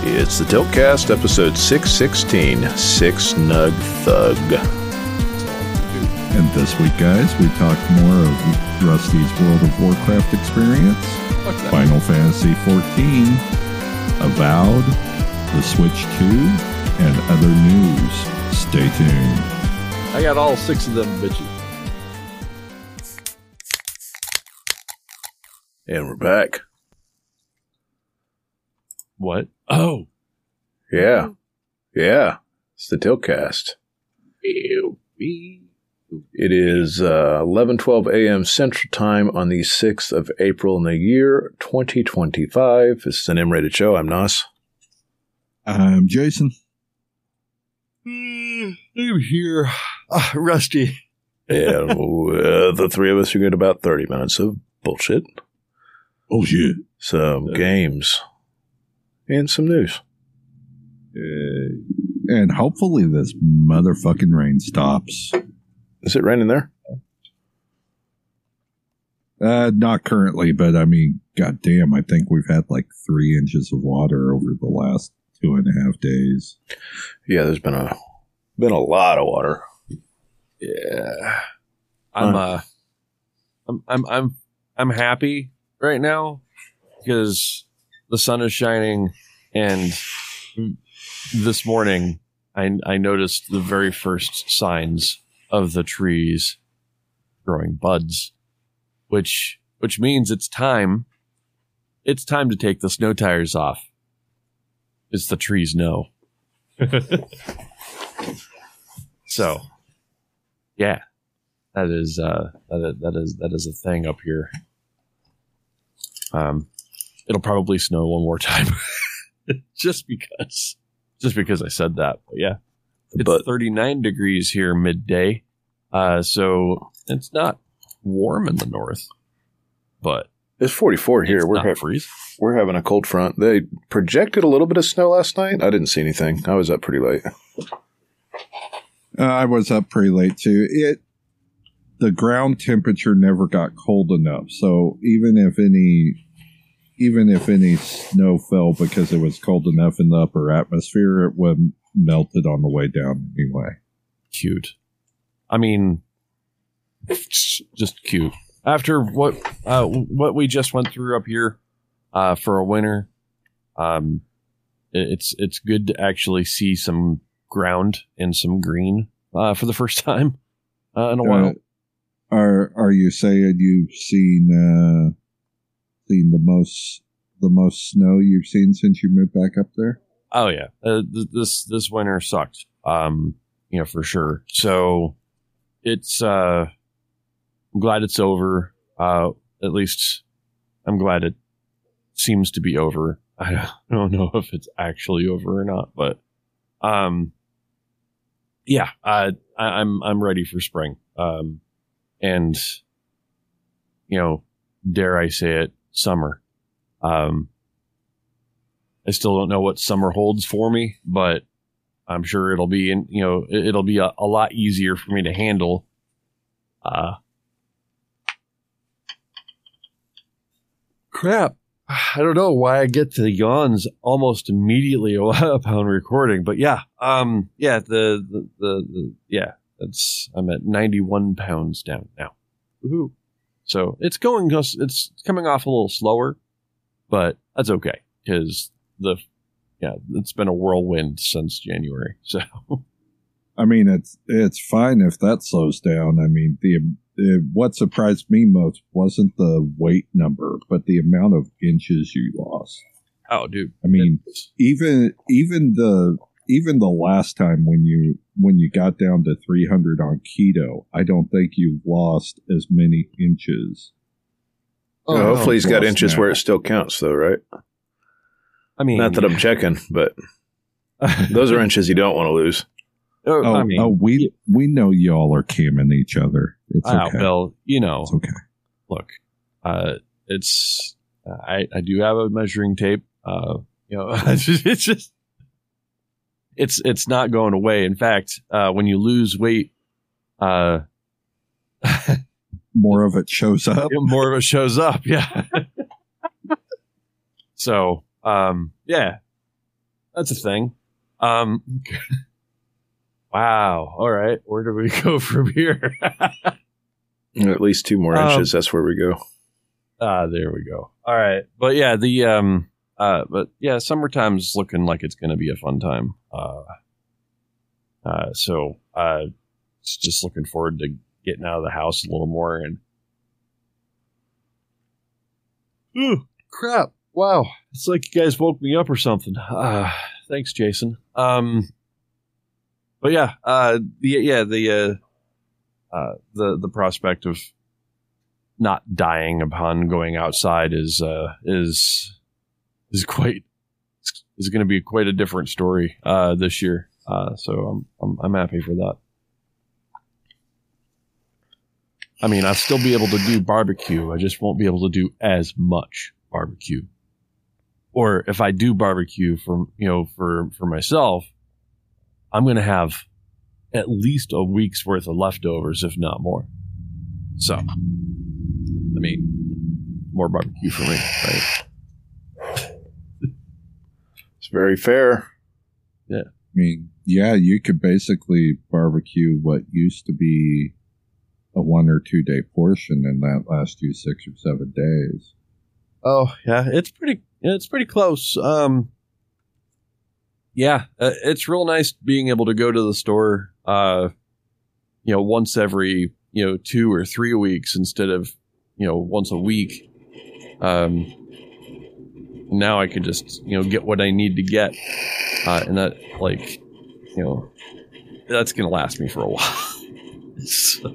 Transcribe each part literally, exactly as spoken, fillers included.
It's the Tiltcast, episode six sixteen, Six Nug Thug. And this week, guys, we talked more of Rusty's World of Warcraft experience, Final Fantasy fourteen, Avowed, the Switch two, and other news. Stay tuned. I got all six of them bitches. And we're back. What? Oh. Yeah. Yeah. It's the Tiltcast. It is uh, eleven twelve a.m. Central Time on the sixth of April in the year twenty twenty-five. This is an M-rated show. I'm Nos. I'm Jason. Mm, I'm here. Uh, Rusty. And uh, the three of us are good about thirty minutes of bullshit. Oh, shit. Some uh, games. And some news. Uh, and hopefully this motherfucking rain stops. Is it raining there? Uh, not currently, but I mean, goddamn, I think we've had like three inches of water over the last two and a half days. Yeah, there's been a been a lot of water. Yeah, I'm huh. uh, I'm I'm I'm I'm happy right now because the sun is shining, and this morning I I noticed the very first signs of the trees growing buds, which which means it's time. It's time to take the snow tires off. It's the trees know. So, yeah, that is uh, that is, that is that is a thing up here. Um, it'll probably snow one more time, just because, just because I said that. But yeah, it's but, thirty-nine degrees here midday, uh, so it's not warm in the north, but it's forty-four here. It's we're not ha- freeze. We're having a cold front. They projected a little bit of snow last night. I didn't see anything. I was up pretty late. Uh, I was up pretty late too. It the ground temperature never got cold enough, so even if any, even if any snow fell because it was cold enough in the upper atmosphere, it would melted on the way down anyway. Cute. I mean, just cute. After what uh, what we just went through up here uh, for a winter, um, it's it's good to actually see some ground and some green uh, for the first time uh, in a while. Uh, are Are you saying you've seen uh, seen the most the most snow you've seen since you moved back up there? Oh yeah, uh, th- this this winter sucked. Um, you know for sure. So it's. Uh, I'm glad it's over. Uh, at least I'm glad it seems to be over. I don't know if it's actually over or not, but um, yeah, uh, I, I'm I'm ready for spring. Um, and you know, dare I say it, summer. Um, I still don't know what summer holds for me, but I'm sure it'll be in. You know, it, it'll be a, a lot easier for me to handle. Uh. Crap. I don't know why I get to the yawns almost immediately upon recording, but yeah, um, yeah, the, the, the, the yeah, that's, I'm at ninety-one pounds down now. Woohoo. So it's going, it's coming off a little slower, but that's okay because the, yeah, it's been a whirlwind since January. So, I mean, it's, it's fine if that slows down. I mean, the, Uh, what surprised me most wasn't the weight number, but the amount of inches you lost. Oh, dude! I mean, it's, even even the even the last time when you when you got down to three hundred on keto, I don't think you lost as many inches. Oh, well, hopefully he's got inches now. Where it still counts, though, right? I mean, not that I'm checking, but those are inches you don't want to lose. Oh, I mean, oh, we we know y'all are camming each other. It's oh, okay. Well, you know, it's okay. Look, uh, it's uh, I I do have a measuring tape. Uh, you know, it's just, it's just it's it's not going away. In fact, uh, when you lose weight, uh, more of it shows up. More of it shows up. Yeah. So, um, yeah. that's a thing. Um, wow. All right. Where do we go from here? At least two more Um, inches. That's where we go. Ah, there we go. All right. But yeah, the, um, uh, but yeah, summertime's looking like it's going to be a fun time. Uh, uh, so, uh, just looking forward to getting out of the house a little more and, ooh, crap. Wow. It's like you guys woke me up or something. Uh, thanks, Jason. Um, but yeah, uh, the, yeah, the, uh, uh, the, the prospect of not dying upon going outside is, uh, is, is quite, is going to be quite a different story, uh, this year. Uh, so I'm, I'm, I'm happy for that. I mean, I'll still be able to do barbecue. I just won't be able to do as much barbecue. Or if I do barbecue for, you know, for, for myself, I'm going to have at least a week's worth of leftovers, if not more. So, I mean, more barbecue for me, right? It's very fair. Yeah. I mean, yeah, you could basically barbecue what used to be a one or two day portion and that last you six or seven days. Oh yeah, it's pretty. It's pretty close. Um, yeah, uh, it's real nice being able to go to the store, uh, you know, once every you know two or three weeks instead of you know once a week. Um, now I can just you know get what I need to get, uh, and that like you know that's gonna last me for a while. So,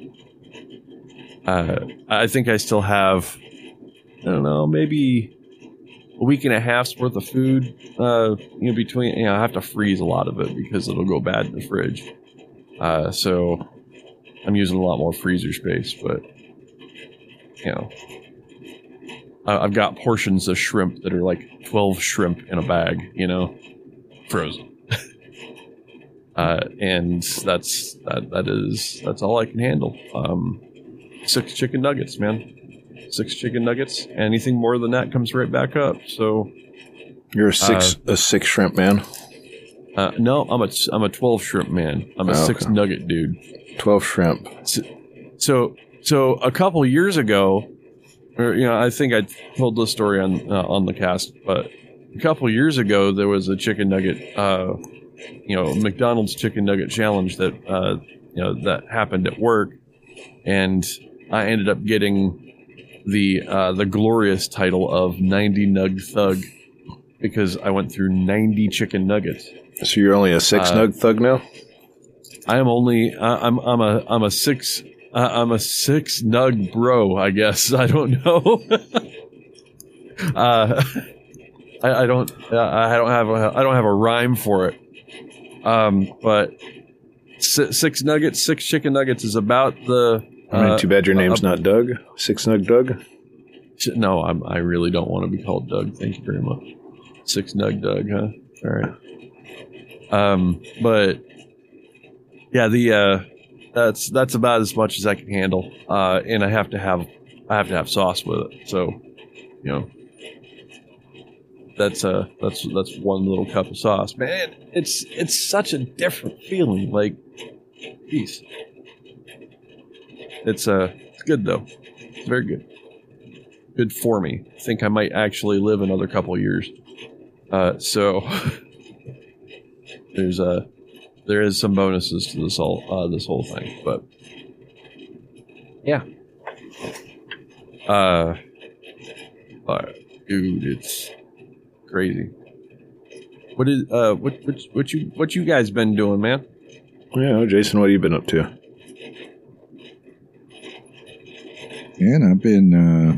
uh, I think I still have, I don't know, maybe a week and a half's worth of food. Uh, you know, between, you know, I have to freeze a lot of it because it'll go bad in the fridge. Uh, so I'm using a lot more freezer space, but you know, I've got portions of shrimp that are like twelve shrimp in a bag, you know, frozen. Uh, and that's that. That is that's all I can handle. Um, six chicken nuggets, man. Six chicken nuggets. Anything more than that comes right back up. So you're a six uh, a six shrimp man. Uh, no, I'm a I'm a twelve shrimp man. I'm a oh, six okay. nugget dude. Twelve shrimp. So, so so a couple years ago, or you know, I think I told this story on uh, on the cast, but a couple years ago there was a chicken nugget. Uh, you know, McDonald's chicken nugget challenge that, uh, you know, that happened at work. And I ended up getting the, uh, the glorious title of ninety Nug Thug because I went through ninety chicken nuggets. So you're only a six uh, nug thug now? I am only, uh, I'm, I'm a, I'm a six, uh, I'm a six nug bro, I guess. I don't know. uh, I, I don't, uh, I don't have a, I don't have a rhyme for it. Um, but six nuggets, six chicken nuggets is about the. Uh, I mean, too bad your name's uh, not Doug. Six Nug Doug. No, I'm, I really don't want to be called Doug. Thank you very much. Six Nug Doug, huh? All right. Um, but yeah, the uh, that's that's about as much as I can handle. Uh, and I have to have I have to have sauce with it. So, you know. That's uh that's that's one little cup of sauce. Man, it's it's such a different feeling. Like, geez. It's uh it's good though. It's very good. Good for me. I think I might actually live another couple of years. Uh so there's a uh, there is some bonuses to this whole uh this whole thing. But yeah. Uh, uh dude, it's crazy. What is uh what what what you what you guys been doing, man? Yeah, Jason, what have you been up to? Man, I've been uh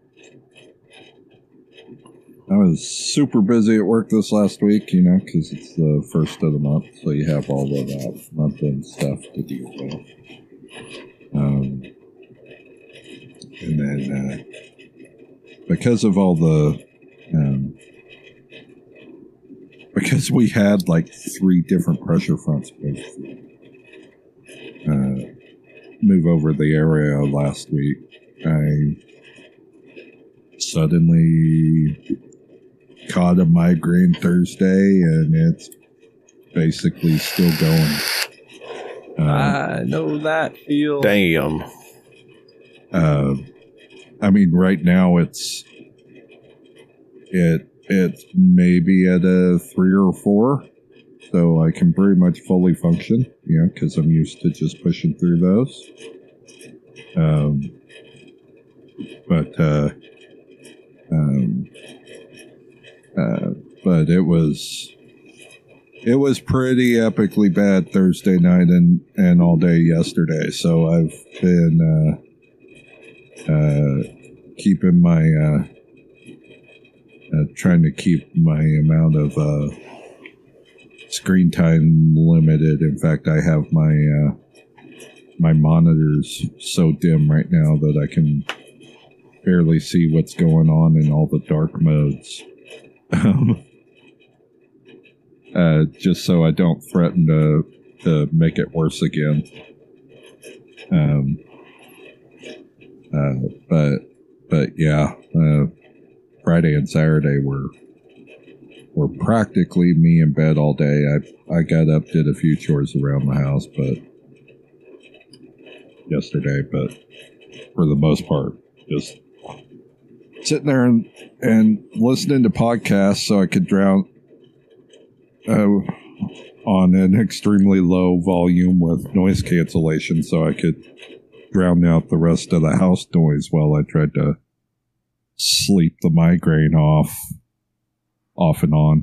I was super busy at work this last week, you know, because it's the first of the month, so you have all of that month end stuff to deal with. Um, and then uh, because of all the um, because we had like three different pressure fronts uh, move over the area last week, I suddenly shot of migraine Thursday, and it's basically still going. Uh, I know that feel. Damn. Uh, I mean, right now it's it it's maybe at a three or four, so I can pretty much fully function. You know, because I'm used to just pushing through those. Um, but uh, um, uh, but it was. It was pretty epically bad Thursday night and, and all day yesterday. So I've been uh, uh, keeping my uh, uh, trying to keep my amount of uh, screen time limited. In fact, I have my uh, my monitors so dim right now that I can barely see what's going on in all the dark modes. Um, Uh, just so I don't threaten to to make it worse again. Um, uh, but but yeah, uh, Friday and Saturday were were practically me in bed all day. I I got up, did a few chores around the house, but yesterday, but for the most part, just sitting there and, and listening to podcasts so I could drown. Uh, on an extremely low volume with noise cancellation so I could drown out the rest of the house noise while I tried to sleep the migraine off, off and on.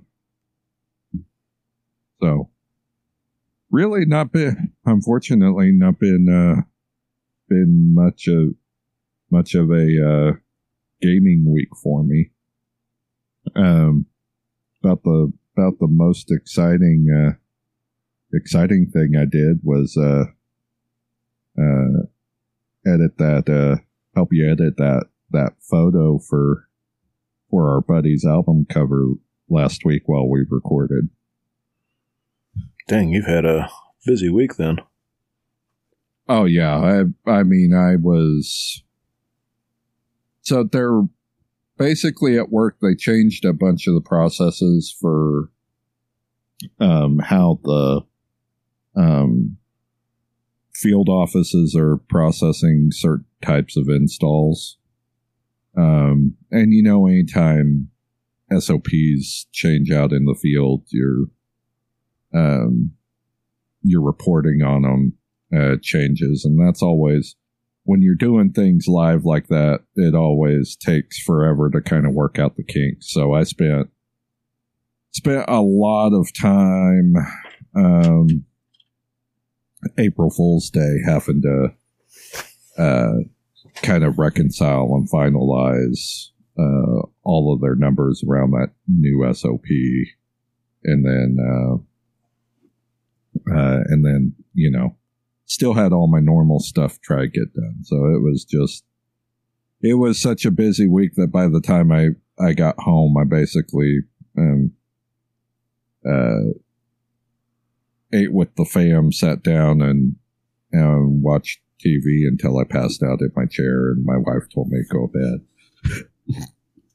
So, really not been, unfortunately, not been, uh, been much of, much of a, uh, gaming week for me. Um, about the, About the most exciting, uh, exciting thing I did was uh, uh, edit that, uh, help you edit that that photo for for our buddy's album cover last week while we recorded. Dang, you've had a busy week then. Oh yeah, I I mean I was so they're. Basically, at work, they changed a bunch of the processes for um, how the um, field offices are processing certain types of installs. Um, and, you know, anytime S O Ps change out in the field, you're, um, you're reporting on them uh, changes. And that's always... When you're doing things live like that, it always takes forever to kind of work out the kinks. So I spent spent a lot of time um, April Fool's Day having to uh, kind of reconcile and finalize uh, all of their numbers around that new S O P, and then uh, uh, and then you know. Still had all my normal stuff try to get done. So it was just, it was such a busy week that by the time I, I got home, I basically um, uh, ate with the fam, sat down and uh, watched T V until I passed out in my chair and my wife told me to go to bed.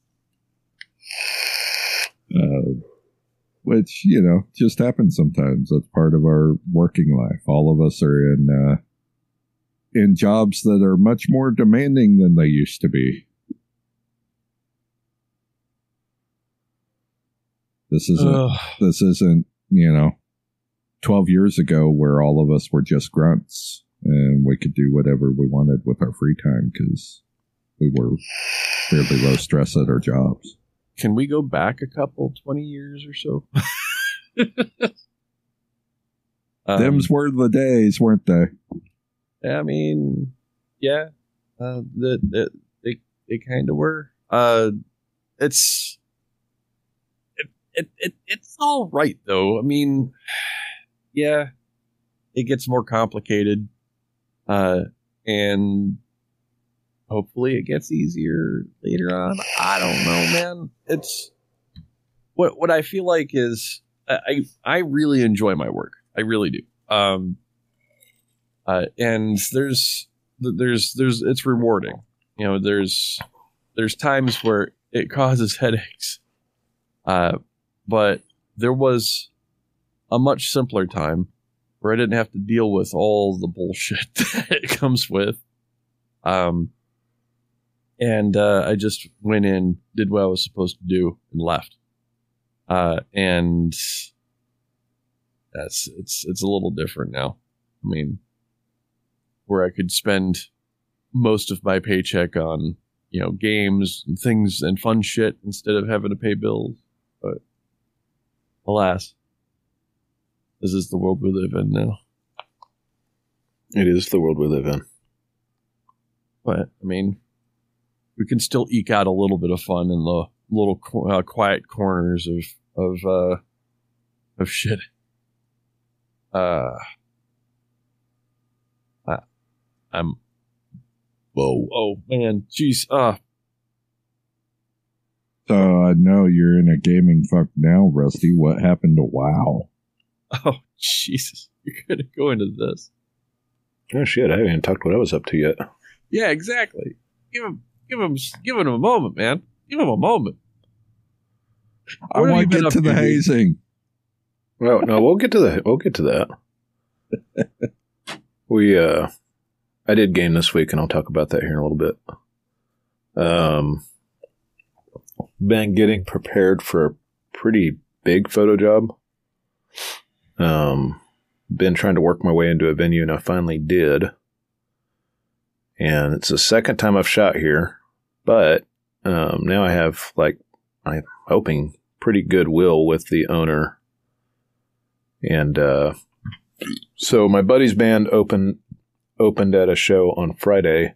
uh, Which, you know, just happens sometimes. That's part of our working life. All of us are in uh, in jobs that are much more demanding than they used to be. This isn't, Ugh. this isn't, you know, twelve years ago where all of us were just grunts and we could do whatever we wanted with our free time because we were fairly low stress at our jobs. Can we go back a couple, twenty years or so? um, Them's were the days, weren't they? I mean, yeah, uh, the, the, they they kind of were. Uh, it's it, it it it's all right though. I mean, yeah, it gets more complicated, uh, and. Hopefully it gets easier later on. I don't know, man. It's what what I feel like is I I really enjoy my work. I really do. Um, uh, and there's there's there's it's rewarding. You know, there's there's times where it causes headaches. Uh, but there was a much simpler time where I didn't have to deal with all the bullshit that it comes with. Um, and uh, I just went in, did what I was supposed to do, and left. Uh, and that's it's it's a little different now. I mean, where I could spend most of my paycheck on, you know, games and things and fun shit instead of having to pay bills. But alas, this is the world we live in now. It is the world we live in. But, I mean, we can still eke out a little bit of fun in the little uh, quiet corners of, of, uh, of shit. Uh, I, I'm, whoa, oh, man, jeez, uh. So I know you're in a gaming fuck now, Rusty. What happened to WoW? Oh, Jesus. You're going to go into this. Oh, shit. I haven't even talked what I was up to yet. Yeah, exactly. Give him, give him, give him a moment, man. Give him a moment. I want to get to the hazing. Well, no, we'll get to the, we'll get to that. we, uh, I did game this week, and I'll talk about that here in a little bit. Um, been getting prepared for a pretty big photo job. Um, been trying to work my way into a venue, and I finally did. And it's the second time I've shot here, but um, now I have, like, I'm hoping, pretty good will with the owner. And uh, so my buddy's band opened opened at a show on Friday,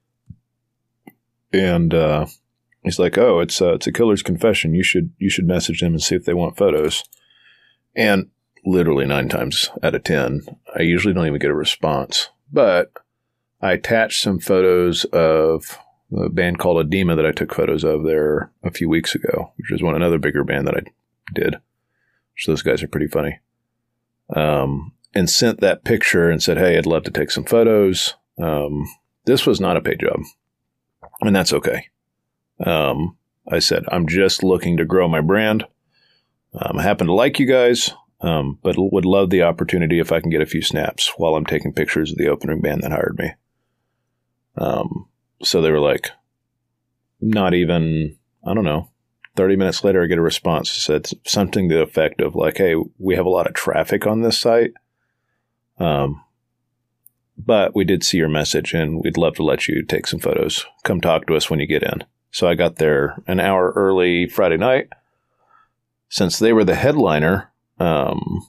and uh, he's like, "Oh, it's uh, it's a Killer's Confession. You should you should message them and see if they want photos." And literally nine times out of ten, I usually don't even get a response. But I attached some photos of a band called Edema that I took photos of there a few weeks ago, which is one another bigger band that I did. So those guys are pretty funny. Um, and sent that picture and said, "Hey, I'd love to take some photos." Um, this was not a paid job, and that's okay. Um, I said, "I'm just looking to grow my brand. Um, I happen to like you guys, um, but would love the opportunity if I can get a few snaps while I'm taking pictures of the opening band that hired me." Um, so they were like, not even, I don't know, thirty minutes later, I get a response that said something to the effect of like, "Hey, we have a lot of traffic on this site. Um, but we did see your message and we'd love to let you take some photos. Come talk to us when you get in." So I got there an hour early Friday night. Since they were the headliner, um,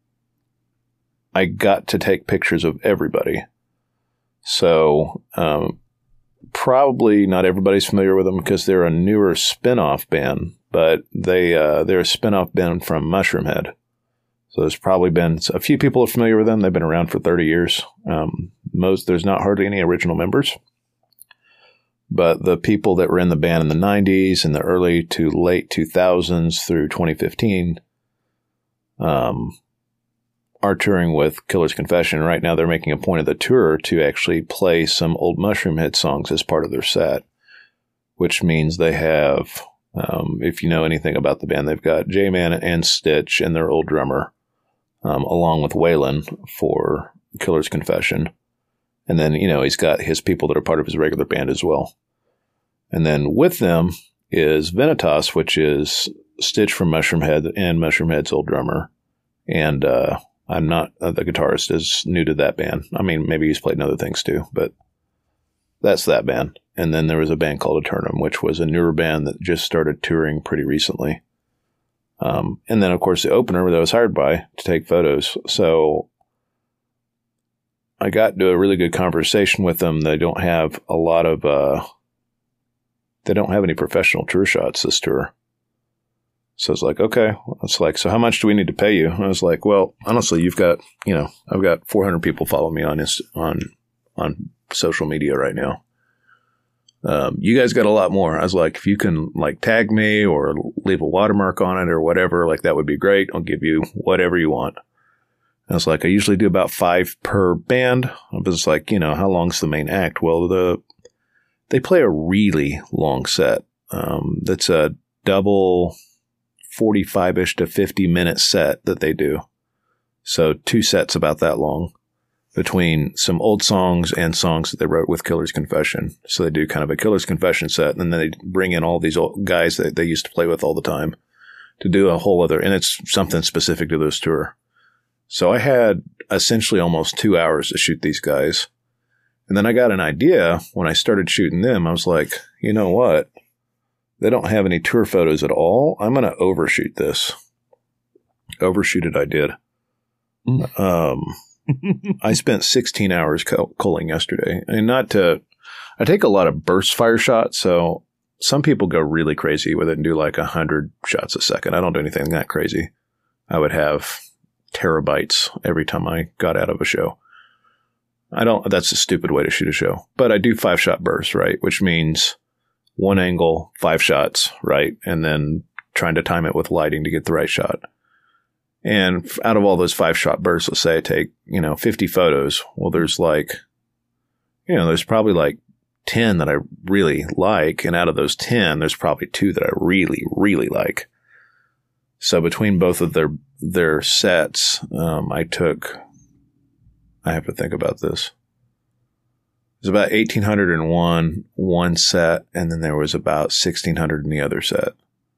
I got to take pictures of everybody. So, um, probably not everybody's familiar with them because they're a newer spin-off band, but they, uh, they're a spin-off band from Mushroomhead. So there's probably been a few people are familiar with them. They've been around for thirty years. Um, most, there's not hardly any original members, but the people that were in the band in the nineties and the early to late two thousands through twenty fifteen, um, are touring with Killer's Confession. Right now they're making a point of the tour to actually play some old Mushroomhead songs as part of their set, which means they have, um, if you know anything about the band, they've got J-Man and Stitch and their old drummer, um, along with Waylon for Killer's Confession. And then, you know, he's got his people that are part of his regular band as well. And then with them is Venitas, which is Stitch from Mushroomhead and Mushroomhead's old drummer. And, uh, I'm not, uh, the guitarist is new to that band. I mean, maybe he's played in other things too, but that's that band. And then there was a band called Eternum, which was a newer band that just started touring pretty recently. Um, and then, of course, the opener that I was hired by to take photos. So I got into a really good conversation with them. They don't have a lot of, uh, they don't have any professional tour shots this tour. So it's like, okay, it's like, so how much do we need to pay you? And I was like, well, honestly, you've got, you know, I've got four hundred people following me on Inst- on on social media right now. Um, you guys got a lot more. I was like, if you can like tag me or leave a watermark on it or whatever, like that would be great. I'll give you whatever you want. And I was like, I usually do about five per band. I was like, you know, how long's the main act? Well, the they play a really long set. Um, that's a double forty-five-ish to fifty minute set that they do. So two sets about that long between some old songs and songs that they wrote with Killer's Confession. So they do kind of a Killer's Confession set, and then they bring in all these old guys that they used to play with all the time to do a whole other, and it's something specific to this tour. So I had essentially almost two hours to shoot these guys. And then I got an idea when I started shooting them. I was like, you know what? They don't have any tour photos at all. I'm going to overshoot this. Overshoot it I did. Mm. Um, I spent sixteen hours culling yesterday. And not to, I take a lot of burst fire shots. So some people go really crazy with it and do like one hundred shots a second. I don't do anything that crazy. I would have terabytes every time I got out of a show. I don't, that's a stupid way to shoot a show, but I do five shot bursts, right? Which means one angle, five shots, right? And then trying to time it with lighting to get the right shot. And out of all those five shot bursts, let's say I take, you know, fifty photos. Well, there's like, you know, there's probably like ten that I really like. And out of those ten, there's probably two that I really, really like. So between both of their, their sets, um, I took, I have to think about this. It was about eighteen oh one, one set, and then there was about sixteen hundred in the other set.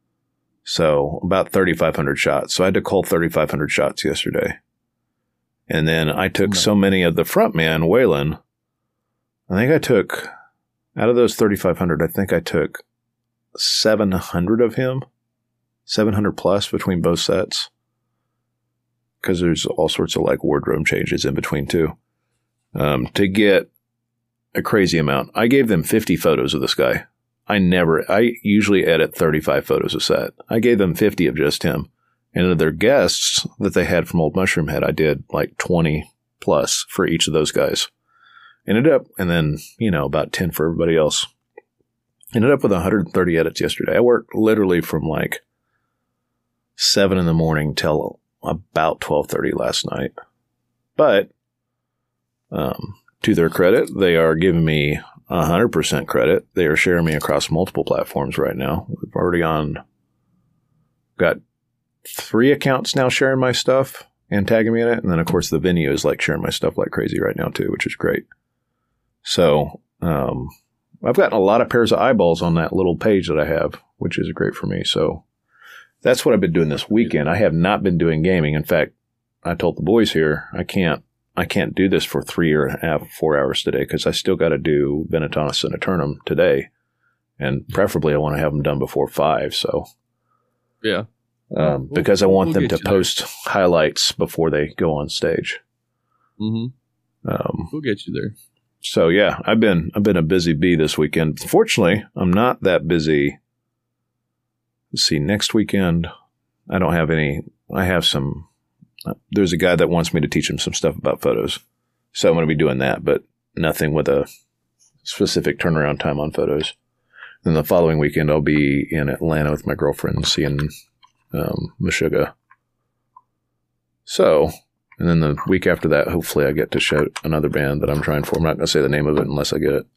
So about thirty-five hundred shots. So I had to cull thirty-five hundred shots yesterday. And then I took okay. so many of the front man, Waylon. I think I took, out of those thirty-five hundred, I think I took seven hundred of him. seven hundred plus between both sets. Because there's all sorts of like wardrobe changes in between too. Um, to get a crazy amount. I gave them fifty photos of this guy. I never, I usually edit thirty-five photos a set. I gave them fifty of just him. And of their guests that they had from Old Mushroom Head, I did like twenty plus for each of those guys. Ended up, and then, you know, about ten for everybody else. Ended up with one hundred thirty edits yesterday. I worked literally from like seven in the morning till about twelve thirty last night. But, um, to their credit, they are giving me one hundred percent credit. They are sharing me across multiple platforms right now. We've already on, got three accounts now sharing my stuff and tagging me in it. And then, of course, the venue is like sharing my stuff like crazy right now, too, which is great. So, um, I've gotten a lot of pairs of eyeballs on that little page that I have, which is great for me. So, that's what I've been doing this weekend. I have not been doing gaming. In fact, I told the boys here, I can't, I can't do this for three or a half, four hours today because I still got to do Benetton and Eternum today. And preferably I want to have them done before five. So, yeah, um, we'll, because I want we'll them to post there. highlights before they go on stage. Mm-hmm. Um, we'll get you there. So yeah, I've been, I've been a busy bee this weekend. Fortunately, I'm not that busy. Let's see, next weekend, I don't have any, I have some, uh, there's a guy that wants me to teach him some stuff about photos. So I'm going to be doing that, but nothing with a specific turnaround time on photos. Then the following weekend, I'll be in Atlanta with my girlfriend seeing um, Meshuggah. So, and then the week after that, hopefully I get to show another band that I'm trying for. I'm not going to say the name of it unless I get it.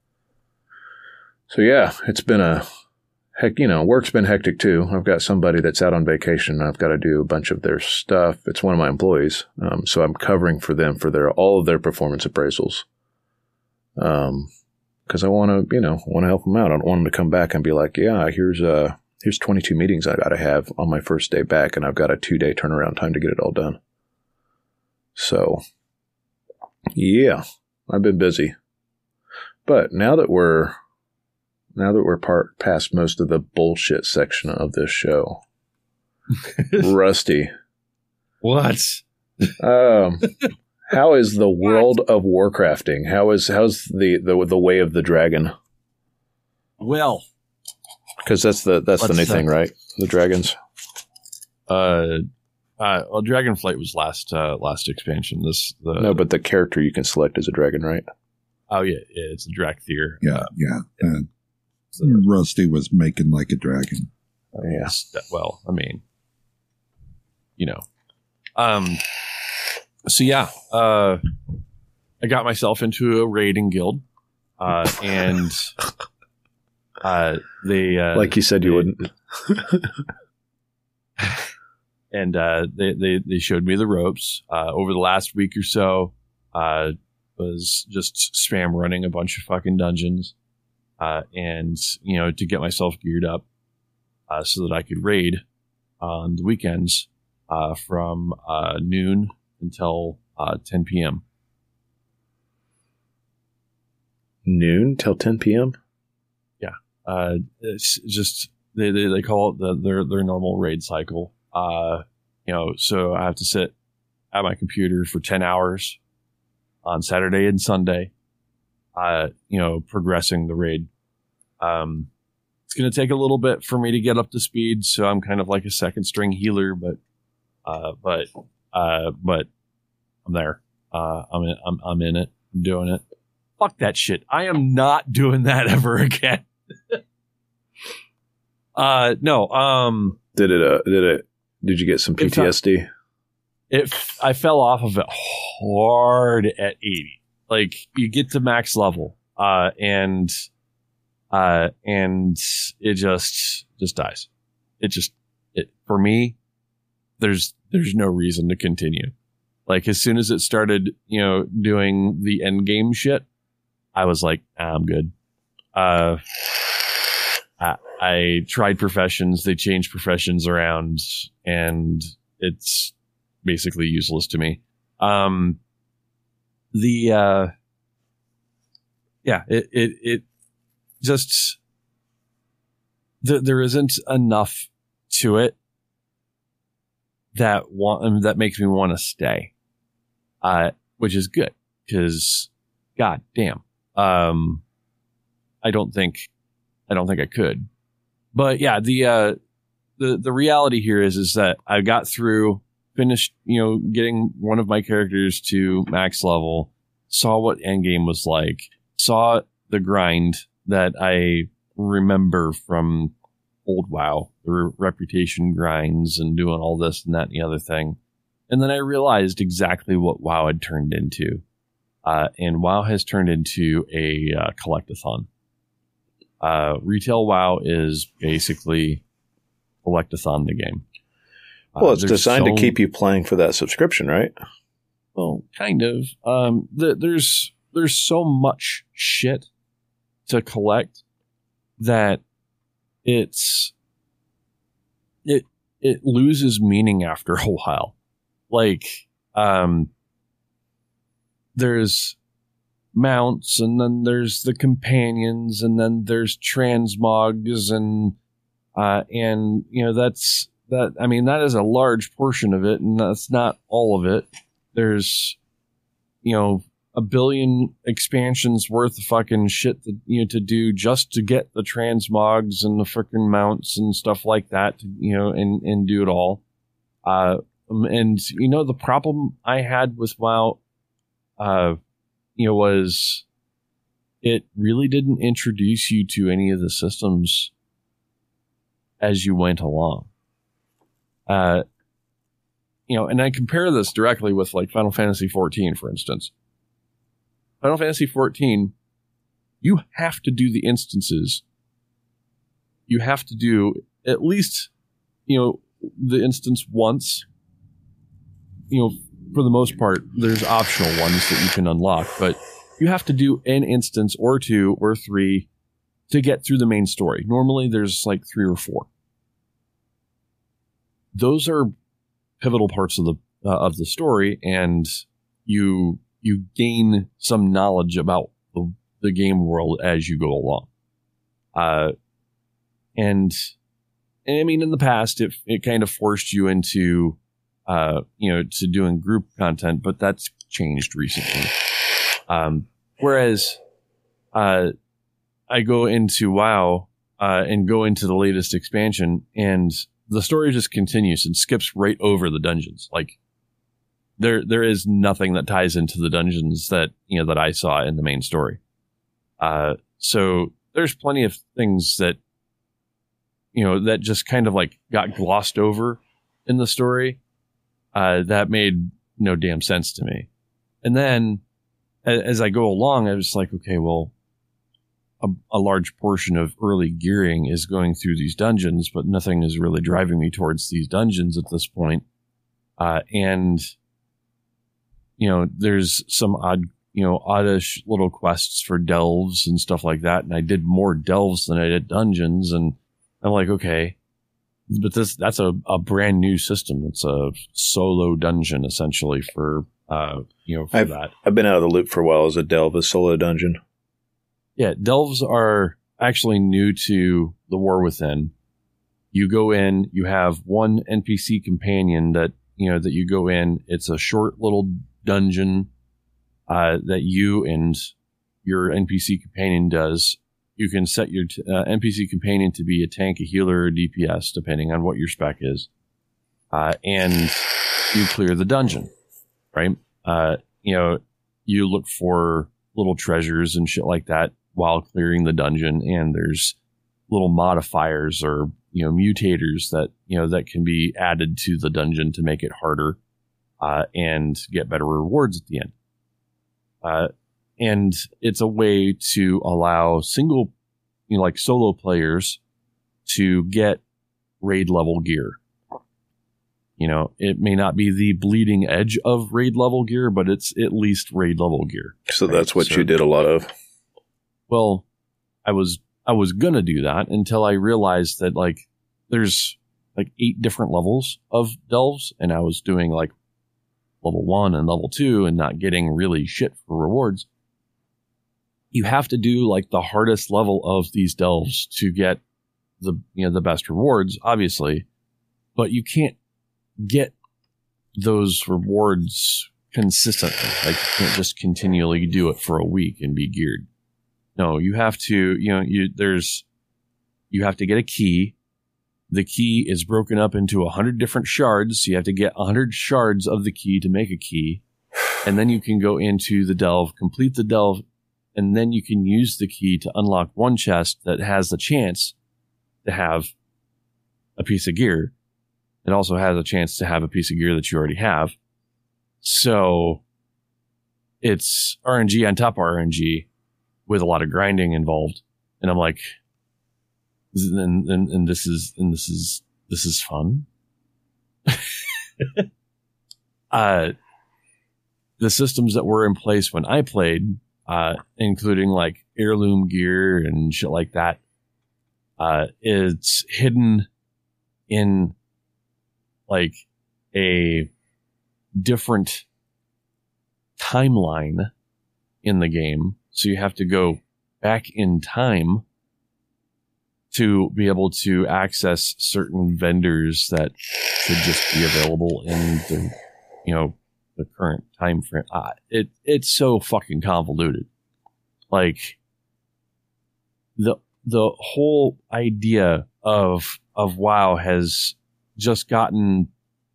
So yeah, it's been a, heck, you know, work's been hectic too. I've got somebody that's out on vacation. And I've got to do a bunch of their stuff. It's one of my employees. Um, so I'm covering for them for their, all of their performance appraisals. Um, cause I want to, you know, want to help them out. I don't want them to come back and be like, yeah, here's, uh, here's twenty-two meetings I got to have on my first day back. And I've got a two day turnaround time to get it all done. So yeah, I've been busy, but now that we're, Now that we're part past most of the bullshit section of this show, Rusty, what? Um, how is the world of Warcrafting? How is how's the the the way of the dragon? Well, because that's the that's the new say? thing, right? The dragons. Uh, uh, well, Dragonflight was last uh, last expansion. This the no, but the character you can select is a dragon, right? Oh yeah, yeah it's a Drakthir. Yeah, uh, yeah. Uh, So, Rusty was making like a dragon. Oh, yeah. Well, I mean, you know. Um. So yeah, uh, I got myself into a raiding guild, uh, and uh, they uh, like you said you they, wouldn't. and uh, they, they they showed me the ropes. Uh, over the last week or so, uh, was just spam running a bunch of fucking dungeons, uh, and you know, to get myself geared up, uh, so that I could raid on the weekends, uh, from uh, noon until uh, ten p.m. Noon till ten p.m. Yeah, uh, it's just they, they they call it the, their their normal raid cycle. Uh, you know, so I have to sit at my computer for ten hours on Saturday and Sunday. Uh, you know, progressing the raid. Um, it's going to take a little bit for me to get up to speed, so I'm kind of like a second string healer, but uh, but uh, but I'm there. Uh, I'm in, I'm I'm in it. I'm doing it. Fuck that shit. I am not doing that ever again. uh, no. Um, did it? Uh, did it? Did you get some P T S D? It. I fell off of it hard at eighty. Like you get to max level, uh, and uh, and it just just dies. It just it for me. There's there's no reason to continue. Like as soon as it started, you know, doing the end game shit, I was like, ah, I'm good. Uh, I, I tried professions. They changed professions around, and it's basically useless to me. Um, the uh, yeah, it it it just th- there isn't enough to it that want that makes me want to stay, uh, which is good because, god damn. Um, I don't think, I don't think I could, but yeah, the, uh, the, the reality here is, is that I got through, finished, you know, getting one of my characters to max level, saw what endgame was like, saw the grind that I remember from old WoW, the re- reputation grinds and doing all this and that and the other thing. And then I realized exactly what WoW had turned into. Uh, and WoW has turned into a uh, collectathon. Uh, retail WoW is basically collectathon the game. Uh, Well, it's designed so, to keep you playing for that subscription, right? Well, kind of. Um, the, there's there's so much shit to collect that it's it it loses meaning after a while. Like, um. There's mounts, and then there's the companions, and then there's transmogs, and uh, and you know that's that. I mean, that is a large portion of it, and that's not all of it. There's, you know, a billion expansions worth of fucking shit that you know to do just to get the transmogs and the freaking mounts and stuff like that. To, you know, and and do it all. Uh, and you know the problem I had with WoW. Uh, you know, was it really didn't introduce you to any of the systems as you went along. Uh, you know, and I compare this directly with like Final Fantasy fourteen, for instance. Final Fantasy fourteen, you have to do the instances. You have to do at least, you know, the instance once, you know, for the most part, there's optional ones that you can unlock, but you have to do an instance or two or three to get through the main story. Normally, there's like three or four. Those are pivotal parts of the uh, of the story, and you you gain some knowledge about the, the game world as you go along. Uh, and, and I mean, in the past, it it kind of forced you into Uh, you know, to doing group content, but that's changed recently. Um, whereas, uh, I go into WoW, uh, and go into the latest expansion, and the story just continues and skips right over the dungeons. Like, there, there is nothing that ties into the dungeons that, you know, that I saw in the main story. Uh, so there's plenty of things that, you know, that just kind of like got glossed over in the story. Uh, that made no damn sense to me. And then as, as I go along, I was like, okay, well, a, a large portion of early gearing is going through these dungeons, but nothing is really driving me towards these dungeons at this point. Uh, and, you know, there's some odd, you know, oddish little quests for delves and stuff like that. And I did more delves than I did dungeons. And I'm like, okay, but this, that's a, a brand new system. It's a solo dungeon essentially for, uh, you know, for I've, that. I've been out of the loop for a while as a delve, a solo dungeon. Yeah. Delves are actually new to the War Within. You go in, you have one N P C companion that, you know, that you go in. It's a short little dungeon uh, that you and your N P C companion does. You can set your t- uh, N P C companion to be a tank, a healer, or a D P S, depending on what your spec is. Uh, and you clear the dungeon, right? Uh, you know, you look for little treasures and shit like that while clearing the dungeon. And there's little modifiers or, you know, mutators that, you know, that can be added to the dungeon to make it harder uh, and get better rewards at the end. Uh, and it's a way to allow single, you know, like solo players to get raid level gear. You know, it may not be the bleeding edge of raid level gear, but it's at least raid level gear. So right? that's what So, you did a lot of. Well, I was I was gonna do that until I realized that like there's like eight different levels of delves, and I was doing like level one and level two and not getting really shit for rewards. You have to do like the hardest level of these delves to get the, you know, the best rewards, obviously, but you can't get those rewards consistently. Like you can't just continually do it for a week and be geared. No, you have to, you know, you, there's, you have to get a key. The key is broken up into a hundred different shards. So you have to get a hundred shards of the key to make a key. And then you can go into the delve, complete the delve, and then you can use the key to unlock one chest that has the chance to have a piece of gear. It also has a chance to have a piece of gear that you already have. So it's R N G on top of R N G with a lot of grinding involved. And I'm like, and, and, and this is, and this is, this is fun. uh, the systems that were in place when I played, uh, including like heirloom gear and shit like that, uh, it's hidden in like a different timeline in the game. So you have to go back in time to be able to access certain vendors that should just be available in the, you know, the current time frame. Uh, it it's so fucking convoluted. Like the the whole idea of of WoW has just gotten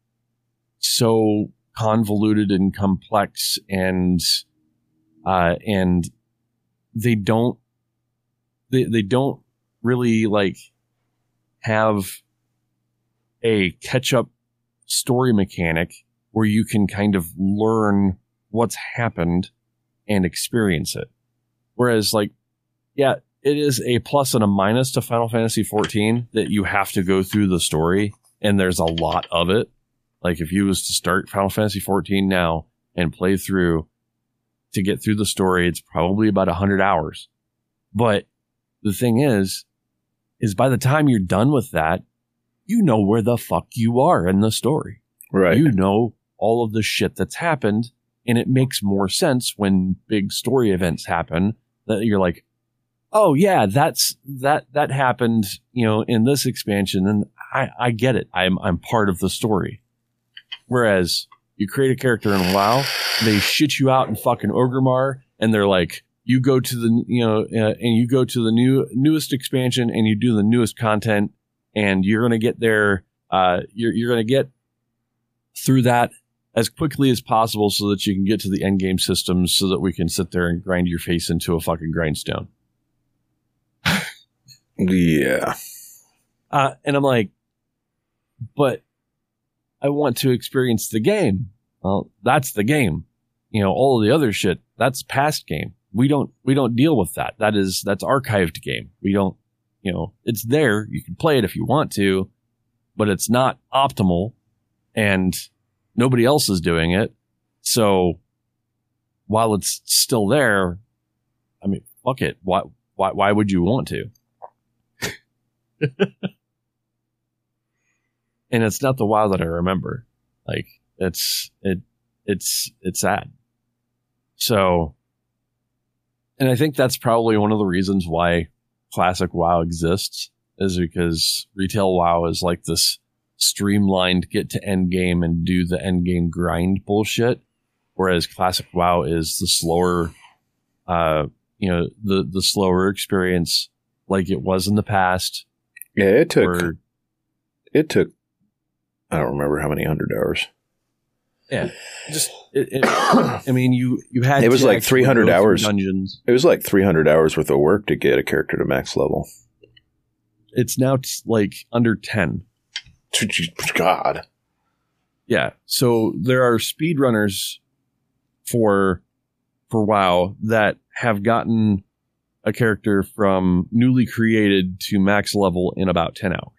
so convoluted and complex, and uh, and they don't they they don't really like have a catch up story mechanic where you can kind of learn what's happened and experience it. Whereas like, yeah, it is a plus and a minus to Final Fantasy fourteen that you have to go through the story, and there's a lot of it. Like if you was to start Final Fantasy fourteen now and play through to get through the story, it's probably about one hundred hours. But the thing is, is by the time you're done with that, you know where the fuck you are in the story. Right. You know all of the shit that's happened, and it makes more sense when big story events happen that you're like, oh yeah, that's that that happened, you know, in this expansion, and I, I get it. I'm I'm part of the story. Whereas you create a character in WoW, they shit you out in fucking Orgrimmar, and they're like, you go to the, you know, uh, and you go to the new newest expansion, and you do the newest content, and you're gonna get there. Uh, you're you're gonna get through that as quickly as possible so that you can get to the end game systems, so that we can sit there and grind your face into a fucking grindstone. Yeah. Uh, and I'm like, but I want to experience the game. Well, that's the game. You know, all of the other shit, that's past game. we don't we don't deal with that. That is that's archived game. We don't, you know, it's there. You can play it if you want to, but it's not optimal, and nobody else is doing it. So while it's still there, I mean, fuck it. Why why why would you want to? And it's not the WoW that I remember. Like it's it it's it's sad. So, and I think that's probably one of the reasons why classic WoW exists, is because retail WoW is like this streamlined get to end game and do the end game grind bullshit, whereas classic WoW is the slower, uh, you know, the the slower experience, like it was in the past. Yeah, it took where, it took I don't remember how many hundred hours. Yeah, just it, it, I mean, you you had it was to like three hundred hours dungeons. It was like three hundred hours worth of work to get a character to max level. It's now t- like under ten. God. Yeah. So there are speedrunners for for WoW that have gotten a character from newly created to max level in about ten hours.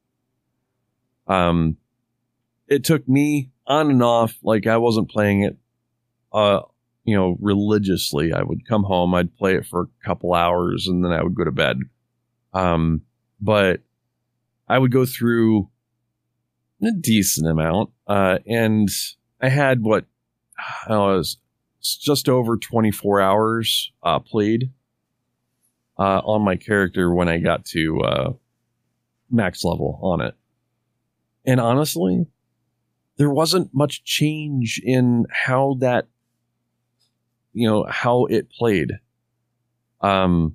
Um, it took me on and off, like I wasn't playing it, uh, you know, religiously. I would come home, I'd play it for a couple hours, and then I would go to bed. Um, but I would go through a decent amount, uh, and I had what I don't know, it was just over twenty-four hours uh, played uh, on my character when I got to uh, max level on it. And honestly, there wasn't much change in how that, you know, how it played. Um,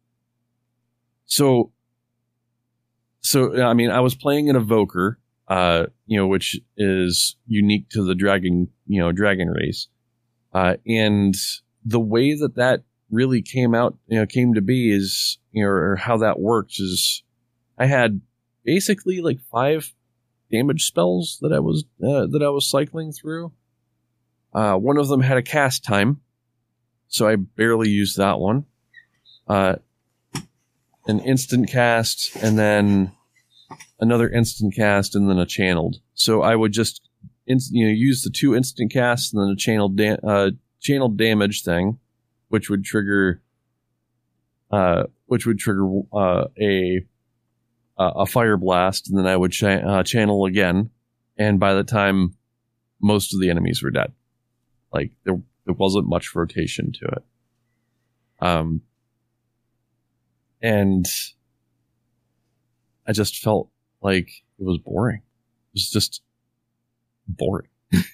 so, so, I mean, I was playing an evoker, uh, you know, which is unique to the dragon, you know, dragon race. Uh, and the way that that really came out, you know, came to be is, you know, or how that works is I had basically like five damage spells that I was uh, that I was cycling through. Uh, one of them had a cast time, so I barely used that one. Uh, an instant cast, and then another instant cast, and then a channeled. So I would just inst- you know use the two instant casts and then a channeled da- uh, channeled damage thing, which would trigger uh, which would trigger uh, a Uh, a fire blast, and then I would cha- uh, channel again, and by the time most of the enemies were dead, like there, there wasn't much rotation to it. Um, and I just felt like it was boring. It was just boring.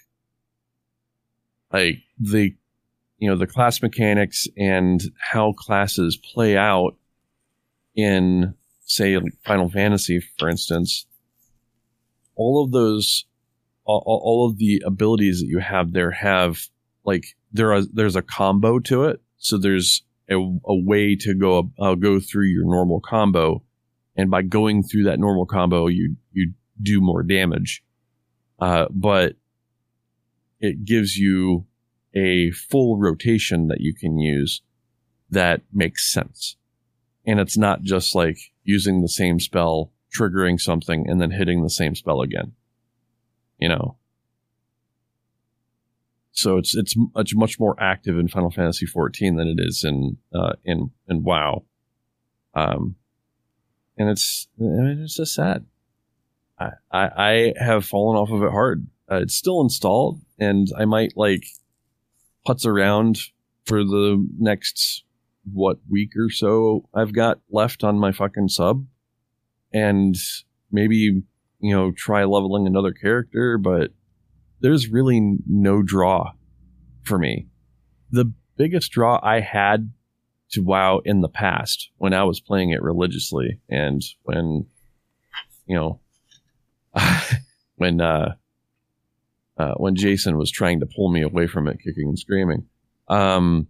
Like the, you know, the class mechanics and how classes play out in, say, Final Fantasy, for instance, all of those, all, all of the abilities that you have there have, like, there are, there's a combo to it. So there's a, a way to go, uh, go through your normal combo. And by going through that normal combo, you, you do more damage. Uh, but it gives you a full rotation that you can use that makes sense. And it's not just like using the same spell, triggering something, and then hitting the same spell again. You know? So it's it's much much more active in Final Fantasy fourteen than it is in uh, in in WoW. Um, and it's I mean, it's just sad. I, I I have fallen off of it hard. Uh, it's still installed, and I might like putz around for the next what week or so I've got left on my fucking sub, and maybe, you know, try leveling another character, but there's really no draw for me. The biggest draw I had to WoW in the past, when I was playing it religiously, and when, you know, when uh, uh, when Jason was trying to pull me away from it, kicking and screaming, um,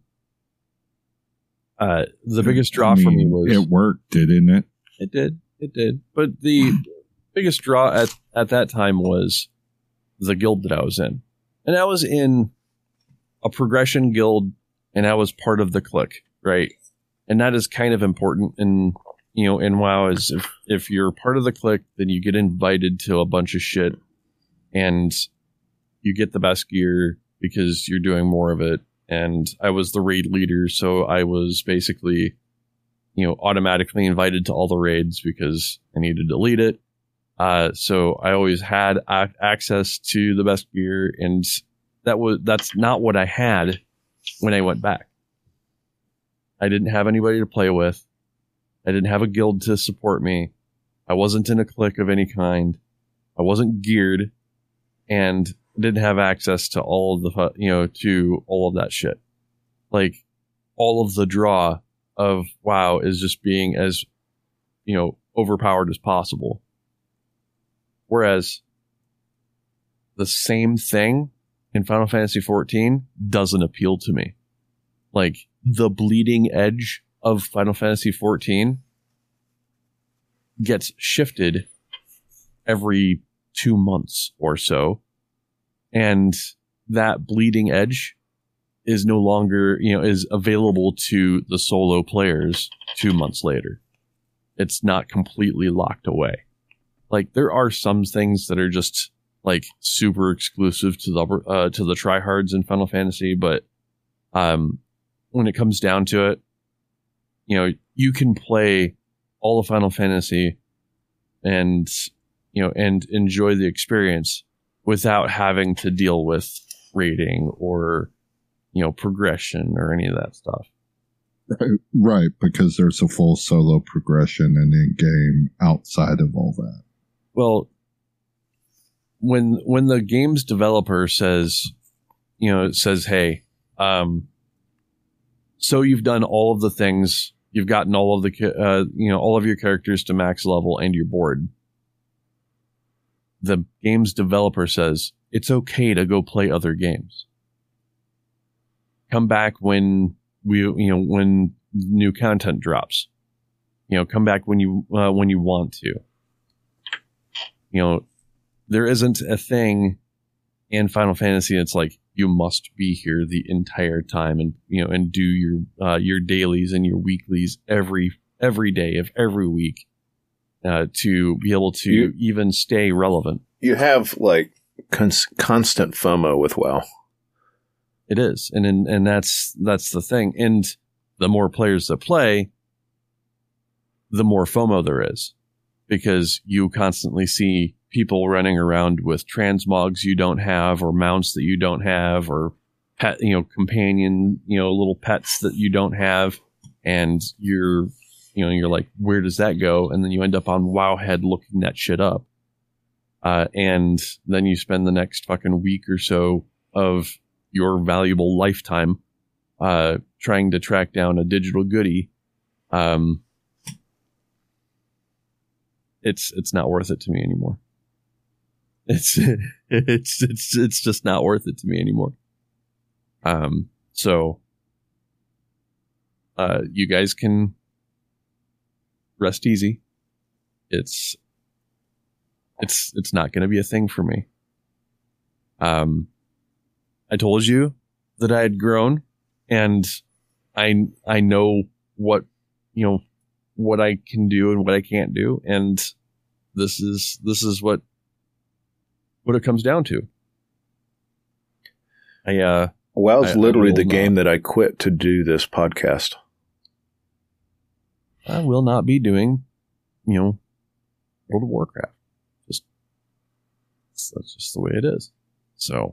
uh, the biggest draw I mean, for me was it worked, didn't it? It did, it did. But the biggest draw at at that time was the guild that I was in, and I was in a progression guild and I was part of the clique, right? And that is kind of important in, you know, in WoW is if, if you're part of the clique, then you get invited to a bunch of shit and you get the best gear because you're doing more of it. And I was the raid leader, so I was basically, you know, automatically invited to all the raids because I needed to lead it. Uh, so I always had a- access to the best gear, and that was that's not what I had when I went back. I didn't have anybody to play with. I didn't have a guild to support me. I wasn't in a clique of any kind. I wasn't geared, and didn't have access to all of the, you know, to all of that shit. Like, all of the draw of WoW is just being as, you know, overpowered as possible. Whereas the same thing in Final Fantasy fourteen doesn't appeal to me. Like, the bleeding edge of Final Fantasy fourteen gets shifted every two months or so. And that bleeding edge is no longer, you know, is available to the solo players two months later. It's not completely locked away. Like, there are some things that are just like super exclusive to the uh, to the tryhards in Final Fantasy, but um, when it comes down to it, you know, you can play all of Final Fantasy and, you know, and enjoy the experience without having to deal with rating or, you know, progression or any of that stuff. Right, right, because there's a full solo progression and in game outside of all that. Well, when when the game's developer says, you know, it says, hey, um, so you've done all of the things, you've gotten all of the, uh, you know, all of your characters to max level and you're bored. The game's developer says, it's okay to go play other games. Come back when we, you know, when new content drops. You know, come back when you, uh, when you want to. You know, there isn't a thing in Final Fantasy that's like, you must be here the entire time and, you know, and do your, uh, your dailies and your weeklies every, every day of every week. Uh, to be able to you, even stay relevant. You have like cons- constant FOMO with WoW. It is, and, and and that's that's the thing. And the more players that play, the more FOMO there is, because you constantly see people running around with transmogs you don't have, or mounts that you don't have, or pet, you know, companion, you know, little pets that you don't have, and you're. You know, you're like, where does that go? And then you end up on Wowhead looking that shit up. Uh, and then you spend the next fucking week or so of your valuable lifetime uh, trying to track down a digital goodie. Um, it's it's not worth it to me anymore. It's it's it's it's just not worth it to me anymore. Um, so uh, you guys can. Rest easy. It's it's it's not going to be a thing for me. Um, I told you that I had grown, and I I know what you know what I can do and what I can't do, and this is this is what what it comes down to. I uh, WoW's I, literally I the not. game that I quit to do this podcast. I will not be doing, you know, World of Warcraft. Just that's just the way it is. So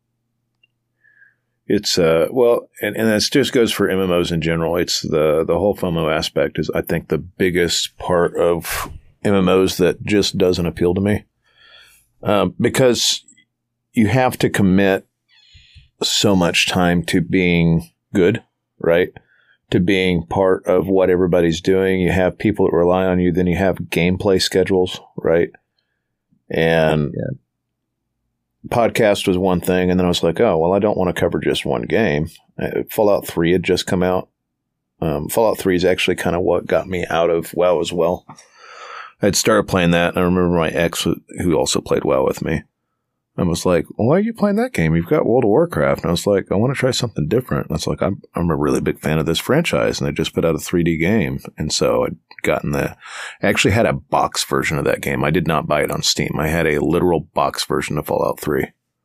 it's uh well, and and that just goes for M M Os in general. It's the the whole FOMO aspect is, I think, the biggest part of M M Os that just doesn't appeal to me, um, because you have to commit so much time to being good, right? To being part of what everybody's doing. You have people that rely on you. Then you have gameplay schedules, right? And yeah. podcast was one thing. And then I was like, oh, well, I don't want to cover just one game. Uh, Fallout three had just come out. Um, Fallout three is actually kind of what got me out of WoW as well. I'd started playing that. And I remember my ex, who also played WoW with me, I was like, well, why are you playing that game? You've got World of Warcraft. And I was like, I want to try something different. And I was like, I'm, I'm a really big fan of this franchise. And they just put out a three D game. And so I'd gotten the, I actually had a box version of that game. I did not buy it on Steam. I had a literal box version of Fallout three.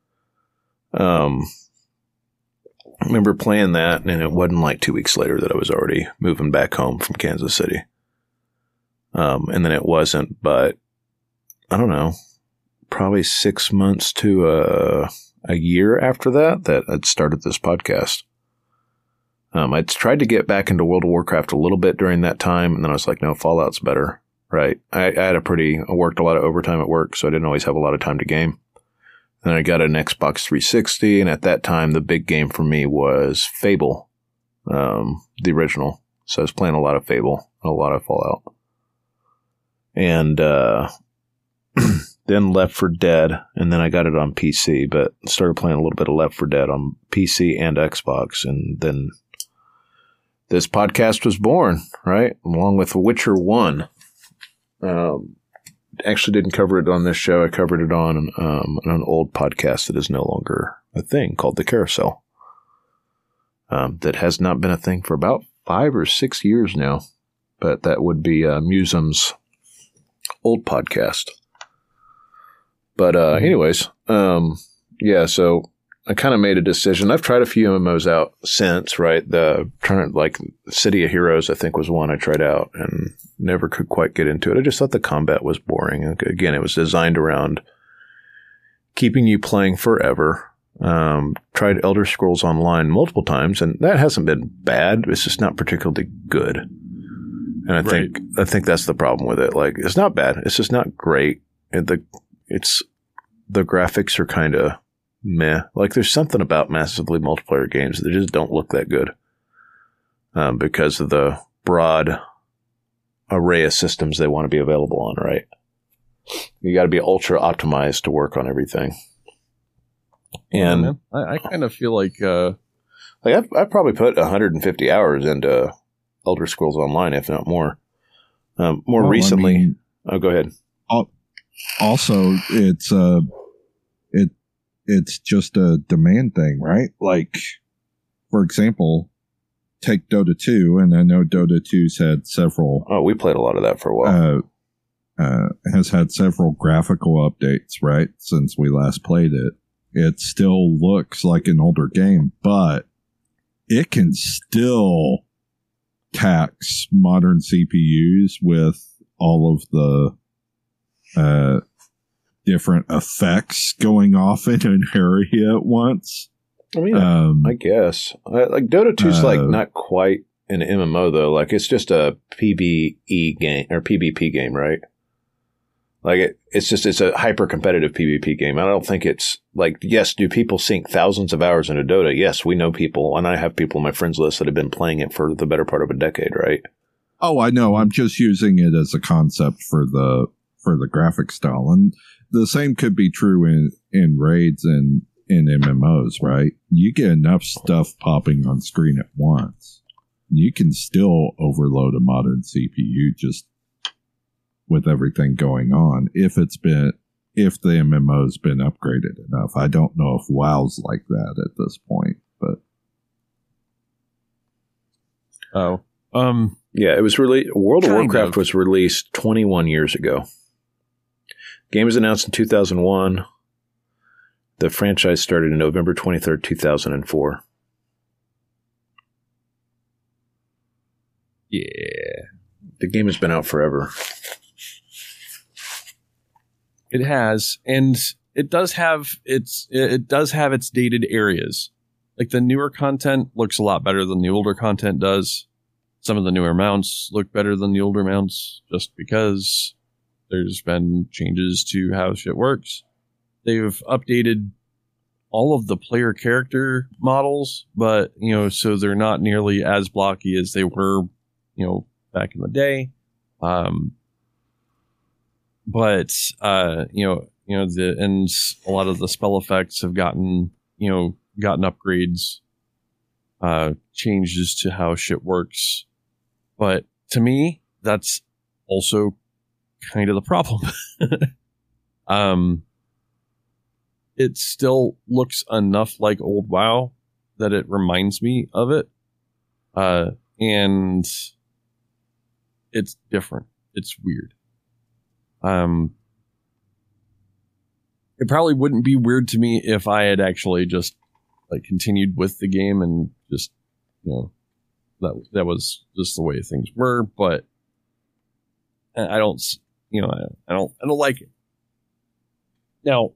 Um, I remember playing that, and it wasn't like two weeks later that I was already moving back home from Kansas City. Um, and then it wasn't, but I don't know, probably six months to uh, a year after that, that I'd started this podcast. Um, I'd tried to get back into World of Warcraft a little bit during that time, and then I was like, no, Fallout's better, right? I, I had a pretty, I worked a lot of overtime at work, so I didn't always have a lot of time to game. Then I got an Xbox three sixty, and at that time, the big game for me was Fable, um, the original. So I was playing a lot of Fable and a lot of Fallout. And uh, then Left four Dead, and then I got it on P C, but started playing a little bit of Left four Dead on P C and Xbox, and then this podcast was born, right? Along with Witcher one. Um, actually didn't cover it on this show. I covered it on um, an old podcast that is no longer a thing called The Carousel. Um, that has not been a thing for about five or six years now. But that would be uh, Musem's old podcast. But uh, anyways, um, yeah, so I kind of made a decision. I've tried a few M M Os out since, right? The current, like City of Heroes, I think, was one I tried out and never could quite get into it. I just thought the combat was boring. Again, it was designed around keeping you playing forever. Um, tried Elder Scrolls Online multiple times, and that hasn't been bad. It's just not particularly good. And I Right. think I think that's the problem with it. Like, it's not bad. It's just not great. And the it's the graphics are kind of meh. Like, there's something about massively multiplayer games that just don't look that good um, because of the broad array of systems they want to be available on, right? You got to be ultra optimized to work on everything. And Yeah, man. I, I kind of feel like uh, like I've, I've probably put one hundred fifty hours into Elder Scrolls Online, if not more. Um, more Well, I recently, mean, oh, go ahead. al- also, it's uh, it it's just a demand thing, right? Like, for example, take Dota two, and I know Dota two's had several Oh, we played a lot of that for a while. uh, uh, has had several graphical updates, right? Since we last played it, it still looks like an older game, but it can still tax modern C P Us with all of the uh, different effects going off in an area at once. I mean, Um, I guess I, like Dota two's like uh, not quite an M M O though. Like, it's just a P V E game or P V P game, right? Like, it, it's just it's a hyper competitive P V P game. I don't think it's like, yes, do people sink thousands of hours into Dota? Yes, we know people, and I have people on my friends list that have been playing it for the better part of a decade, right? Oh, I know. I'm just using it as a concept for the for the graphic style, and the same could be true in in raids and in M M Os, right? You get enough stuff popping on screen at once, you can still overload a modern C P U just with everything going on if it's been if the M M O's been upgraded enough. I don't know if WoW's like that at this point, but oh, um, Yeah, it was really World of Kind Warcraft of. was released twenty-one years ago. Game was announced in two thousand one. The franchise started in November twenty-third, two thousand four. yeah, The game has been out forever. it has, and it does have its it does have its dated areas. Like, the newer content looks a lot better than the older content does. Some of the newer mounts look better than the older mounts just because there's been changes to how shit works. They've updated all of the player character models, but, you know, so they're not nearly as blocky as they were, you know, back in the day. Um, but, uh, you know, you know, the, and a lot of the spell effects have gotten, you know, gotten upgrades, uh, changes to how shit works. But to me, that's also kind of the problem. um, it still looks enough like old WoW that it reminds me of it. Uh, and it's different. It's weird. Um, it probably wouldn't be weird to me if I had actually just like continued with the game and just, you know, that that was just the way things were. But I don't, you know, I, I don't, I don't like it. Now,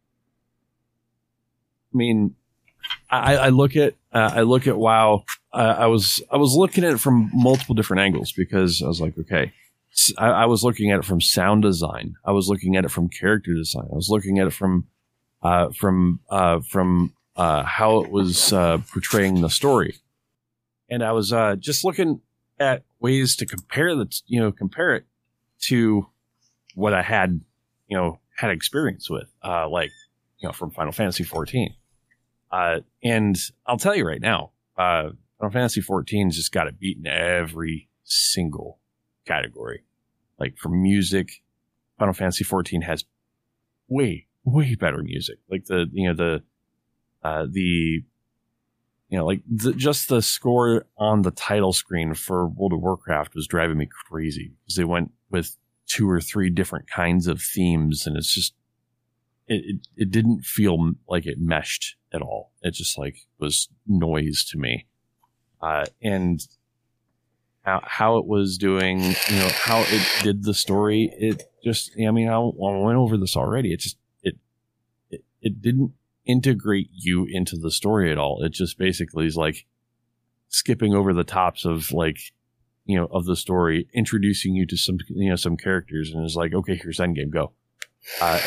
I mean, I, I look at, uh, I look at WoW. Uh, I was, I was looking at it from multiple different angles because I was like, okay. I, I was looking at it from sound design. I was looking at it from character design. I was looking at it from, uh, from, uh, from, uh, how it was, uh, portraying the story. And I was, uh, just looking at ways to compare the, you know, compare it to what I had, you know, had experience with, uh, like, you know, from Final Fantasy fourteen. Uh, and I'll tell you right now, uh, Final Fantasy fourteen just got it beat in every single category. Like for music, Final Fantasy fourteen has way, way better music. Like the, you know, the, uh, the, you know, like the, just the score on the title screen for World of Warcraft was driving me crazy because they went with two or three different kinds of themes, and it's just, it, it, it didn't feel like it meshed at all. It just like was noise to me. Uh, and how, how it was doing, you know, how it did the story. It just, I mean, I, I went over this already. It just, it, it, it didn't integrate you into the story at all. It just basically is like skipping over the tops of like, you know, of the story, introducing you to some, you know, some characters, and it's like, okay, here's Endgame, go. Uh,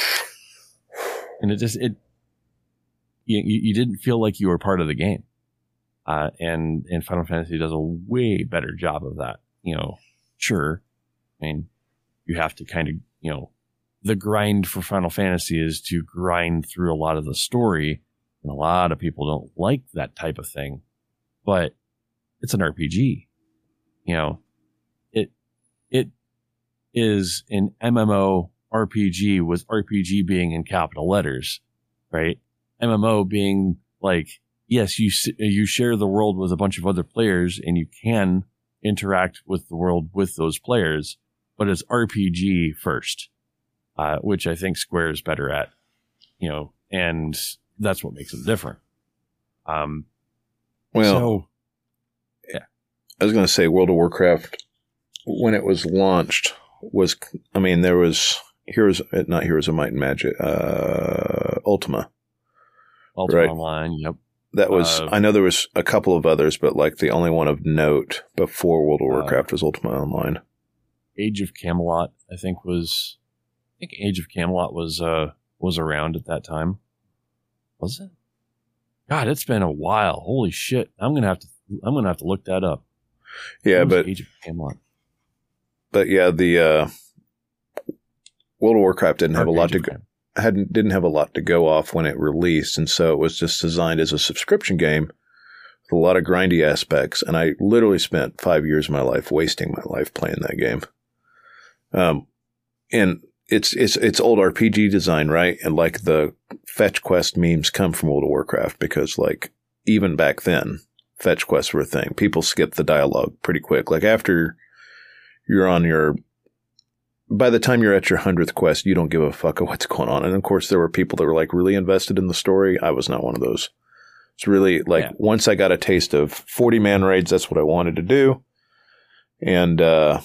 and it just, it, you, you didn't feel like you were part of the game. Uh, and, and Final Fantasy does a way better job of that. You know, sure. I mean, you have to kind of, you know, the grind for Final Fantasy is to grind through a lot of the story. And a lot of people don't like that type of thing, but it's an R P G. You know, it, it is an M M O R P G with R P G being in capital letters, right? M M O being like, yes, you you share the world with a bunch of other players and you can interact with the world with those players, but it's R P G first, uh, which I think Square is better at, you know, and that's what makes them different. Um, well, so, yeah, I was going to say World of Warcraft, when it was launched, was, I mean, there was Heroes, not Heroes of Might and Magic, uh, Ultima. Ultima right? Online, yep. That was, uh, I know there was a couple of others, but like the only one of note before World of Warcraft uh, was Ultima Online. Age of Camelot, I think was, I think Age of Camelot was, uh, was around at that time. Was it? God, it's been a while. Holy shit. I'm going to have to, I'm going to have to look that up. Yeah, but, Age of Camelot? But yeah, the, uh, World of Warcraft didn't have a lot to go. hadn't didn't have a lot to go off when it released, and so it was just designed as a subscription game with a lot of grindy aspects. And I literally spent five years of my life wasting my life playing that game. Um, and it's it's it's old R P G design, right? And like the fetch quest memes come from World of Warcraft because, like, even back then, fetch quests were a thing. People skipped the dialogue pretty quick. Like after you're on your By the time you're at your hundredth quest, you don't give a fuck of what's going on. And of course, there were people that were like really invested in the story. I was not one of those. It's really like yeah. Once I got a taste of forty man raids, that's what I wanted to do. And, uh,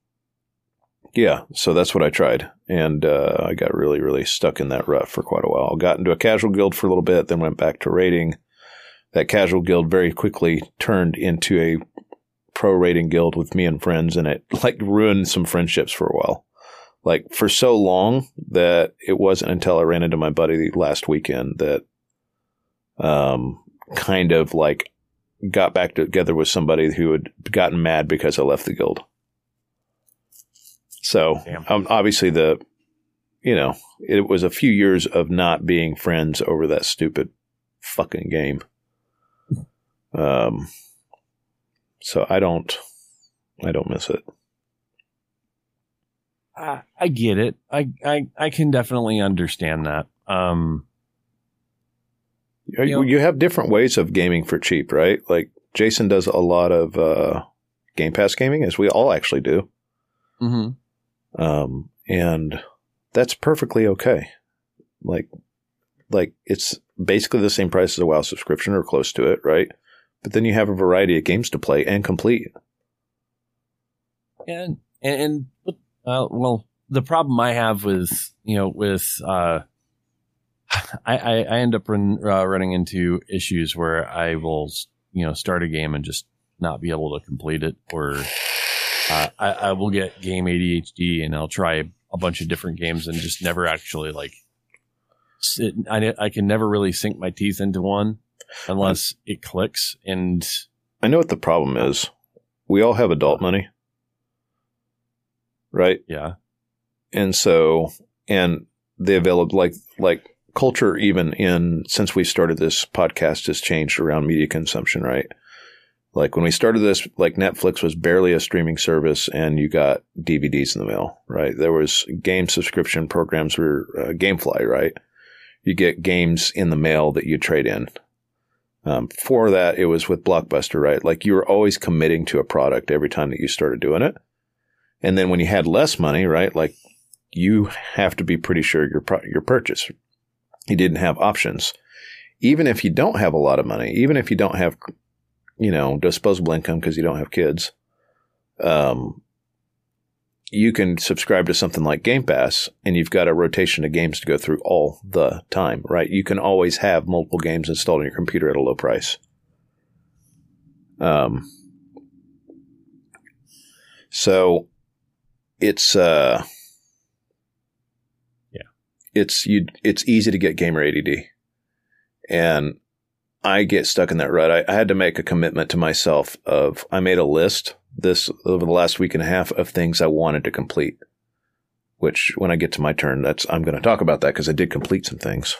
yeah, so that's what I tried. And, uh, I got really, really stuck in that rut for quite a while. Got into a casual guild for a little bit, then went back to raiding. That casual guild very quickly turned into a pro raiding guild with me and friends, and it like ruined some friendships for a while. Like for so long that it wasn't until I ran into my buddy last weekend that um, kind of like got back together with somebody who had gotten mad because I left the guild. So um, obviously the, you know, it was a few years of not being friends over that stupid fucking game. Um, so I don't, I don't miss it. I, I get it. I, I, I can definitely understand that. Um, You, you, know, you have different ways of gaming for cheap, right? Like Jason does a lot of uh, Game Pass gaming, as we all actually do. Mm-hmm. Um, and that's perfectly okay. Like, like it's basically the same price as a WoW subscription or close to it, right? But then you have a variety of games to play and complete. And, and, uh, well, the problem I have with, you know, with, uh, I, I, I end up run, uh, running into issues where I will, you know, start a game and just not be able to complete it, or uh, I, I will get game A D H D and I'll try a bunch of different games and just never actually like sit. I, I can never really sink my teeth into one unless it clicks. And I know what the problem is. We all have adult money, right? Yeah. And so, and the available, like, like, culture, even in since we started this podcast, has changed around media consumption, right? Like when we started this, like Netflix was barely a streaming service, and you got D V Ds in the mail, right? There was game subscription programs or uh, GameFly, right? You get games in the mail that you trade in. Um, before that, it was with Blockbuster, right? Like you were always committing to a product every time that you started doing it. And then when you had less money, right? Like you have to be pretty sure your pro- your purchase. You didn't have options. Even if you don't have a lot of money, even if you don't have, you know, disposable income because you don't have kids, um, you can subscribe to something like Game Pass and you've got a rotation of games to go through all the time, right? You can always have multiple games installed on your computer at a low price. Um, so it's, uh, It's you. It's easy to get gamer A D D, and I get stuck in that rut. I, I had to make a commitment to myself of I made a list this over the last week and a half of things I wanted to complete. Which, when I get to my turn, that's I'm going to talk about that because I did complete some things.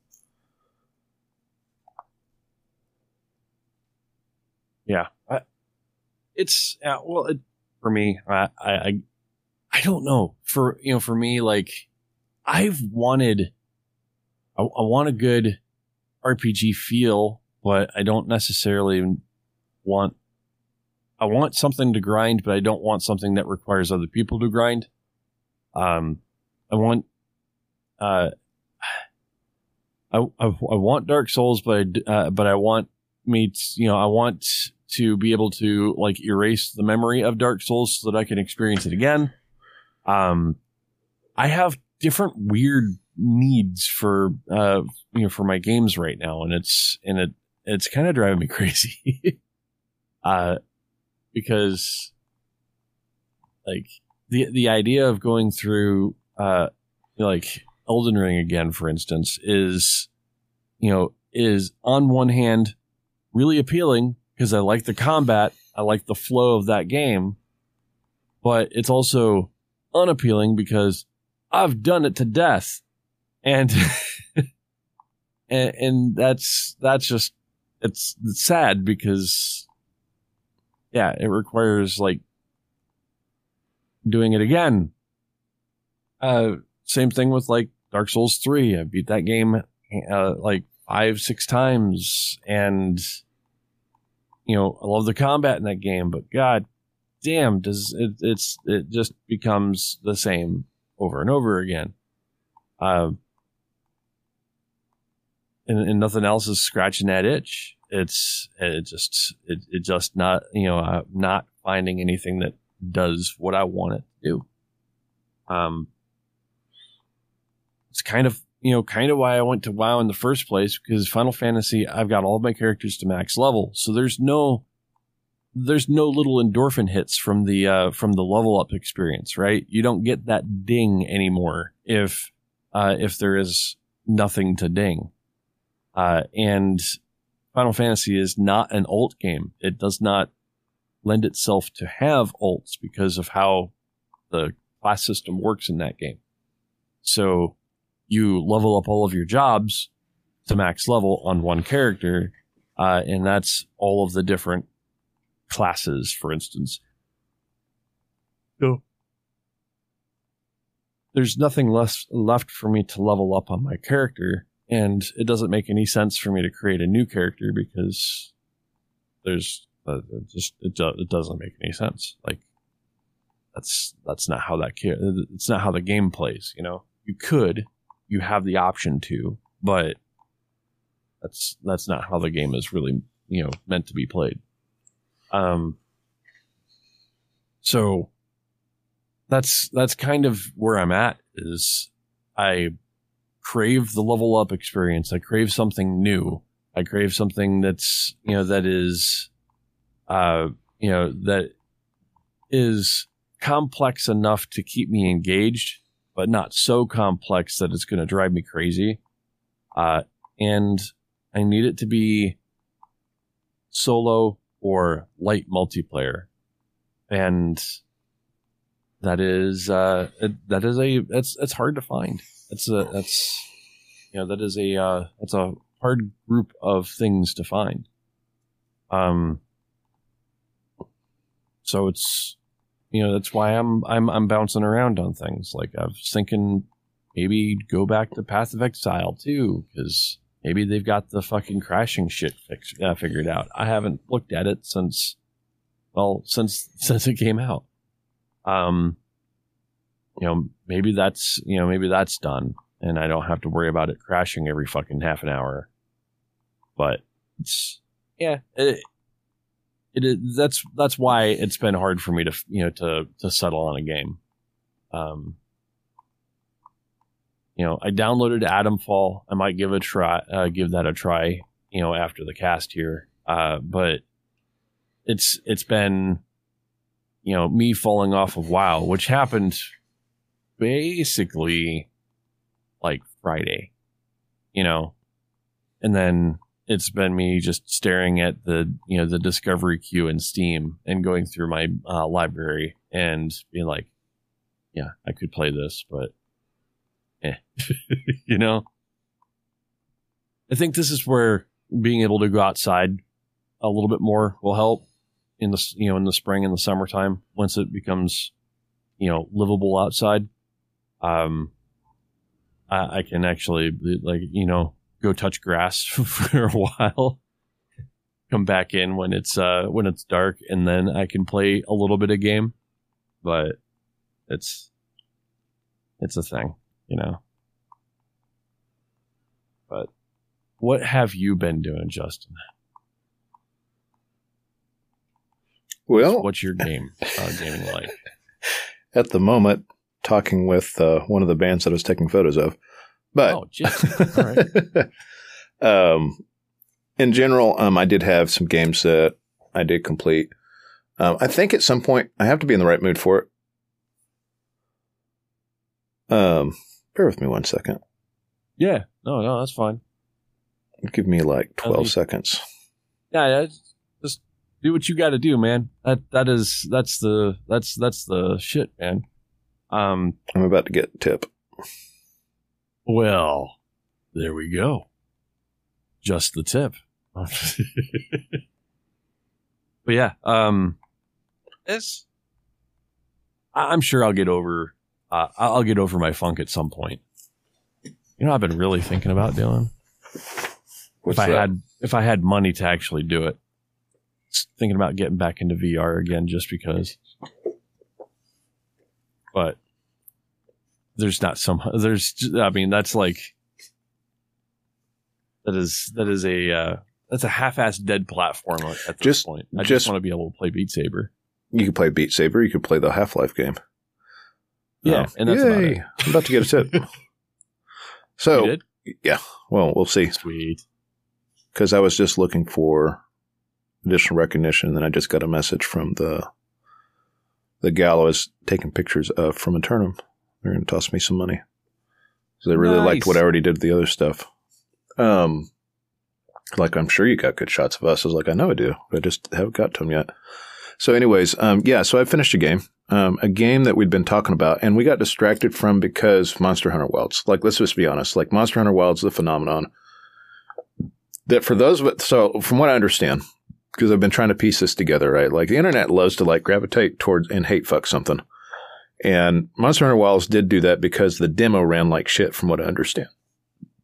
Yeah, I, it's uh, well it, for me. I, I I don't know. For you know, for me, like. I've wanted, I, I want a good R P G feel, but I don't necessarily want, I want something to grind, but I don't want something that requires other people to grind. Um, I want, uh, I, I, I want Dark Souls, but I, uh, but I want me to, you know, I want to be able to like erase the memory of Dark Souls so that I can experience it again. Um, I have different weird needs for uh you know for my games right now, and it's and it it's kind of driving me crazy. uh because like the the idea of going through uh like Elden Ring again, for instance, is you know is on one hand really appealing because I like the combat, I like the flow of that game, but it's also unappealing because I've done it to death, and and, and that's that's just it's, it's sad because yeah, it requires like doing it again. Uh, same thing with like Dark Souls three. I beat that game uh, like five six times, and you know I love the combat in that game, but god damn, does it it's it just becomes the same over and over again. Um, and, and nothing else is scratching that itch. It's, it just, it, it just not, you know, I'm not finding anything that does what I want it to do. Um, it's kind of, you know, kind of why I went to WoW in the first place, because Final Fantasy, I've got all of my characters to max level. So there's no, there's no little endorphin hits from the uh, from the level up experience, right? You don't get that ding anymore if uh, if there is nothing to ding. Uh, and Final Fantasy is not an ult game. It does not lend itself to have ults because of how the class system works in that game. So you level up all of your jobs to max level on one character, uh, and that's all of the different classes, for instance. So there's nothing less left for me to level up on my character, and it doesn't make any sense for me to create a new character because there's uh, it just it, do, it doesn't make any sense. Like that's that's not how that ca- it's not how the game plays. You know, you could, you have the option to, but that's that's not how the game is really, you know, meant to be played. Um. So that's that's kind of where I'm at. Is I crave the level up experience. I crave something new. I crave something that's, you know, that is, uh, you know, that is complex enough to keep me engaged, but not so complex that it's going to drive me crazy. Uh, and I need it to be solo or light multiplayer. And that is, uh, it, that is a, it's, it's hard to find. It's a, that's, you know, that is a, uh, that's a hard group of things to find. Um, so it's, you know, that's why I'm, I'm, I'm bouncing around on things. Like I was thinking maybe go back to Path of Exile too, because maybe they've got the fucking crashing shit fix, uh, figured out. I haven't looked at it since, well, since, since it came out. Um, you know, maybe that's, you know, maybe that's done and I don't have to worry about it crashing every fucking half an hour. But it's, yeah, it, it is, that's, that's why it's been hard for me to, you know, to, to settle on a game. Um, you know, I downloaded Atomfall. I might give a try, uh, give that a try, you know, after the cast here. Uh, but it's, it's been, you know, me falling off of WoW, which happened basically like Friday, you know, and then it's been me just staring at the, you know, the discovery queue in Steam and going through my uh, library and being like, yeah, I could play this, but eh, you know, I think this is where being able to go outside a little bit more will help in the, you know, in the spring and the summertime, once it becomes, you know, livable outside. Um, I, I can actually, like, you know, go touch grass for a while, come back in when it's, uh, when it's dark, and then I can play a little bit of game, but it's, it's a thing, you know. But what have you been doing, Justin? Well, what's your game uh, gaming like? At the moment, talking with uh, one of the bands that I was taking photos of. But oh, geez. All right. um, in general, um, I did have some games that I did complete. Um, I think at some point I have to be in the right mood for it. Um, bear with me one second. Yeah. No, no, that's fine. Give me like twelve least, seconds. Yeah, yeah, just do what you got to do, man. That that is that's the that's that's the shit, man. Um, I'm about to get a tip. Well, there we go. Just the tip. But yeah, um, it's. I'm sure I'll get over. Uh, I'll get over my funk at some point. You know, I've been really thinking about doing. What's if I that? had, if I had money to actually do it, just thinking about getting back into V R again, just because. But there's not some. There's. I mean, that's like. That is that is a uh, that's a half-assed dead platform at this just, point. I just, just want to be able to play Beat Saber. You could play Beat Saber. You could play the Half-Life game. Yeah, oh, and that's yay. about it. I'm about to get a tip. So, You did? yeah, well, we'll see. Sweet. Because I was just looking for additional recognition, and then I just got a message from the the gal I was taking pictures of from Eternum. They're going to toss me some money. So they really Nice. liked what I already did with the other stuff. Um, like, I'm sure you got good shots of us. I was like, I know I do, but I just haven't got to them yet. So anyways, um, yeah, so I finished a game, um, a game that we'd been talking about, and we got distracted from because Monster Hunter Wilds. Like, let's just be honest. Like, Monster Hunter Wilds, the phenomenon that for those of it, so from what I understand, because I've been trying to piece this together, right? Like, the internet loves to, like, gravitate towards and hate fuck something. And Monster Hunter Wilds did do that because the demo ran like shit, from what I understand.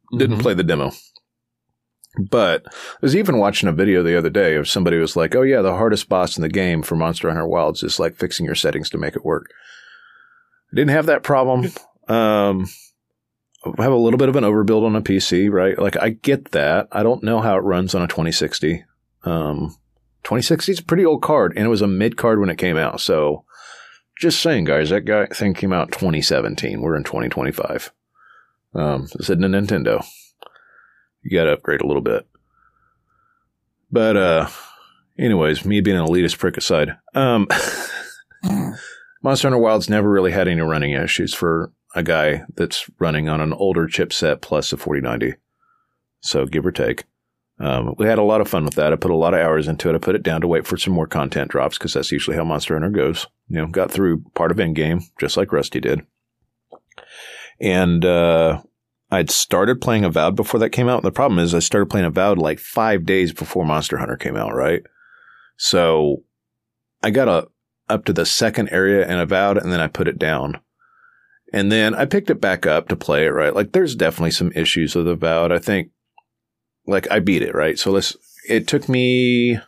Didn't Mhm. play the demo. But I was even watching a video the other day of somebody who was like, oh yeah, the hardest boss in the game for Monster Hunter Wilds is like fixing your settings to make it work. I didn't have that problem. Um, I have a little bit of an overbuild on a P C, right? Like I get that. I don't know how it runs on a twenty sixty. Um, twenty sixty is a pretty old card, and it was a mid card when it came out. So just saying, guys, that guy thing came out in twenty seventeen. We're in twenty twenty-five. Um, it's a Nintendo. You got to upgrade a little bit. But, uh, anyways, me being an elitist prick aside, um, Monster Hunter Wilds never really had any running issues for a guy that's running on an older chipset plus a forty ninety. So give or take. Um, we had a lot of fun with that. I put a lot of hours into it. I put it down to wait for some more content drops because that's usually how Monster Hunter goes. You know, got through part of Endgame, just like Rusty did. And, uh, I'd started playing Avowed before that came out. The problem is I started playing Avowed like five days before Monster Hunter came out, right? So I got a, up to the second area in Avowed, and then I put it down. And then I picked it back up to play it, right? Like there's definitely some issues with Avowed. I think, like I beat it, right? So let's, it took me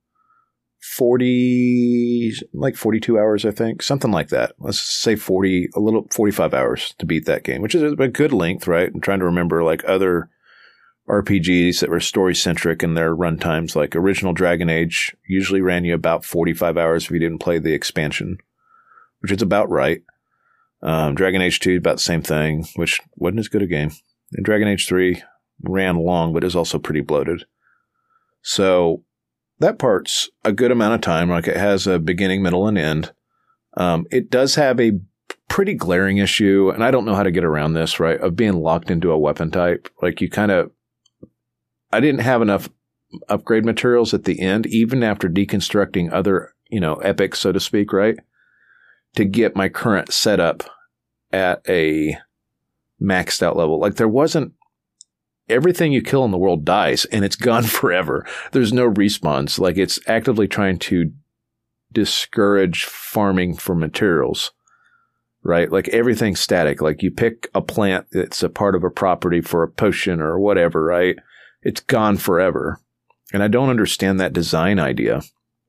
forty, like forty-two hours, I think, something like that. Let's say forty, a little forty-five hours to beat that game, which is a good length, right? I'm trying to remember like other R P Gs that were story centric in their runtimes, like original Dragon Age usually ran you about forty-five hours if you didn't play the expansion, which is about right. Um, Dragon Age two, about the same thing, which wasn't as good a game. And Dragon Age three ran long, but is also pretty bloated. So that part's a good amount of time. Like it has a beginning, middle, and end. Um, it does have a pretty glaring issue, and I don't know how to get around this, right, of being locked into a weapon type. Like you kind of, I didn't have enough upgrade materials at the end, even after deconstructing other, you know, epics, so to speak, right, to get my current setup at a maxed out level. Like there wasn't, everything you kill in the world dies and it's gone forever. There's no respawns. Like it's actively trying to discourage farming for materials, right? Like everything's static. Like you pick a plant that's a part of a property for a potion or whatever, right? It's gone forever. And I don't understand that design idea.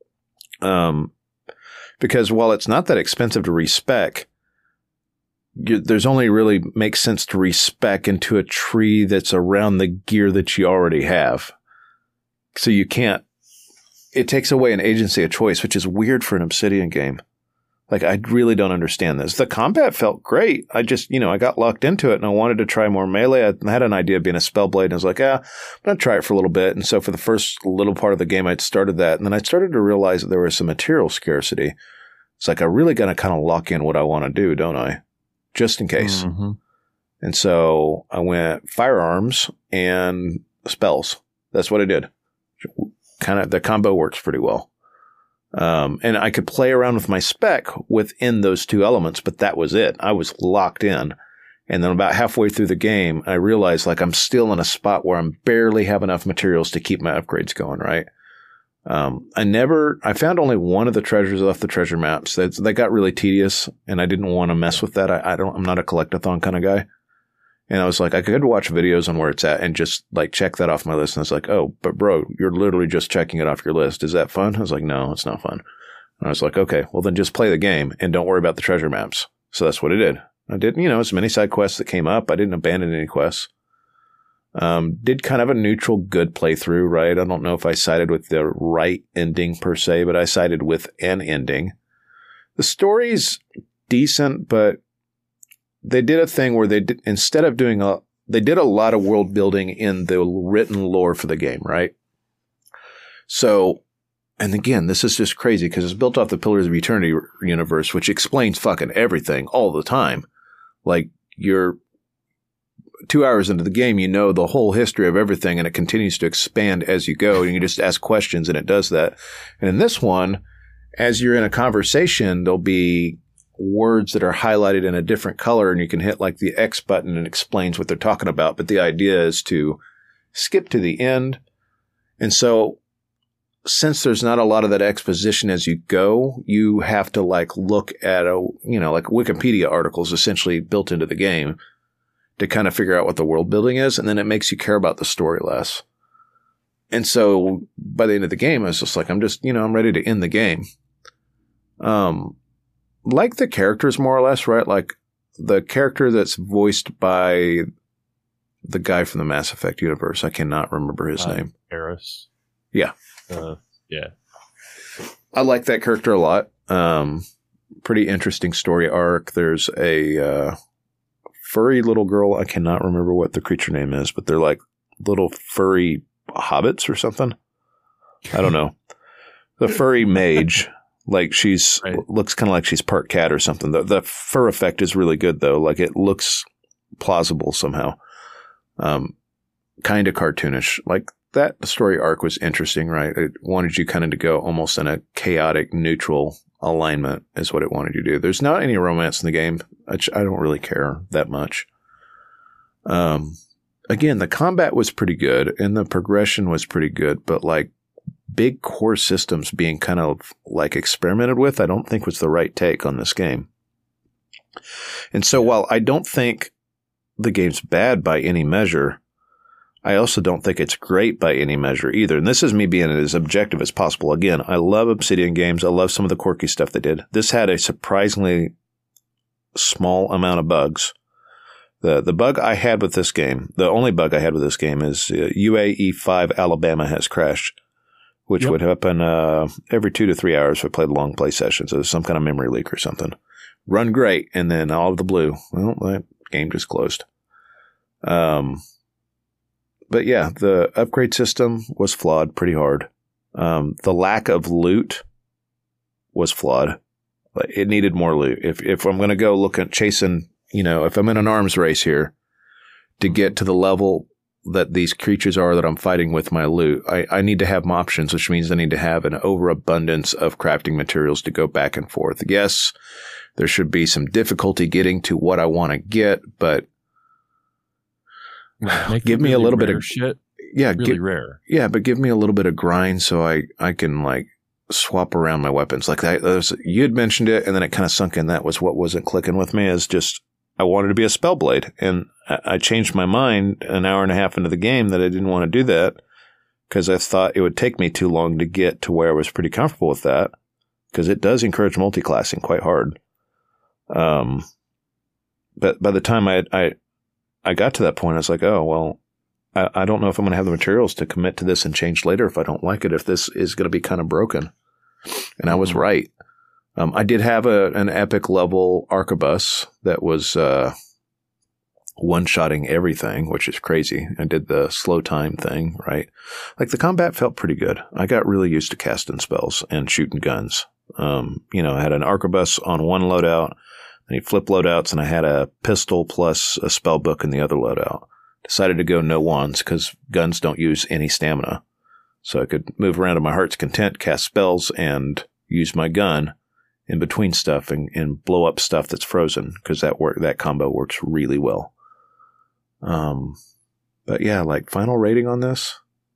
Um, because while it's not that expensive to respec, You, there's only really makes sense to respec into a tree that's around the gear that you already have. So you can't, it takes away an agency of choice, which is weird for an Obsidian game. Like, I really don't understand this. The combat felt great. I just, you know, I got locked into it and I wanted to try more melee. I had an idea of being a Spellblade and I was like, ah, I'm going to try it for a little bit. And so for the first little part of the game, I'd started that. And then I started to realize that there was some material scarcity. It's like, I really got to kind of lock in what I want to do, don't I? Just in case. Mm-hmm. And so I went firearms and spells. That's what I did. Kind of, the combo works pretty well. Um, and I could play around with my spec within those two elements, but that was it. I was locked in. And then about halfway through the game, I realized like I'm still in a spot where I'm barely have enough materials to keep my upgrades going, right? Um, I never, I found only one of the treasures off the treasure maps. That that got really tedious and I didn't want to mess with that. I, I don't, I'm not a collectathon kind of guy. And I was like, I could watch videos on where it's at and just like check that off my list. And I was like, oh, but bro, you're literally just checking it off your list. Is that fun? I was like, no, it's not fun. And I was like, okay, well then just play the game and don't worry about the treasure maps. So that's what I did. I did, you know, as many side quests that came up. I didn't abandon any quests. Um, did kind of a neutral good playthrough, right? I don't know if I sided with the right ending per se, but I sided with an ending. The story's decent, but they did a thing where they did, instead of doing a, they did a lot of world building in the written lore for the game, right? So, and again, this is just crazy because it's built off the Pillars of Eternity universe, which explains fucking everything all the time. Like, you're two hours into the game, you know the whole history of everything, and it continues to expand as you go, and you just ask questions, and it does that. And in this one, as you're in a conversation, there'll be words that are highlighted in a different color, and you can hit like the X button and it explains what they're talking about. But the idea is to skip to the end. And so since there's not a lot of that exposition as you go, you have to like look at a, you know, like Wikipedia articles essentially built into the game to kind of figure out what the world building is, and then it makes you care about the story less. And so by the end of the game, I was just like, I'm just, you know, I'm ready to end the game. Um, like the characters more or less, right? Like the character that's voiced by the guy from the Mass Effect universe. I cannot remember his uh, name. Eris. Yeah. Uh, yeah. I like that character a lot. Um, pretty interesting story arc. There's a, uh, furry little girl. I cannot remember what the creature name is, but they're like little furry hobbits or something. I don't know. The furry mage, like she's right. looks kind of like she's part cat or something. The, the fur effect is really good though. Like it looks plausible somehow. Um, kind of cartoonish. Like that story arc was interesting, right? It wanted you kind of to go almost in a chaotic, neutral alignment is what it wanted you to do. There's not any romance in the game. I, I don't really care that much. Um, again, the combat was pretty good and the progression was pretty good, but like big core systems being kind of like experimented with, I don't think was the right take on this game. And so while I don't think the game's bad by any measure, I also don't think it's great by any measure either. And this is me being as objective as possible. Again, I love Obsidian games. I love some of the quirky stuff they did. This had a surprisingly small amount of bugs. The the bug I had with this game, the only bug I had with this game is uh, U A E five Alabama has crashed, which yep. would happen uh, every two to three hours if I played long play sessions. It was some kind of memory leak or something. Run great, and then all of the blue. Well, that game just closed. Um. But yeah, the upgrade system was flawed pretty hard. Um, the lack of loot was flawed. It needed more loot. If if I'm going to go look at chasing, you know, if I'm in an arms race here to get to the level that these creatures are that I'm fighting with my loot, I, I need to have my options, which means I need to have an overabundance of crafting materials to go back and forth. Yes, there should be some difficulty getting to what I want to get, but Make give me really a little bit of shit. Yeah, really give, rare. Yeah, but give me a little bit of grind so I, I can like swap around my weapons. Like that, that was, you had mentioned it, and then it kind of sunk in. That was what wasn't clicking with me. Is just I wanted to be a Spellblade, and I, I changed my mind an hour and a half into the game that I didn't want to do that because I thought it would take me too long to get to where I was pretty comfortable with that because it does encourage multiclassing quite hard. Um, but by the time I I I got to that point, I was like, oh, well, I, I don't know if I'm going to have the materials to commit to this and change later if I don't like it, if this is going to be kind of broken. And I was right. Um, I did have a, an epic level arquebus that was uh, one-shotting everything, which is crazy. I did the slow time thing, right? Like the combat felt pretty good. I got really used to casting spells and shooting guns. Um, you know, I had an arquebus on one loadout. I need flip loadouts, and I had a pistol plus a spell book in the other loadout. Decided to go no wands because guns don't use any stamina. So I could move around to my heart's content, cast spells, and use my gun in between stuff and, and blow up stuff that's frozen because that work that combo works really well. Um, but yeah, like final rating on this.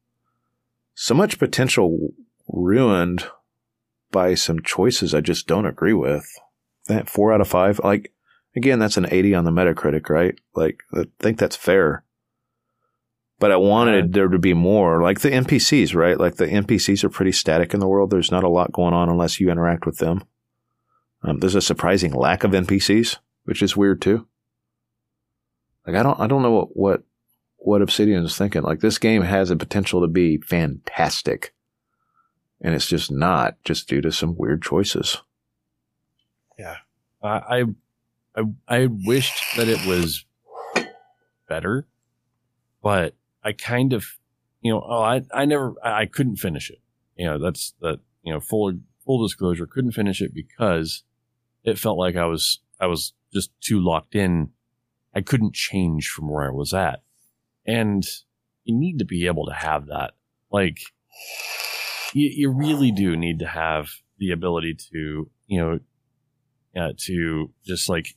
So much potential ruined by some choices I just don't agree with. That four out of five, like, again, that's an eighty on the Metacritic, right? Like, I think that's fair. But I wanted there to be more, like the N P Cs, right? Like the N P Cs are pretty static in the world. There's not a lot going on unless you interact with them. Um, there's a surprising lack of N P Cs, which is weird too. Like, I don't, I don't know what, what, what Obsidian is thinking. Like, this game has a potential to be fantastic, and it's just not, just due to some weird choices. Yeah, uh, I, I, I wished that it was better, but I kind of, you know, oh, I, I never, I, I couldn't finish it. You know, that's that. You know, full full disclosure, couldn't finish it because it felt like I was, I was just too locked in. I couldn't change from where I was at, and you need to be able to have that. Like, you, you really do need to have the ability to, you know. Uh, to just like,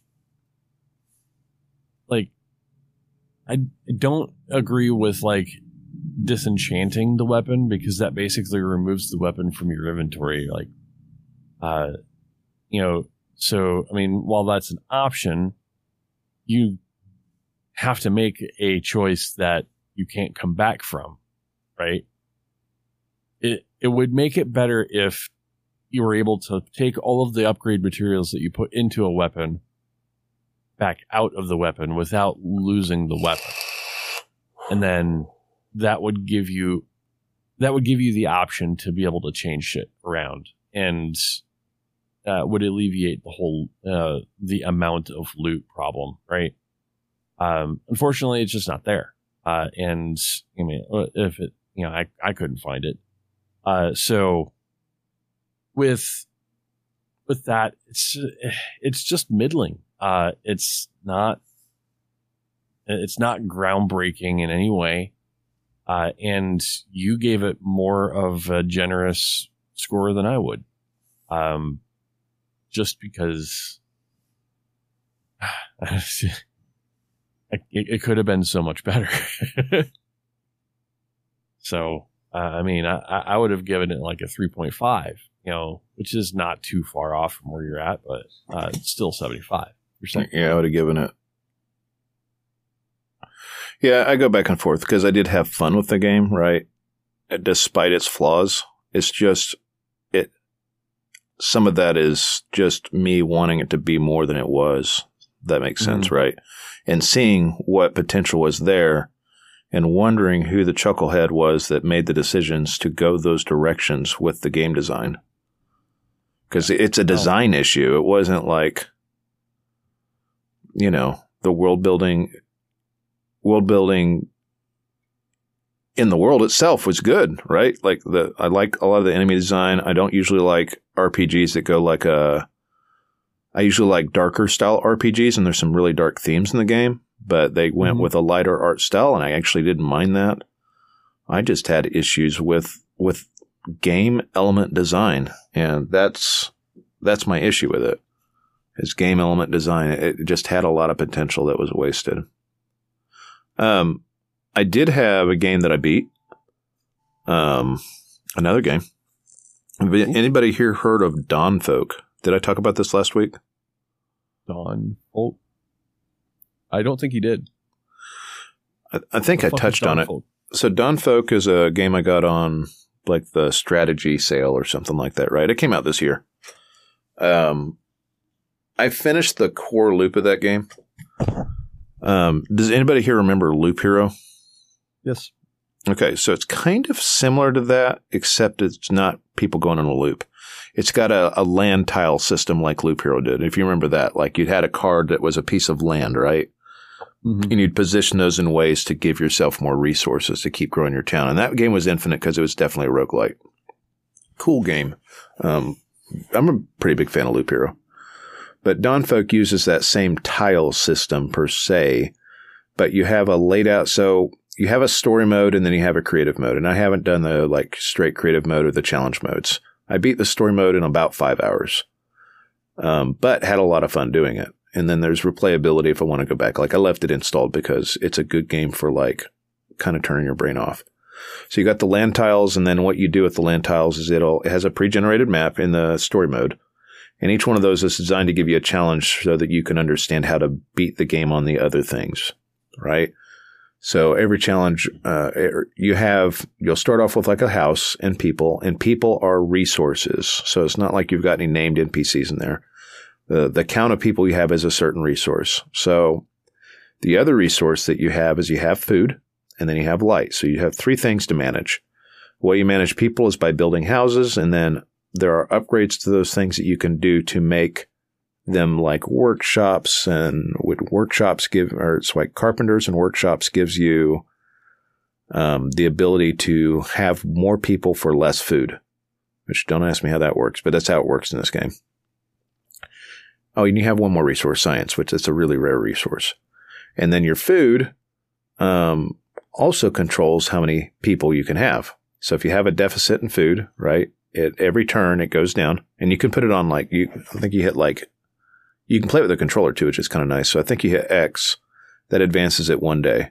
like, I don't agree with like disenchanting the weapon because that basically removes the weapon from your inventory. Like, uh, you know, so, I mean, while that's an option, you have to make a choice that you can't come back from, right? It it would make it better if you were able to take all of the upgrade materials that you put into a weapon back out of the weapon without losing the weapon. And then that would give you that would give you the option to be able to change shit around, and uh, would alleviate the whole uh, the amount of loot problem, right? Um, unfortunately, it's just not there. Uh, and I mean, if it, you know, I, I couldn't find it. Uh, so with, with that, it's, it's just middling. Uh, it's not, it's not groundbreaking in any way. Uh, and you gave it more of a generous score than I would. Um, just because It, it could have been so much better. So, uh, I mean, I, I would have given it like a three point five, you know, which is not too far off from where you're at, but uh, it's still seventy-five percent. Yeah, I would have given it. Yeah, I go back and forth because I did have fun with the game, right? Despite its flaws. It's just, it. some of that is just me wanting it to be more than it was. That makes sense, mm-hmm. right? And seeing what potential was there and wondering who the chucklehead was that made the decisions to go those directions with the game design. Because it's a design oh. issue. It wasn't like, you know, the world building, world building in the world itself was good, right? Like the, I like a lot of the enemy design. I don't usually like R P Gs that go like a, I usually like darker style R P Gs, and there's some really dark themes in the game, but they went mm-hmm. with a lighter art style, and I actually didn't mind that. I just had issues with with game element design, and that's that's my issue with it. Is game element design. It just had a lot of potential that was wasted. Um, I did have a game that I beat. Um, another game. Anybody here heard of Dawnfolk? Did I talk about this last week? Dawnfolk? I don't think you did. I, I think I touched on it. So Dawnfolk is a game I got on like the strategy sale or something like that, right? It came out this year. Um, I finished the core loop of that game. Um, does anybody here remember Loop Hero? Yes. Okay, so it's kind of similar to that, except it's not people going on a loop. It's got a, a land tile system like Loop Hero did. If you remember that, like you'd had a card that was a piece of land, right? Mm-hmm. And you'd position those in ways to give yourself more resources to keep growing your town. And that game was infinite because it was definitely a roguelike. Cool game. Um, I'm a pretty big fan of Loop Hero. But Dawnfolk uses that same tile system per se, but you have a laid out, so you have a story mode and then you have a creative mode. And I haven't done the like straight creative mode or the challenge modes. I beat the story mode in about five hours, um, but had a lot of fun doing it. And then there's replayability if I want to go back. Like I left it installed because it's a good game for like kind of turning your brain off. So you got the land tiles, and then what you do with the land tiles is it'll, it has a pre-generated map in the story mode. And each one of those is designed to give you a challenge so that you can understand how to beat the game on the other things, right? So every challenge, uh, you have, you'll start off with like a house and people, and people are resources. So it's not like you've got any named N P Cs in there. The, the count of people you have is a certain resource. So the other resource that you have is you have food and then you have light. So you have three things to manage. The way you manage people is by building houses, and then there are upgrades to those things that you can do to make them like workshops, and what workshops give, or it's like carpenters and workshops gives you um, the ability to have more people for less food, which don't ask me how that works, but that's how it works in this game. Oh, and you have one more resource, science, which is a really rare resource. And then your food um, also controls how many people you can have. So if you have a deficit in food, right, it, every turn it goes down, and you can put it on like, you, I think you hit like, you can play with the controller too, which is kind of nice. So I think you hit X, that advances it one day.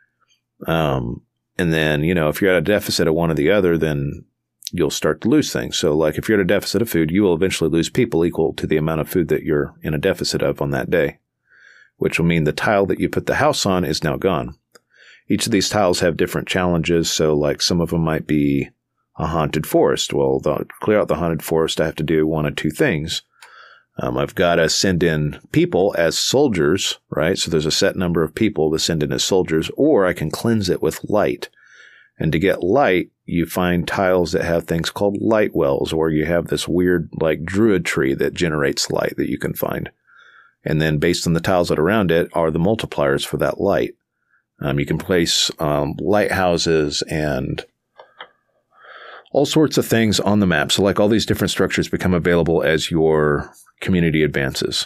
Um, and then, you know, if you're at a deficit of one or the other, then you'll start to lose things. So like if you're at a deficit of food, you will eventually lose people equal to the amount of food that you're in a deficit of on that day. which will mean the tile that you put the house on is now gone. Each of these tiles have different challenges, so like some of them might be a haunted forest. Well, to clear out the haunted forest, I have to do one of two things. Um, I've got to send in people as soldiers, right? So there's a set number of people to send in as soldiers, or I can cleanse it with light. And to get light, you find tiles that have things called light wells, or you have this weird like druid tree that generates light that you can find. And then based on the tiles that are around it are the multipliers for that light. Um, you can place um, lighthouses and all sorts of things on the map. So like all these different structures become available as your community advances.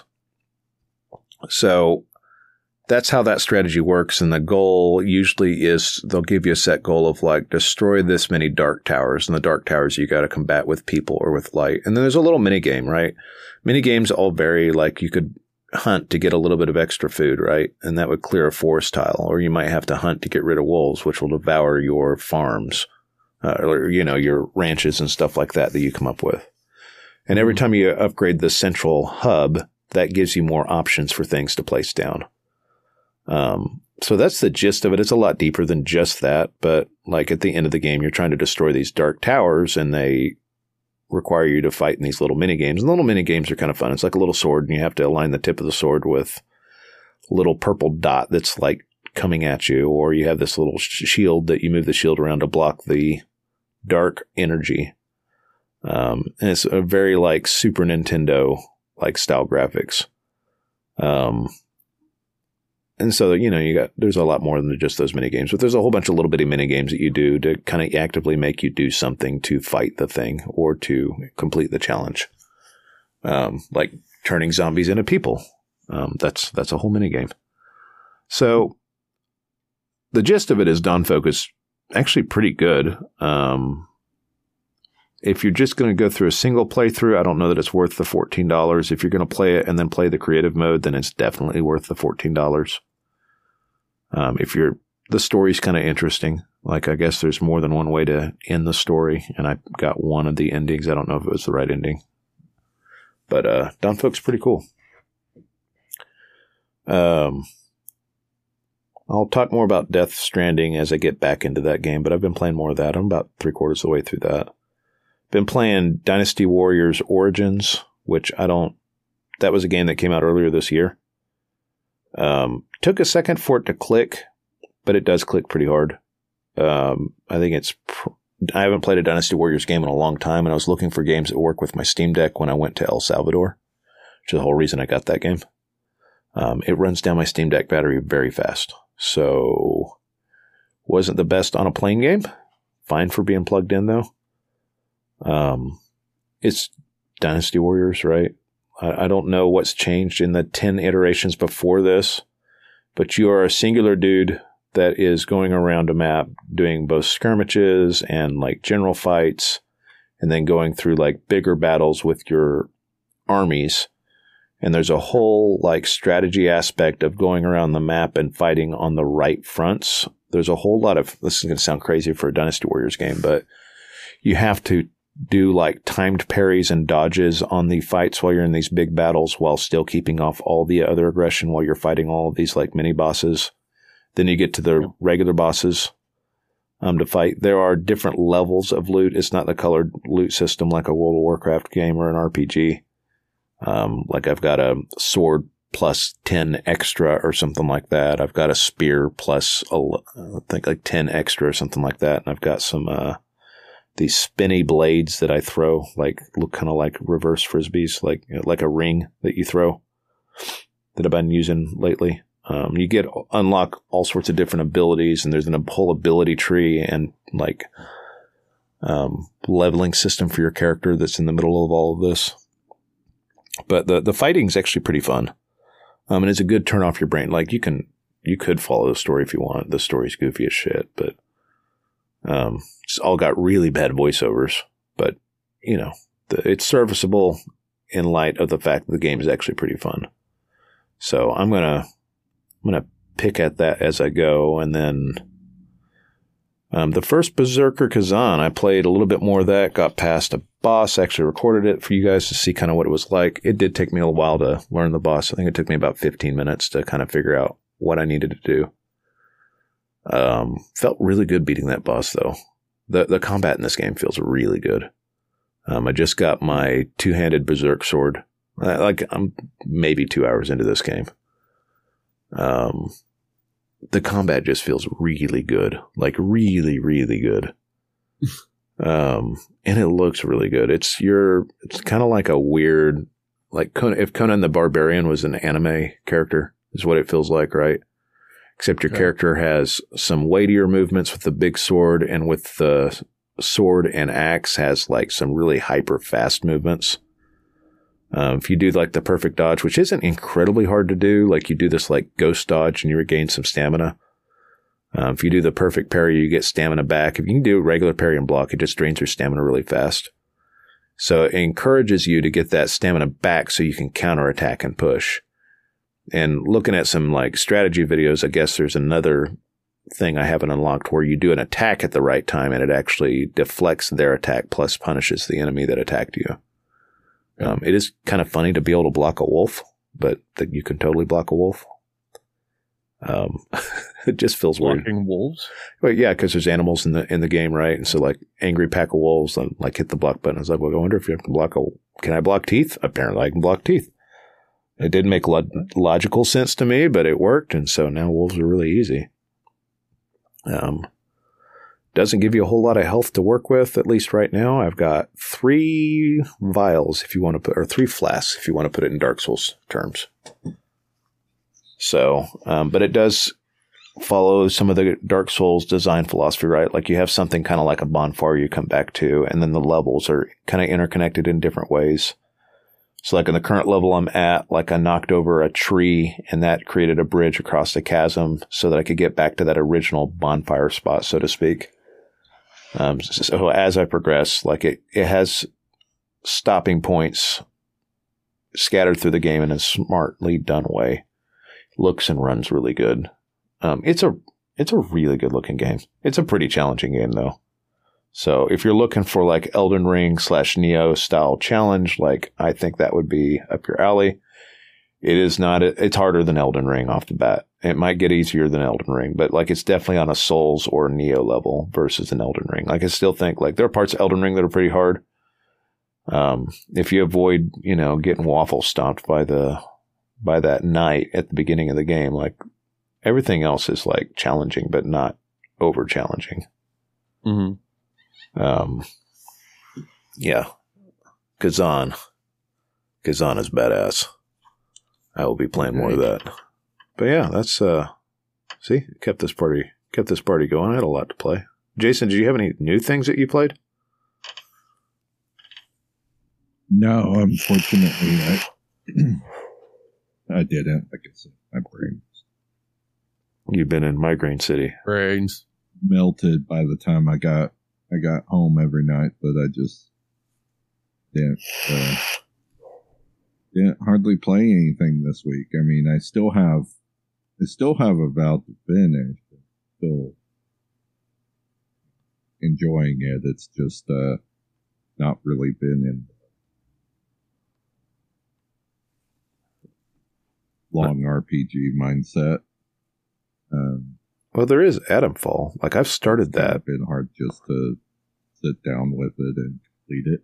So that's how that strategy works. And the goal usually is they'll give you a set goal of like destroy this many dark towers. And the dark towers you got to combat with people or with light. And then there's a little mini game, right? Mini games all vary. Like you could hunt to get a little bit of extra food, right? And that would clear a forest tile. Or you might have to hunt to get rid of wolves, which will devour your farms. Uh, or, you know, your ranches and stuff like that that you come up with. And every time you upgrade the central hub, that gives you more options for things to place down. Um, so that's the gist of it. It's a lot deeper than just that. But like at the end of the game, you're trying to destroy these dark towers and they require you to fight in these little mini games. And little mini games are kind of fun. It's like a little sword and you have to align the tip of the sword with a little purple dot that's like coming at you. Or you have this little sh- shield that you move the shield around to block the dark energy. Um, and it's a very like Super Nintendo like style graphics. Um, and so, you know, you got, there's a lot more than just those mini games, but there's a whole bunch of little bitty mini games that you do to kind of actively make you do something to fight the thing or to complete the challenge. Um, like turning zombies into people. Um, that's, that's a whole mini game. So the gist of it is Dawn Folk is actually pretty good. Um, if you're just going to go through a single playthrough, I don't know that it's worth the fourteen dollars. If you're going to play it and then play the creative mode, then it's definitely worth the fourteen dollars. Um, if you're, the story's kind of interesting. Like, I guess there's more than one way to end the story, and I got one of the endings. I don't know if it was the right ending. But, uh, Dawn Folk's pretty cool. Um, I'll talk more about Death Stranding as I get back into that game, but I've been playing more of that. I'm about three quarters of the way through that. Been playing Dynasty Warriors Origins, which I don't, that was a game that came out earlier this year. Um, took a second for it to click, but it does click pretty hard. Um, I think it's, pr- I haven't played a Dynasty Warriors game in a long time, and I was looking for games that work with my Steam Deck when I went to El Salvador, which is the whole reason I got that game. Um, it runs down my Steam Deck battery very fast. So, wasn't the best on a plane game. Fine for being plugged in, though. Um, it's Dynasty Warriors, right? I, I don't know what's changed in the ten iterations before this, but you are a singular dude that is going around a map doing both skirmishes and like general fights, and then going through like bigger battles with your armies. And there's a whole like strategy aspect of going around the map and fighting on the right fronts. There's a whole lot of, this is going to sound crazy for a Dynasty Warriors game, but you have to do like timed parries and dodges on the fights while you're in these big battles while still keeping off all the other aggression while you're fighting all of these like mini bosses. Then you get to the regular bosses um, to fight. There are different levels of loot. It's not the colored loot system like a World of Warcraft game or an R P G. Um, like I've got a sword plus ten extra or something like that. I've got a spear plus, a, I think like ten extra or something like that. And I've got some, uh, these spinny blades that I throw, like look kind of like reverse frisbees, like, you know, like a ring that you throw that I've been using lately. Um, you get, unlock all sorts of different abilities, and there's a whole ability tree and like, um, leveling system for your character that's in the middle of all of this. But the, the fighting is actually pretty fun. Um, and it's a good turn off your brain. Like you can, you could follow the story if you want. The story's goofy as shit, but, um, it's all got really bad voiceovers, but you know, the, it's serviceable in light of the fact that the game is actually pretty fun. So I'm going to, I'm going to pick at that as I go. And then Um, the first Berserker Kazan, I played a little bit more of that, got past a boss, actually recorded it for you guys to see kind of what it was like. It did take me a while to learn the boss. I think it took me about fifteen minutes to kind of figure out what I needed to do. Um, felt really good beating that boss, though. The the combat in this game feels really good. Um, I just got my two-handed Berserk sword. Like, I'm maybe two hours into this game. Um, the combat just feels really good. Like, really, really good. um, and it looks really good. It's your, it's kind of like a weird, like Conan, if Conan the Barbarian was an anime character, is what it feels like, right? Except your okay. character has some weightier movements with the big sword, and with the sword and axe has like some really hyper fast movements. Um, if you do like the perfect dodge, which isn't incredibly hard to do, like you do this like ghost dodge and you regain some stamina. Um, if you do the perfect parry, you get stamina back. If you can do regular parry and block, it just drains your stamina really fast. So it encourages you to get that stamina back so you can counterattack and push. And looking at some like strategy videos, I guess there's another thing I haven't unlocked where you do an attack at the right time and it actually deflects their attack plus punishes the enemy that attacked you. Um, it is kind of funny to be able to block a wolf, but that you can totally block a wolf. Um, it just feels Blocking weird. wolves? Well, yeah, because there's animals in the in the game, right? And so, like, angry pack of wolves, and like hit the block button. I was like, well, I wonder if you can block a. Can I block teeth? Apparently, I can block teeth. It didn't make lo- logical sense to me, but it worked, and so now wolves are really easy. Um, doesn't give you a whole lot of health to work with, at least right now. I've got three vials, if you want to put, or three flasks, if you want to put it in Dark Souls terms. So, um, but it does follow some of the Dark Souls design philosophy, right? Like you have something kind of like a bonfire you come back to, and then the levels are kind of interconnected in different ways. So like in the current level I'm at, like I knocked over a tree and that created a bridge across the chasm so that I could get back to that original bonfire spot, so to speak. Um, so as I progress, like it, it has stopping points scattered through the game in a smartly done way. Looks and runs really good. Um, it's a, it's a really good looking game. It's a pretty challenging game though. So if you're looking for like Elden Ring slash Nioh style challenge, like I think that would be up your alley. It is not, it's harder than Elden Ring off the bat. It might get easier than Elden Ring, but like it's definitely on a Souls or Nioh level versus an Elden Ring. Like I still think like there are parts of Elden Ring that are pretty hard. Um, if you avoid, you know, getting waffle stomped by the, by that knight at the beginning of the game, like everything else is like challenging, but not over challenging. Mm-hmm. Um, yeah, Kazan. Kazan is badass. I will be playing more of that. But yeah, that's, uh, see, kept this party, kept this party going. I had a lot to play. Jason, did you have any new things that you played? No, unfortunately, I, I didn't. Like I said, my brain You've been in Migraine City. Brains. melted by the time I got I got home every night, but I just didn't uh, didn't hardly play anything this week. I mean, I still have I still have a Vow to finish. Still enjoying it. It's just uh, not really been in long R P G mindset. Um, well, there is Adamfall. Like I've started that. It's been hard just to sit down with it and complete it.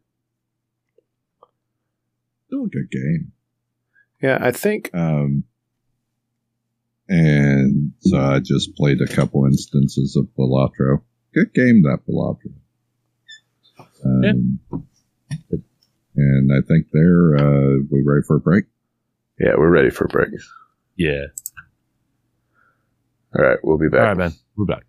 Still a good game. Yeah, I think. Um, and so I just played a couple instances of Balatro. Good game, that Balatro. Um, yeah. And I think there, uh, we ready for a break? Yeah, we're ready for a break. Yeah. All right, we'll be back. All right, man. We're back.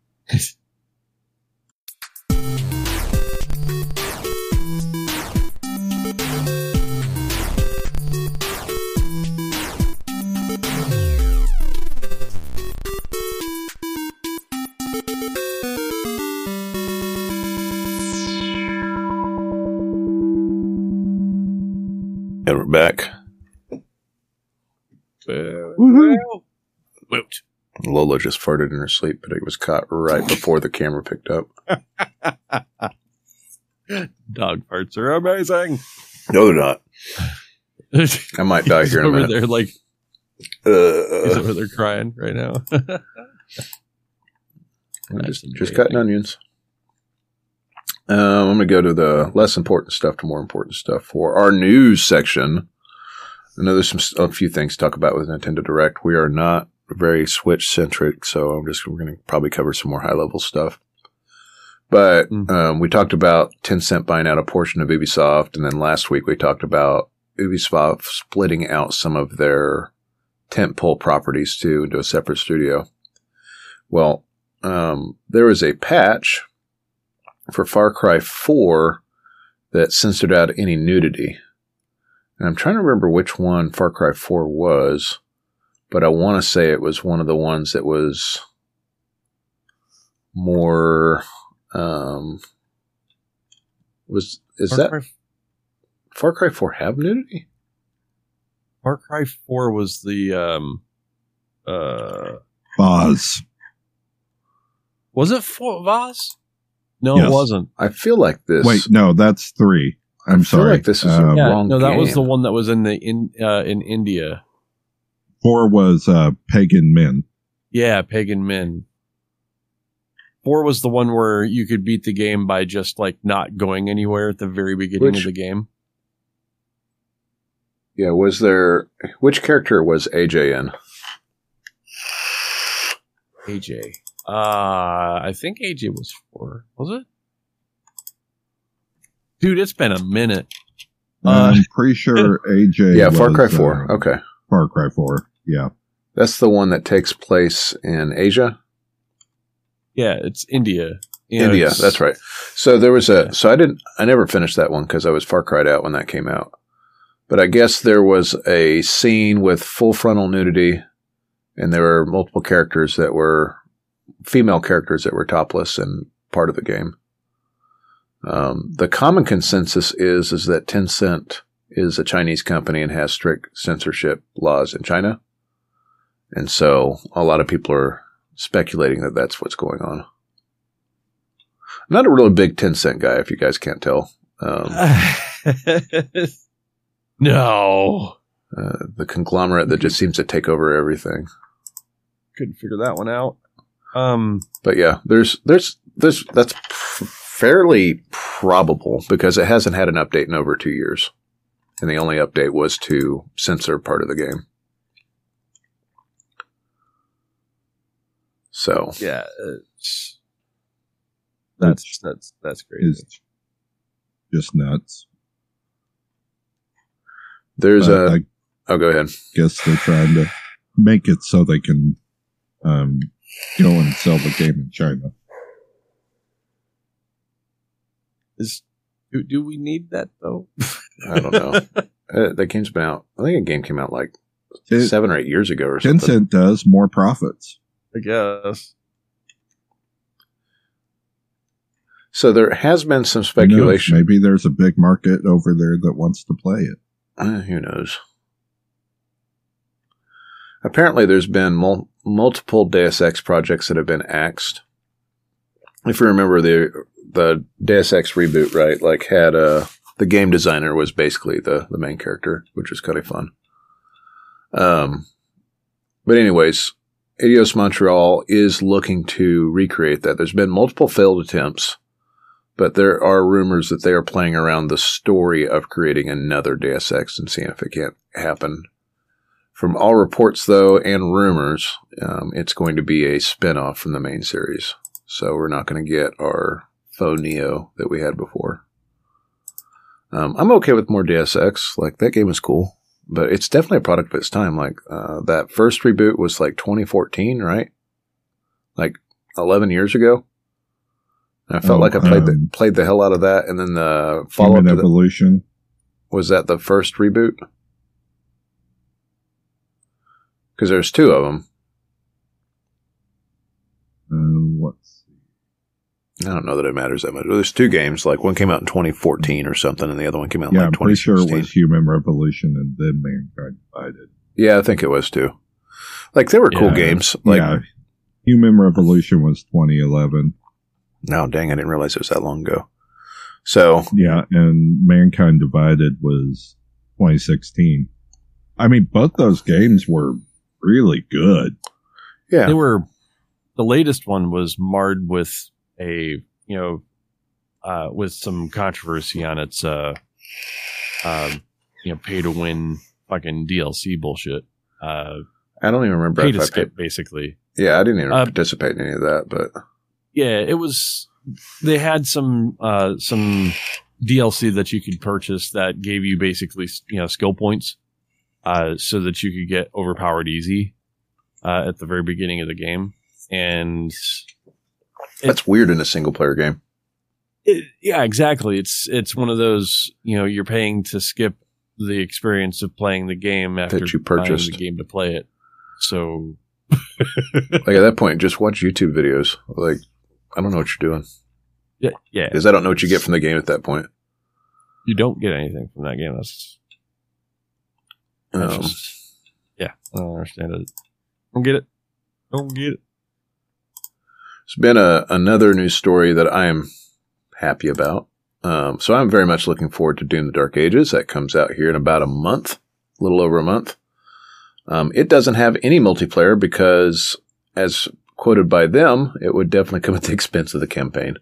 And we're back. Uh, Woot. Lola just farted in her sleep, but it was caught right before the camera picked up. Dog farts are amazing. No, they're not. I might die here in a over minute. there, like, Uh, he's over there crying right now. just just cutting onions. Um, I'm going to go to the less important stuff to more important stuff for our news section. I know there's some a few things to talk about with Nintendo Direct. We are not very Switch centric, so I'm just we're going to probably cover some more high level stuff. But Mm. um, we talked about Tencent buying out a portion of Ubisoft, and then last week we talked about Ubisoft splitting out some of their tentpole properties too into a separate studio. Well, um, there was a patch for Far Cry four that censored out any nudity. And I'm trying to remember which one Far Cry four was, but I want to say it was one of the ones that was more, um, was, is Far that, Cry, Far Cry four have nudity? Far Cry four was the, um, uh, Boz. was it for Voss? No, Yes. it wasn't. I feel like this. Wait, no, that's three. I'm I feel sorry. like this is Um, a Yeah, wrong no, that game. was the one that was in the in uh, in India. Four was uh, Pagan Men. Yeah, Pagan Men. Four was the one where you could beat the game by just like not going anywhere at the very beginning Which- of the game. Yeah, was there, which character was A J in? A J. Uh, I think A J was four. Was it? Dude, it's been a minute. Uh, I'm pretty sure A J. Yeah, Far was, Cry four. uh, Okay. Far Cry four. Yeah. That's the one that takes place in Asia? Yeah, it's India. You know, India, it's- that's right. So there was a, so I didn't, I never finished that one because I was Far Cried out when that came out. But I guess there was a scene with full frontal nudity, and there were multiple characters that were, female characters that were topless and part of the game. Um, the common consensus is, is that Tencent is a Chinese company and has strict censorship laws in China. And so a lot of people are speculating that that's what's going on. I'm not a really big Tencent guy, if you guys can't tell. Um, no. uh, the conglomerate that just seems to take over everything. Couldn't figure that one out. Um, But yeah, there's, there's, there's, that's p- fairly probable because it hasn't had an update in over two years. And the only update was to censor part of the game. So, yeah, it's, that's that's that's crazy. Is just nuts. there's But a, I oh, go ahead. guess they're trying to make it so they can um, go and sell the game in China. Is do, do we need that though? I don't know. uh, that game's been out. I think a game came out like It- seven or eight years ago or something. Tencent does more profits. I guess. So there has been some Who knows? speculation. Maybe there's a big market over there that wants to play it. Uh, who knows? Apparently, there's been mul- multiple Deus Ex projects that have been axed. If you remember the the Deus Ex reboot, right? Like had uh, the game designer was basically the the main character, which was kind of fun. Um, but anyways, Eidos Montreal is looking to recreate that. There's been multiple failed attempts. But there are rumors that they are playing around the story of creating another Deus Ex and seeing if it can't happen. From all reports, though, and rumors, um, it's going to be a spin-off from the main series. So we're not going to get our faux Neo that we had before. Um, I'm okay with more Deus Ex. Like, that game is cool. But it's definitely a product of its time. Like, uh, that first reboot was like twenty fourteen, right? Like, eleven years ago. I felt Oh, like I played the um, played the hell out of that, and then the follow up Human to that, Evolution. was that the first reboot? Because there's two of them. Uh, let's see. I don't know that it matters that much. There's two games. Like one came out in twenty fourteen or something, and the other one came out in Yeah, like I'm twenty pretty sure sixteen. it was Human Revolution and then Mankind Divided. Yeah, I think it was too. Like they were cool Yeah. games. Like yeah, Human Revolution was twenty eleven. No, dang, I didn't realize it was that long ago. So yeah, and Mankind Divided was twenty sixteen. I mean, both those games were really good. Yeah, they were. The latest one was marred with a you know, uh, with some controversy on its uh, um, you know, pay to win fucking D L C bullshit. Uh, I don't even remember. Pay if to I skip, paid. basically. Yeah, I didn't even uh, participate in any of that, but yeah, it was. They had some uh, some D L C that you could purchase that gave you basically you know skill points, uh, so that you could get overpowered easy uh, at the very beginning of the game, and that's it, weird in a single player game. It, yeah, exactly. It's it's one of those you know you're paying to skip the experience of playing the game after that you purchased buying the game to play it. So, like at that point, just watch YouTube videos. Like. I don't know what you're doing. Yeah, yeah. Because I don't know what you get from the game at that point. You don't get anything from that game. That's, that's um, just, yeah. I don't understand it. Don't get it. Don't get it. It's been a another news story that I am happy about. Um, so I'm very much looking forward to Doom: The Dark Ages. That comes out here in about a month, a little over a month. Um, it doesn't have any multiplayer because, as quoted by them, it would definitely come at the expense of the campaign.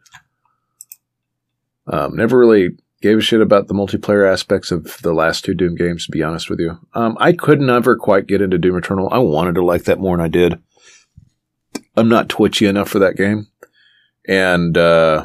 Um, never really gave a shit about the multiplayer aspects of the last two Doom games, to be honest with you. Um, I could never quite get into Doom Eternal. I wanted to like that more than I did. I'm not twitchy enough for that game. And uh,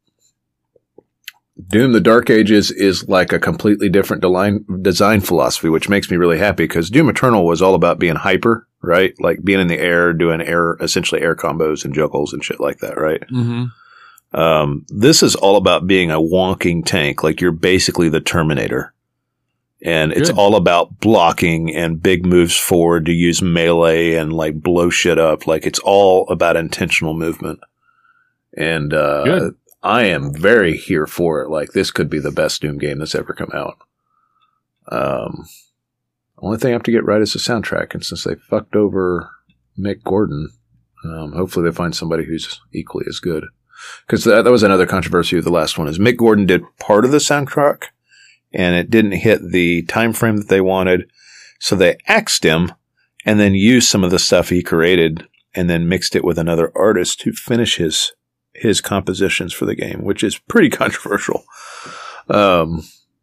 Doom: The Dark Ages is like a completely different design, design philosophy, which makes me really happy because Doom Eternal was all about being hyper, right? Like being in the air, doing air, essentially air combos and juggles and shit like that, right? Mm-hmm. Um, this is all about being a wonking tank. Like you're basically the Terminator. And it's Good. all about blocking and big moves forward to use melee and like blow shit up. Like it's all about intentional movement. And uh, Good. I am very here for it. Like this could be the best Doom game that's ever come out. Um, only thing I have to get right is the soundtrack. And since they fucked over Mick Gordon, um, hopefully they find somebody who's equally as good. Because that, that was another controversy with the last one is Mick Gordon did part of the soundtrack and it didn't hit the time frame that they wanted. So they axed him and then used some of the stuff he created and then mixed it with another artist to finish his his compositions for the game, which is pretty controversial. Um,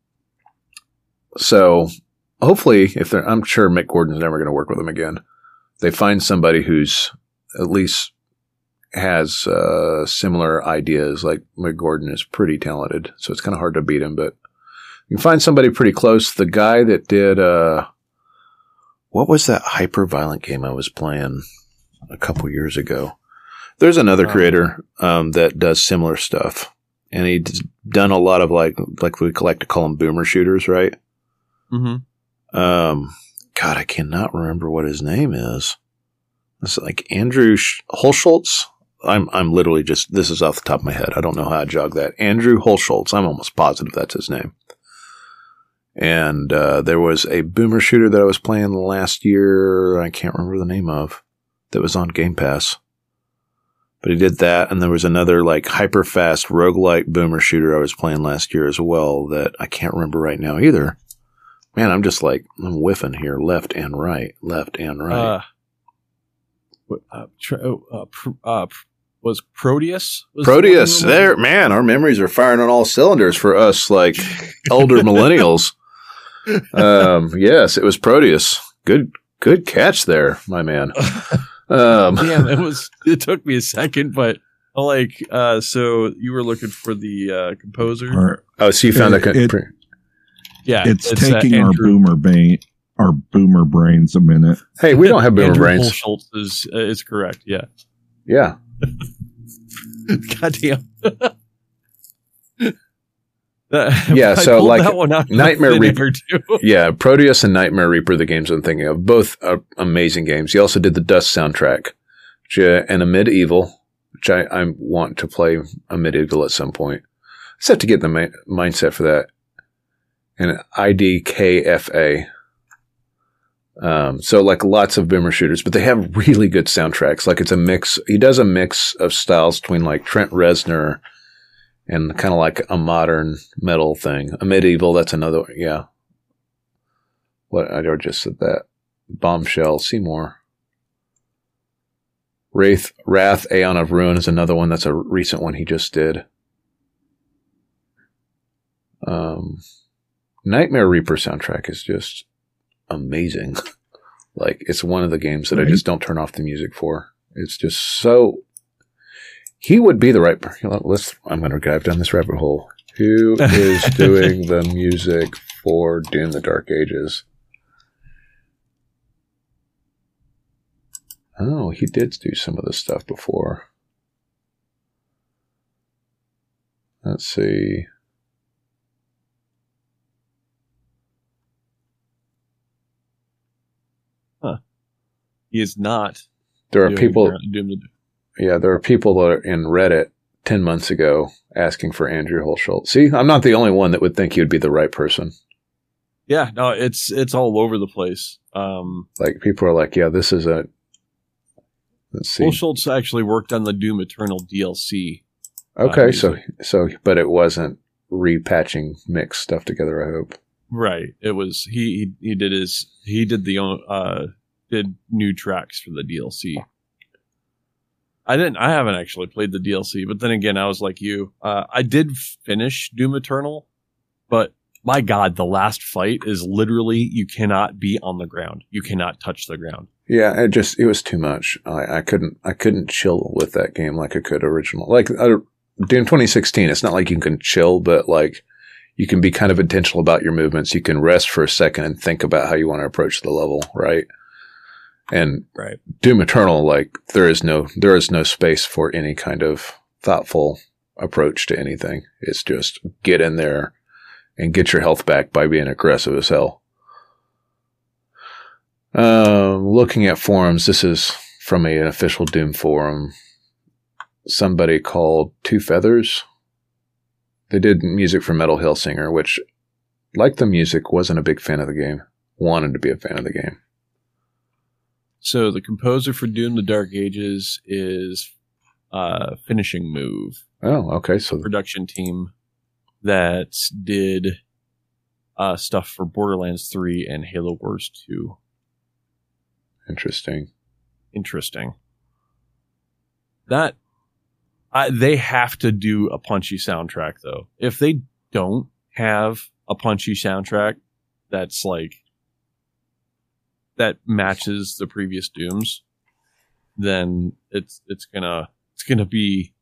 so hopefully, if they're, I'm sure Mick Gordon's never going to work with them again. They find somebody who's at least has uh, similar ideas. Like Mick Gordon is pretty talented, so it's kind of hard to beat him. But you can find somebody pretty close. The guy that did uh, what was that hyper violent game I was playing a couple years ago? There's another creator um, that does similar stuff, and he's done a lot of like like we like to call them boomer shooters, right? Mm-hmm. Um, God, I cannot remember what his name is. It's like Andrew Holschultz. I'm I'm literally just this is off the top of my head. I don't know how I jog that. Andrew Holschultz. I'm almost positive that's his name. And uh, there was a boomer shooter that I was playing last year. I can't remember the name of that was on Game Pass. But he did that, and there was another like hyper fast roguelike boomer shooter I was playing last year as well that I can't remember right now either. Man, I'm just like I'm whiffing here, left and right, left and right. Uh, uh, tr- uh, pr- uh, was Proteus? Was Proteus, there, man. Our memories are firing on all cylinders for us, like elder millennials. Um, yes, it was Proteus. Good, good catch there, my man. Um, Damn, it was. It took me a second, but like, uh, so you were looking for the uh, composer? Or, oh, so you found it, a. it, yeah, it's, it's taking uh, our boomer brain, our boomer brains a minute. Hey, we don't have boomer Andrew brains. Holschultz is uh, is correct. Yeah. Yeah. Goddamn. Yeah, so pulled like that one out of Nightmare thin Reaper. air, too. Yeah, Proteus and Nightmare Reaper, the games I'm thinking of, both are amazing games. He also did the Dust soundtrack, which, uh, and a Medieval, which I, I want to play a Medieval at some point. I just have to get the ma- mindset for that. And I D K F A. Um, so like lots of boomer shooters, but they have really good soundtracks. Like it's a mix. He does a mix of styles between like Trent Reznor and kind of like a modern metal thing. A medieval, that's another one. Yeah. What I just said that. Bombshell, Seymour. Wraith, Wrath, Aeon of Ruin is another one. That's a recent one he just did. Um, Nightmare Reaper soundtrack is just amazing. Like it's one of the games that right. I just don't turn off the music for. It's just so. He would be the right. Let's. I'm going to dive down this rabbit hole. Who is doing the music for Doom: The Dark Ages? Oh, he did do some of this stuff before. Let's see. Huh. He is not. There are people. Yeah, there are people that are in Reddit ten months ago asking for Andrew Hulshult. See, I'm not the only one that would think he would be the right person. Yeah, no, it's it's all over the place. Um, like people are like, yeah, this is a. Let's see. Hulshult's actually worked on the Doom Eternal D L C. Okay, uh, so so, but it wasn't repatching mixed stuff together. I hope. Right. It was he. He, he did his. He did the uh did new tracks for the D L C. I didn't. I haven't actually played the D L C, but then again, I was like you. Uh, I did finish Doom Eternal, but my God, the last fight is literally you cannot be on the ground. You cannot touch the ground. Yeah, it just it was too much. I, I couldn't I couldn't chill with that game like I could original. Like uh, Doom twenty sixteen, it's not like you can chill, but like you can be kind of intentional about your movements. You can rest for a second and think about how you want to approach the level, right? And right. Doom Eternal, like there is no there is no space for any kind of thoughtful approach to anything. It's just get in there and get your health back by being aggressive as hell. Uh, looking at forums, this is from a, an official Doom forum. Somebody called Two Feathers. They did music for Metal Hellsinger, which, like the music, wasn't a big fan of the game. Wanted to be a fan of the game. So the composer for Doom: The Dark Ages is uh, Finishing Move. Oh, okay. So the production team that did uh, stuff for Borderlands three and Halo Wars two. Interesting. Interesting. That I, they have to do a punchy soundtrack, though. If they don't have a punchy soundtrack that's like that matches the previous Dooms, then it's it's gonna it's gonna be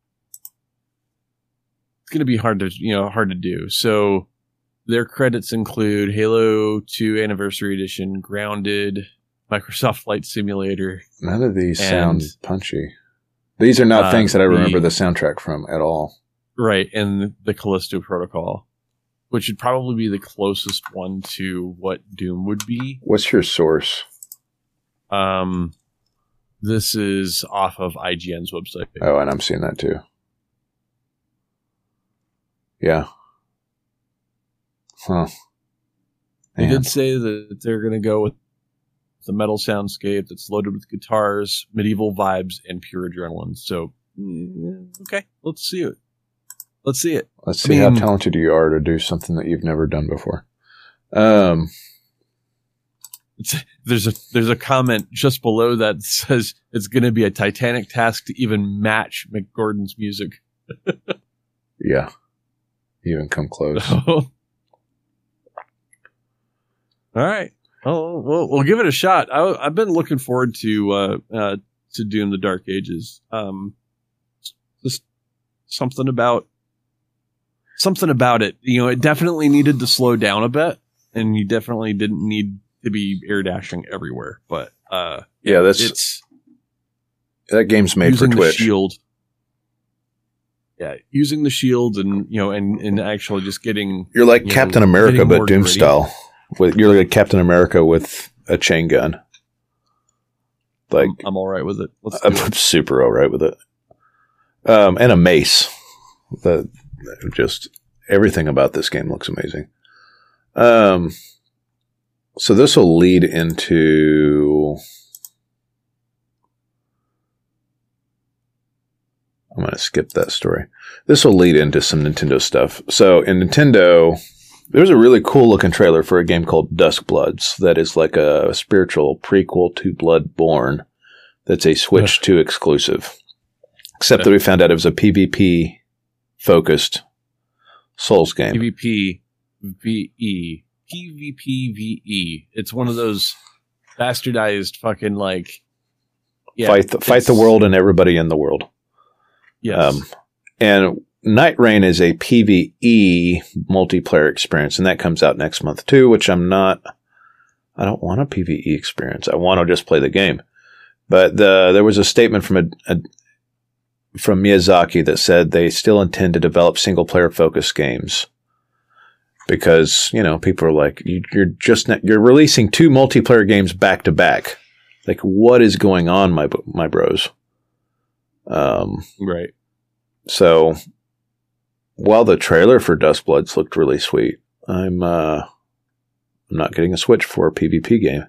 it's gonna be hard to you know hard to do. So their credits include Halo two Anniversary Edition, Grounded, Microsoft Flight Simulator. None of these sound punchy. These are not uh, things that I remember the, the soundtrack from at all. Right, and the Callisto Protocol, which would probably be the closest one to what Doom would be. What's your source? Um, this is off of I G N's website. Oh, and I'm seeing that too. Yeah. Huh. They did say that they're going to go with the metal soundscape that's loaded with guitars, medieval vibes, and pure adrenaline. So, okay, let's see it. Let's see it. Let's see I mean, how talented you are to do something that you've never done before. Um, it's, there's a there's a comment just below that says it's going to be a titanic task to even match Mick Gordon's music. Yeah, even come close. All right. Oh, well, we'll give it a shot. I, I've been looking forward to uh, uh, to Doom: The Dark Ages. Um, just something about something about it. You know, it definitely needed to slow down a bit, and you definitely didn't need to be air dashing everywhere. But uh, yeah, that's it's that game's made for Twitch. The shield, yeah, using the shield, and you know, and, and actually just getting you're like you Captain know, America, but Doom gritty. Style. With, you're like Captain America with a chain gun. Like I'm, I'm all right with it. Let's I'm it. super all right with it. Um, and a mace. The just everything about this game looks amazing. Um, so this will lead into. I'm going to skip that story. This will lead into some Nintendo stuff. So in Nintendo, there's a really cool looking trailer for a game called Duskbloods that is like a spiritual prequel to Bloodborne that's a Switch two exclusive. Except that we found out it was a PvP focused Souls game. PvP V E. PvP V E. It's one of those bastardized fucking like yeah, fight the, fight the world and everybody in the world. Yes. Um, and Night Rain is a PvE multiplayer experience, and that comes out next month too, which I'm not, I don't want a PvE experience. I want to just play the game. But the, there was a statement from a, a from Miyazaki that said they still intend to develop single player focused games. Because, you know, people are like, you, you're just not, you're releasing two multiplayer games back to back. Like, what is going on, my my bros? Um, right. So, while the trailer for Duskbloods looked really sweet, I'm uh, I'm not getting a Switch for a PvP game.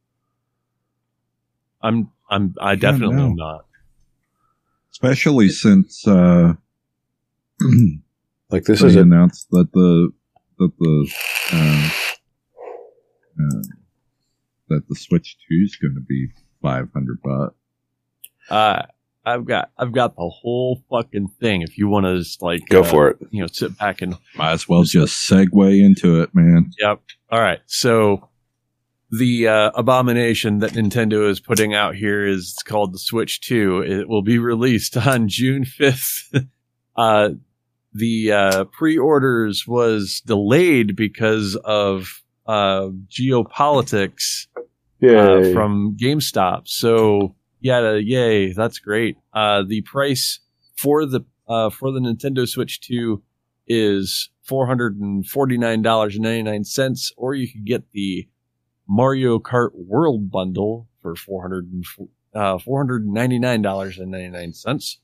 I'm I'm I definitely yeah, no. am not. Especially since uh, like this they is a, announced that the that the uh, uh, that the Switch two is going to be five hundred bucks. Uh I've got I've got the whole fucking thing. If you want to just like go uh, for it, you know, sit back and might as well just segue into it, man. Yep. All right. So the uh, abomination that Nintendo is putting out here is called the Switch two. It will be released on June fifth. uh, the uh, pre-orders was delayed because of uh, geopolitics uh, from GameStop. So. Yeah, yay! That's great. Uh, the price for the uh, for the Nintendo Switch two is four hundred and forty nine dollars and ninety nine cents, or you could get the Mario Kart World bundle for four hundred and uh, four hundred and ninety nine dollars and ninety nine cents.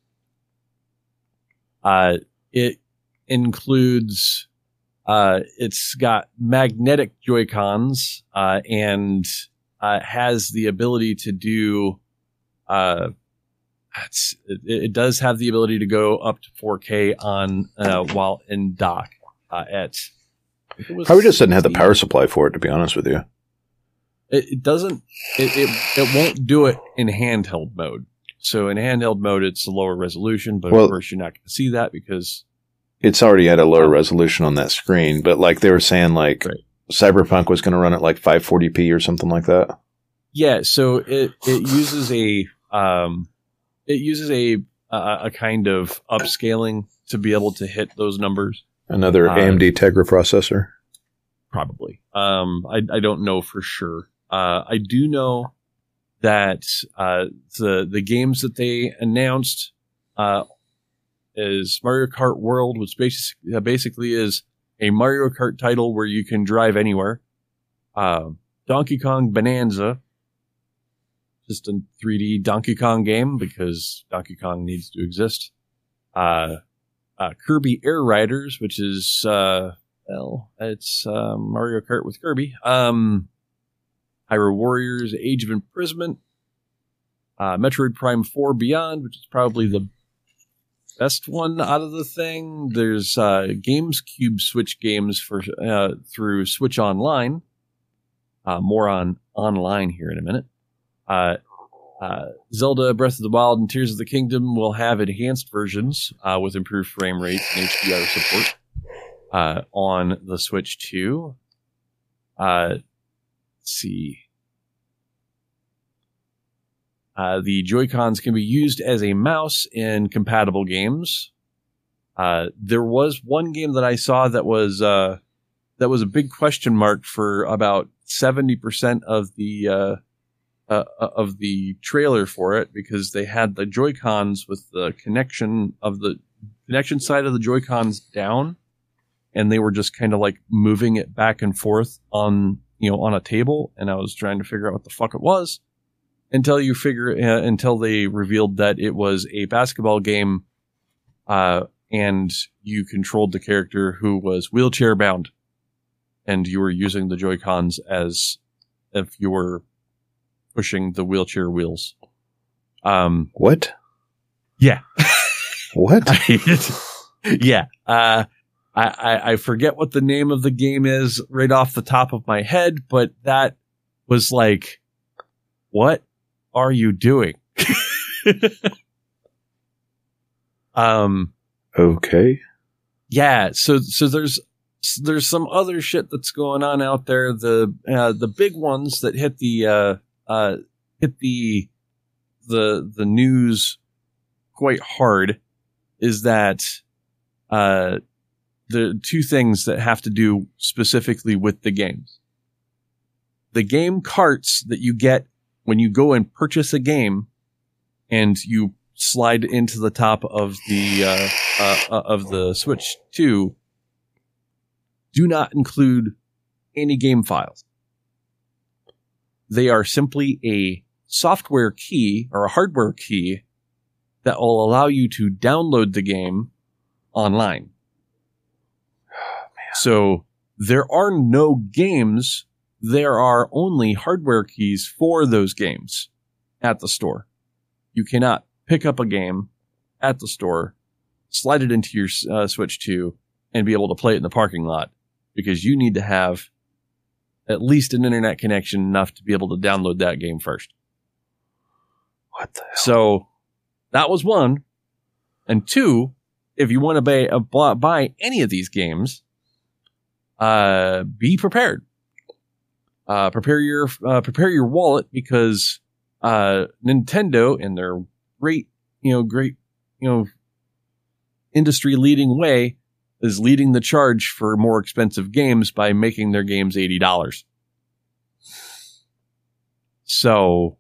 Uh, it includes uh, it's got magnetic Joy-Cons uh, and uh, has the ability to do. Uh, it's, it, it does have the ability to go up to four K on uh, while in dock. Uh, at probably just doesn't have the power supply for it. To be honest with you, it, it doesn't. It, it it won't do it in handheld mode. So in handheld mode, it's a lower resolution, but well, of course you're not going to see that because it's already at a lower resolution on that screen. But like they were saying, like right. Cyberpunk was going to run at like five forty p or something like that. Yeah. So it it uses a Um, it uses a, a a kind of upscaling to be able to hit those numbers. Another uh, A M D Tegra processor, probably. Um, I I don't know for sure. Uh, I do know that uh the the games that they announced uh is Mario Kart World, which basically uh, basically is a Mario Kart title where you can drive anywhere. Uh, Donkey Kong Bonanza. Just a three D Donkey Kong game because Donkey Kong needs to exist. Uh, uh, Kirby Air Riders, which is, uh, well, it's uh, Mario Kart with Kirby. Um, Hyrule Warriors, Age of Imprisonment. Uh, Metroid Prime four Beyond, which is probably the best one out of the thing. There's uh, GamesCube Switch games for uh, through Switch Online. Uh, more on online here in a minute. Uh, uh, Zelda Breath of the Wild and Tears of the Kingdom will have enhanced versions uh, with improved frame rates and H D R support uh, on the Switch two. Uh, let's see. Uh, the Joy-Cons can be used as a mouse in compatible games. Uh, there was one game that I saw that was uh, that was a big question mark for about seventy percent of the uh, Uh, of the trailer for it because they had the Joy-Cons with the connection of the connection side of the Joy-Cons down, and they were just kind of like moving it back and forth on you know on a table, and I was trying to figure out what the fuck it was until you figure uh, until they revealed that it was a basketball game, uh, and you controlled the character who was wheelchair bound, and you were using the Joy-Cons as if you're pushing the wheelchair wheels. Um, What? yeah. What? yeah. Uh, I, I, I forget what the name of the game is right off the top of my head, but that was like, what are you doing? um, Okay. yeah. So, so there's, there's some other shit that's going on out there. The, uh, the big ones that hit the, uh, uh, hit the, the, the news quite hard is that, uh, the two things that have to do specifically with the games. The game carts that you get when you go and purchase a game and you slide into the top of the uh, uh, of the Switch two do not include any game files. They are simply a software key or a hardware key that will allow you to download the game online. So there are no games. There are only hardware keys for those games at the store. You cannot pick up a game at the store, slide it into your uh, Switch two, and be able to play it in the parking lot because you need to have at least an internet connection enough to be able to download that game first. What the hell? So that was one. And two, if you want to buy, uh, buy any of these games, Uh, be prepared. Uh, prepare your, uh, prepare your wallet because, uh, Nintendo in their great, you know, great, you know, industry leading way is leading the charge for more expensive games by making their games eighty dollars. So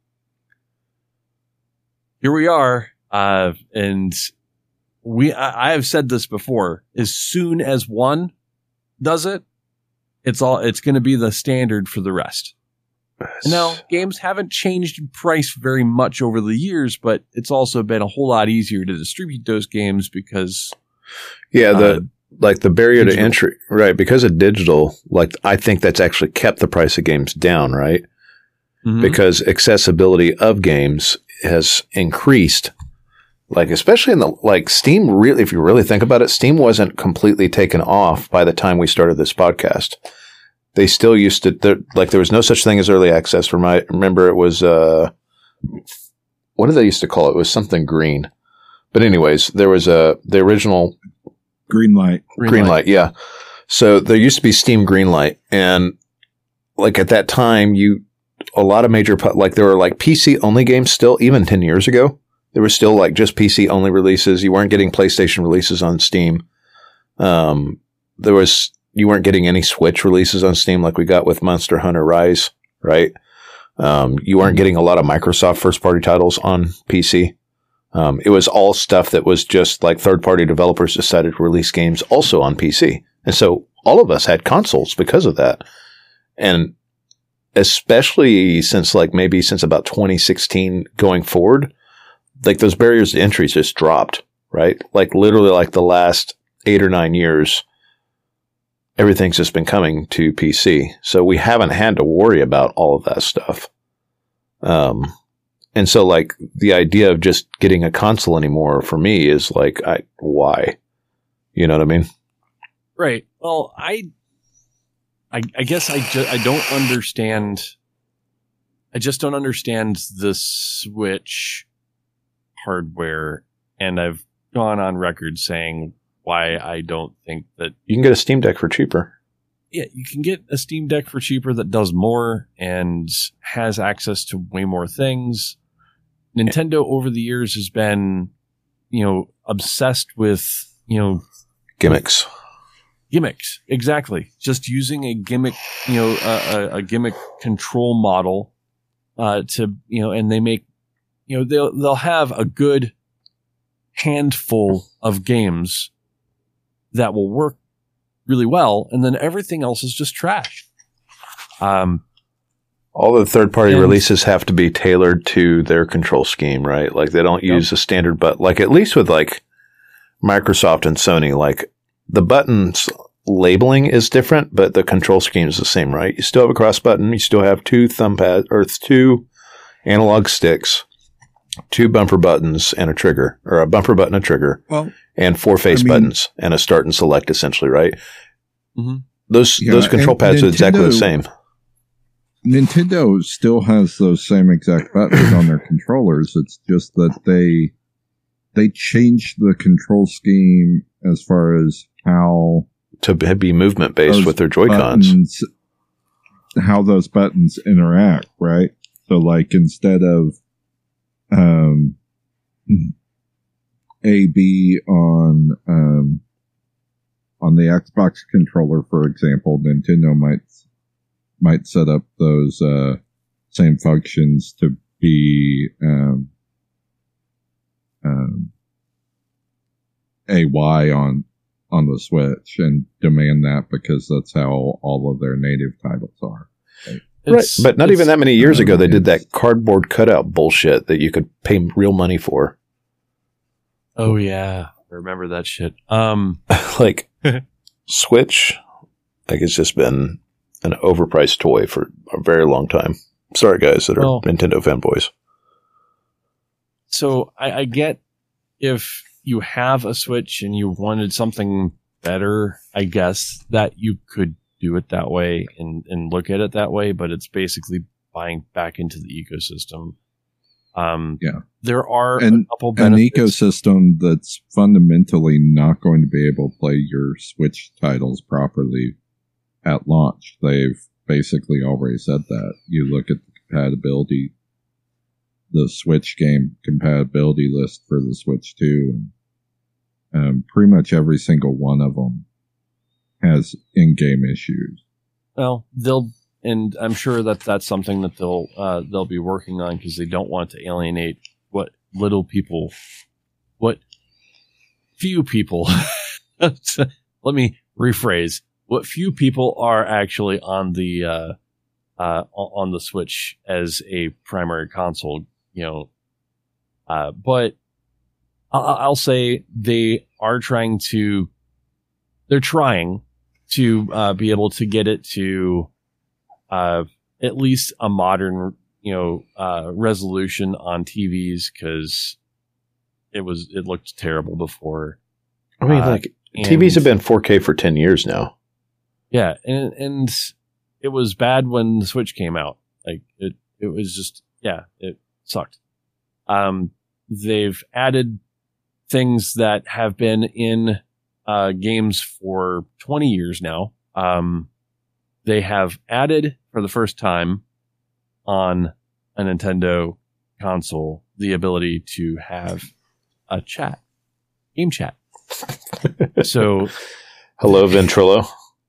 here we are. Uh, and we, I, I have said this before, as soon as one does it, it's all, it's going to be the standard for the rest. Now, games haven't changed in price very much over the years, but it's also been a whole lot easier to distribute those games because, yeah, the uh, like the barrier digital. to entry, right? Because of digital, like I think that's actually kept the price of games down, right? Mhm. Because accessibility of games has increased. Like, especially in the, like, Steam, really, if you really think about it, Steam wasn't completely taken off by the time we started this podcast. They still used to, there, like, there was no such thing as early access. For my, remember, it was, uh, what did they used to call it? It was something green. But anyways, there was a, the original Greenlight. Greenlight, yeah. So there used to be Steam Greenlight. And, like, at that time, you, a lot of major, pu- like, there were, like, P C only games still, even ten years ago. There were still like just P C only releases. You weren't getting PlayStation releases on Steam. Um, there was, you weren't getting any Switch releases on Steam like we got with Monster Hunter Rise, right? Um, you weren't getting a lot of Microsoft first party titles on P C. Um, it was all stuff that was just like third party developers decided to release games also on P C. And so all of us had consoles because of that. And especially since like maybe since about twenty sixteen going forward, like those barriers to entry just dropped, right? Like literally like the last eight or nine years, everything's just been coming to P C. So we haven't had to worry about all of that stuff. Um, and so like the idea of just getting a console anymore for me is like, I, why? You know what I mean? Right. Well, I, I, I guess I just, I don't understand. I just don't understand the Switch hardware, and I've gone on record saying why I don't think that You can get a Steam Deck for cheaper. yeah, you can get a Steam Deck for cheaper that does more and has access to way more things. Nintendo over the years has been, you know, obsessed with, you know, Gimmicks. gimmicks. Exactly. Just using a gimmick, you know, a, a, a gimmick control model uh, to, you know, and they make, you know, they'll, they'll have a good handful of games that will work really well, and then everything else is just trash. Um, All the third-party And- releases have to be tailored to their control scheme, right? Like they don't Yep. use a standard button. Like at least with like Microsoft and Sony, like the buttons labeling is different, but the control scheme is the same, right? You still have a cross button. You still have two thumb pads or two analog sticks, two bumper buttons, and a trigger, or a bumper button, a trigger, Well, and four face I mean- buttons and a start and select, essentially, right? Mm-hmm. Those Yeah, those control and pads are exactly the Nintendo- same. Nintendo still has those same exact buttons on their controllers. It's just that they they changed the control scheme as far as how To be movement based those with their Joy-Cons. buttons, how those buttons interact, right? So, like, instead of um, A B on um, on the Xbox controller, for example, Nintendo might might set up those uh, same functions to be um, um, A Y on on the Switch and demand that because that's how all of their native titles are. Right, but not even that many years uh, ago, they did it's- that cardboard cutout bullshit that you could pay real money for. Oh yeah, I remember that shit. Um, Like, Switch, like it's just been an overpriced toy for a very long time. Sorry, guys that are Well- Nintendo fanboys. so I, I get if you have a Switch and you wanted something better, I guess that you could do it that way and, and look at it that way, but it's basically buying back into the ecosystem. Um, Yeah. There are And a couple An benefits. ecosystem that's fundamentally not going to be able to play your Switch titles properly at launch. They've basically already said that. You look at the compatibility, the Switch game compatibility list for the Switch two, and um, pretty much every single one of them has in-game issues. Well, they'll, and I'm sure that that's something that they'll uh, they'll be working on because they don't want to alienate what little people, what few people. Let me rephrase: what few people are actually on the uh, uh, on the Switch as a primary console. You know, uh, but I'll, I'll say they are trying to. They're trying to uh, be able to get it to uh, at least a modern, you know, uh, resolution on T Vs because it was it looked terrible before. I mean, Uh, like, T Vs have and- been four K for ten years now. Yeah, and and it was bad when the Switch came out. Like it, it was just yeah, it sucked. Um, they've added things that have been in uh, games for twenty years now. Um, they have added for the first time on a Nintendo console the ability to have a chat, game chat. So Hello, Ventrilo.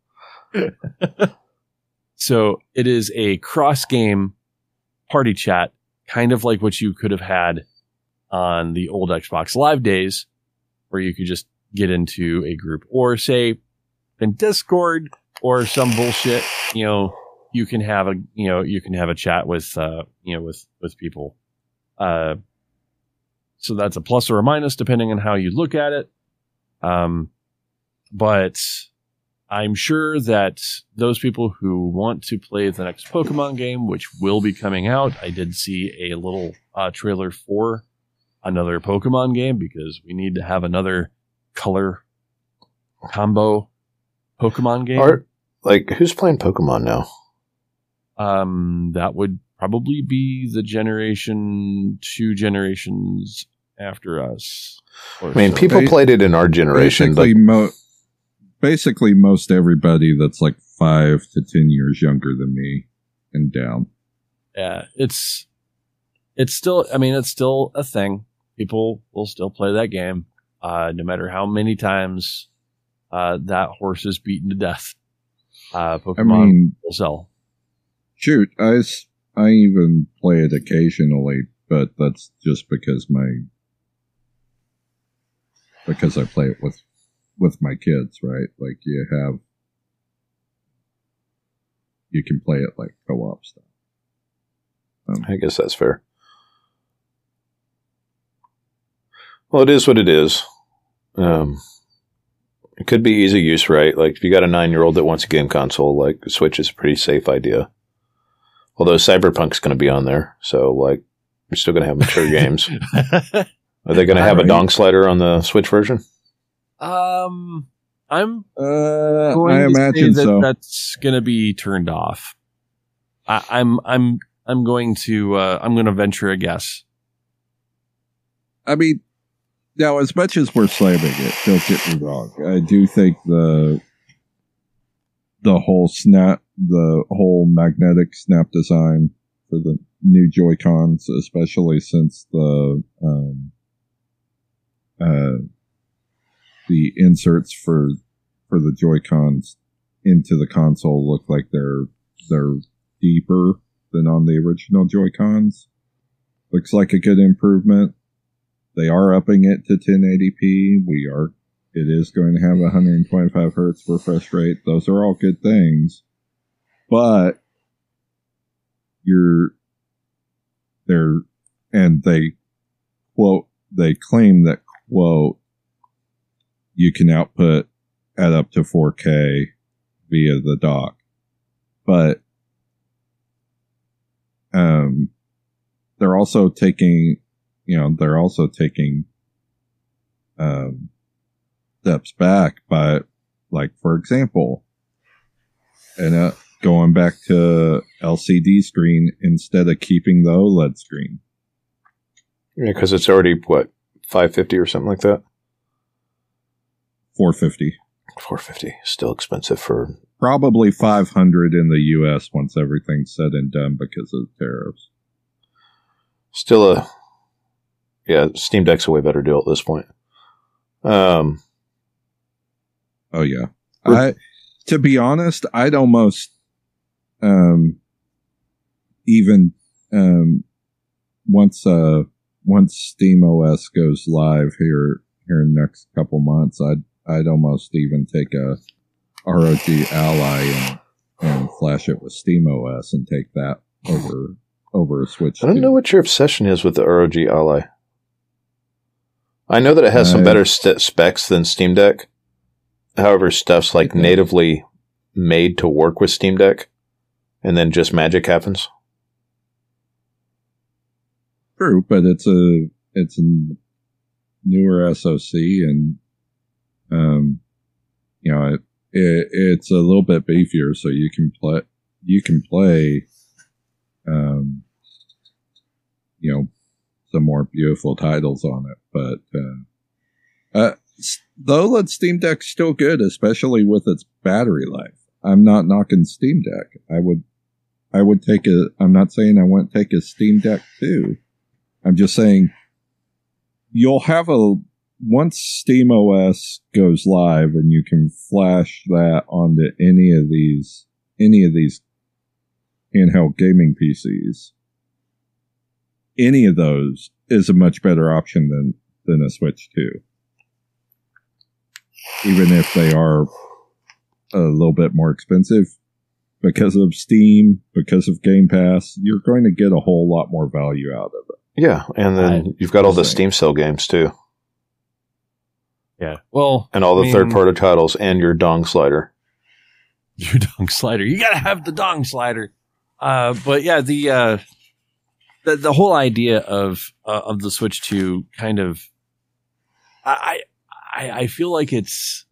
So it is a cross game party chat, kind of like what you could have had on the old Xbox Live days, where you could just get into a group or say in Discord or some bullshit, you know, you can have a, you know, you can have a chat with, uh, you know, with, with people. Uh, so that's a plus or a minus depending on how you look at it. Um, but I'm sure that those people who want to play the next Pokemon game, which will be coming out, I did see a little uh, trailer for another Pokemon game because we need to have another color combo Pokemon game. Are, like, who's playing Pokemon now? Um, that would probably be the generation, two generations after us. or I mean, so. people Ba- played it in our generation, but Basically, mo- basically, most everybody that's like five to ten years younger than me and down. Yeah, it's it's still. I mean, it's still a thing. People will still play that game, uh, no matter how many times uh, that horse is beaten to death. Uh, Pokemon I mean, will sell. shoot, I, s- I even play it occasionally, but that's just because my because I play it with with my kids, right? Like you have you can play it like co-op stuff. Um, I guess that's fair. Well, it is what it is. Um, It could be easy use, right? Like if you got a nine-year-old that wants a game console, like Switch is a pretty safe idea. Although Cyberpunk's going to be on there, so like you're still going to have mature games. Are they going to have a dong slider on the Switch version? Um, I'm Uh, going I to imagine say that so. that's going to be turned off. I, I'm I'm I'm going to uh, I'm going to venture a guess. I mean, now as much as we're slamming it, don't get me wrong. I do think the the whole snap, the whole magnetic snap design for the new Joy-Cons, especially since the um, uh, the inserts for for the Joy-Cons into the console look like they're they're deeper than on the original Joy-Cons. Looks like a good improvement. They are upping it to ten eighty p. We are. It is going to have a one hundred twenty-five hertz refresh rate. Those are all good things, but you're they're and they quote they claim that quote you can output at up to four K via the dock, but um, they're also taking. You know, they're also taking um, steps back by, like, for example, and uh, going back to L C D screen instead of keeping the OLED screen. Yeah, because it's already, what, five fifty or something like that? four fifty. four fifty. Still expensive for... Probably five hundred in the U S once everything's said and done because of tariffs. Still a... Yeah, Steam Deck's a way better deal at this point. Um, oh yeah, I to be honest, I'd almost um, even um, once uh, once SteamOS goes live here here in the next couple months, I'd I'd almost even take a R O G Ally and and flash it with SteamOS and take that over over a Switch. I don't two. know what your obsession is with the R O G Ally. I know that it has some Uh, better st- specs than Steam Deck. However, stuff's like Okay. natively made to work with Steam Deck, and then just magic happens. True, but it's a it's a newer S O C, and um, you know it, it it's a little bit beefier, so you can play you can play, um, you know, some more beautiful titles on it. But uh, uh, the OLED Steam Deck's still good, especially with its battery life. I'm not knocking Steam Deck. I would I would take a. I'm not saying I wouldn't take a Steam Deck too. I'm just saying you'll have a once SteamOS goes live and you can flash that onto any of these any of these handheld gaming P Cs. Any of those is a much better option than than a Switch two, even if they are a little bit more expensive. Because of Steam, because of Game Pass, you're going to get a whole lot more value out of it. Yeah, and then I- you've got all the Same. Steam Cell games too, Yeah. Well, and all the I mean, third-party titles, and your dong slider. your dong slider. You gotta have the dong slider. Uh, but yeah, the uh, the the whole idea of uh, of the Switch two kind of, I I I feel like it's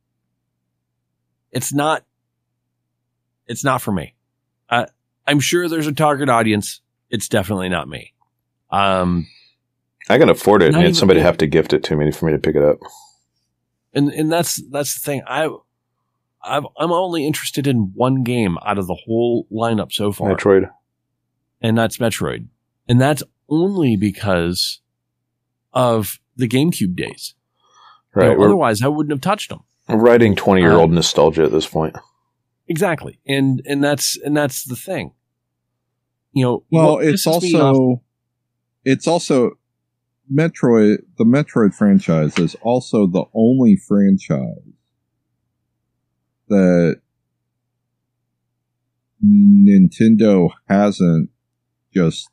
it's not it's not for me. Uh, I'm sure there's a target audience. It's definitely not me. Um, I can afford it, Not and yet even- somebody have to gift it to me for me to pick it up. and and that's that's the thing. I I've, I'm only interested in one game out of the whole lineup so far. Metroid. And that's Metroid. And that's only because of the GameCube days. You know, Right, we're otherwise, I wouldn't have touched them. writing twenty-year-old Uh, nostalgia at this point. Exactly. And and that's and that's the thing. You know, Well, what it's pisses me off- also it's also Metroid. The Metroid franchise is also the only franchise that Nintendo hasn't just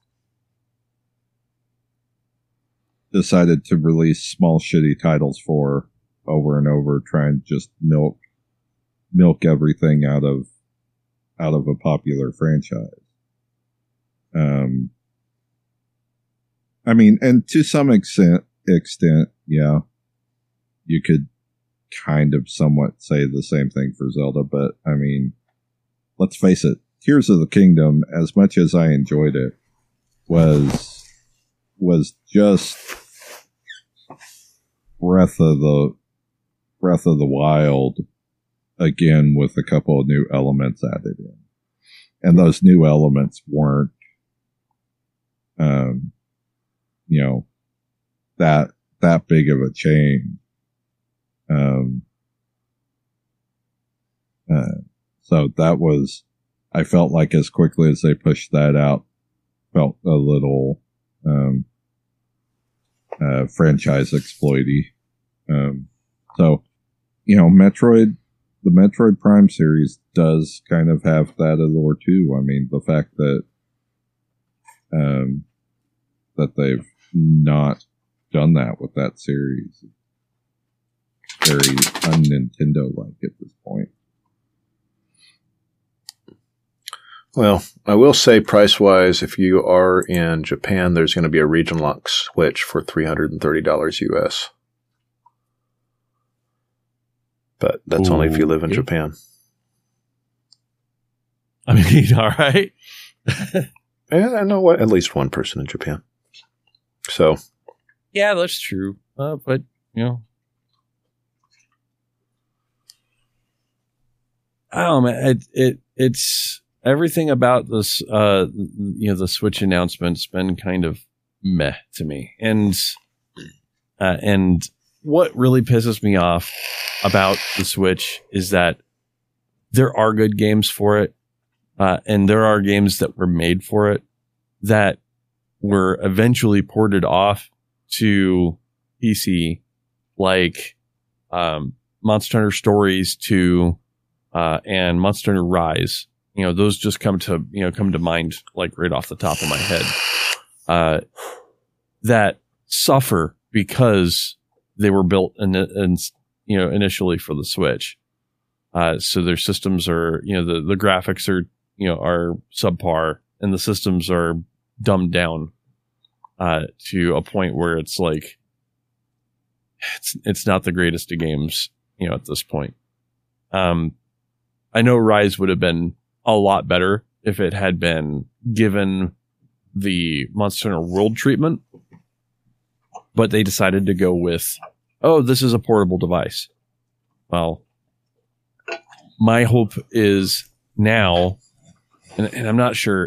decided to release small shitty titles for over and over, try and just milk milk everything out of out of a popular franchise. Um, I mean, and to some extent, extent, yeah, you could kind of somewhat say the same thing for Zelda, but I mean, let's face it, Tears of the Kingdom, as much as I enjoyed it, was was just Breath of the Breath of the Wild again with a couple of new elements added in. And those new elements weren't um you know that that big of a change. Um uh, so that was, I felt like as quickly as they pushed that out, felt a little um uh franchise exploity. Um so you know, Metroid the Metroid Prime series does kind of have that allure too. I mean, the fact that um, that they've not done that with that series, very un-Nintendo-like at this point. Well, I will say price-wise, if you are in Japan, there's going to be a region lock Switch for three hundred thirty dollars U S. But that's Ooh, only if you live in okay. Japan. I mean, all right. And I know what at least one person in Japan. So, yeah, that's true. Uh, but you know, I don't know, man. It, it it's everything about this. Uh, you know, the Switch announcement's been kind of meh to me, and uh, and. What really pisses me off about the Switch is that there are good games for it, uh, and there are games that were made for it that were eventually ported off to P C, like um, Monster Hunter Stories two uh, and Monster Hunter Rise. You know, those just come to you know come to mind like right off the top of my head. Uh, that suffer because they were built in, in, you know, initially for the Switch. Uh, so their systems are, you know, the, the graphics are, you know, are subpar and the systems are dumbed down, uh, to a point where it's like, it's, it's not the greatest of games, you know, at this point. Um, I know Rise would have been a lot better if it had been given the Monster Hunter World treatment. But they decided to go with, oh, this is a portable device. Well, my hope is now, and, and I'm not sure,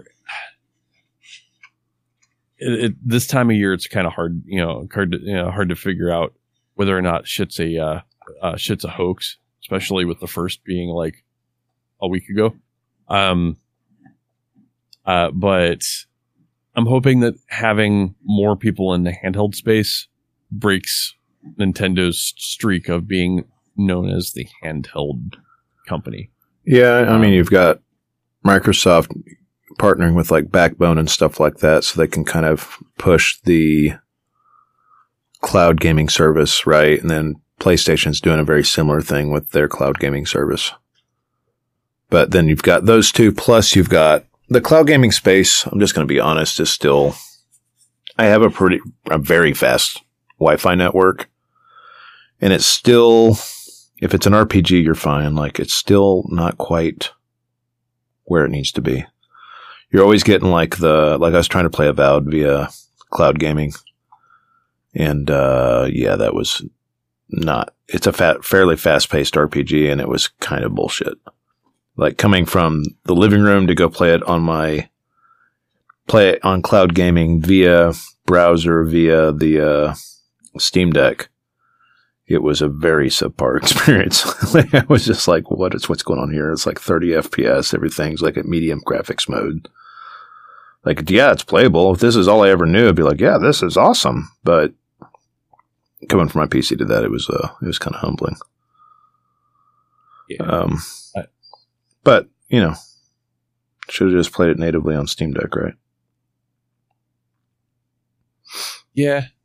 it, it, this time of year it's kind of hard, you know, hard to, you know, hard to figure out whether or not shit's a uh, uh, shit's a hoax, especially with the first being like a week ago. Um, uh, but I'm hoping that having more people in the handheld space breaks Nintendo's streak of being known as the handheld company. Yeah, I mean, you've got Microsoft partnering with like Backbone and stuff like that, so they can kind of push the cloud gaming service, right? And then PlayStation's doing a very similar thing with their cloud gaming service. But then you've got those two, plus you've got the cloud gaming space. I'm just going to be honest, is still, I have a pretty, a very fast Wi-Fi network, and it's still, if it's an R P G, you're fine. Like, it's still not quite where it needs to be. You're always getting like the, like I was trying to play Avowed via cloud gaming, and uh, yeah, that was not, it's a fat, fairly fast-paced R P G, and it was kind of bullshit. Like coming from the living room to go play it on my, play it on cloud gaming via browser, via the uh, Steam Deck. It was a very subpar experience. Like, I was just like, what is, what's going on here? It's like thirty F P S. Everything's like at medium graphics mode. Like, yeah, it's playable. If this is all I ever knew, I'd be like, yeah, this is awesome. But coming from my P C to that, it was, uh, it was kind of humbling. Yeah. Um, I- But, you know, should have just played it natively on Steam Deck, right? Yeah.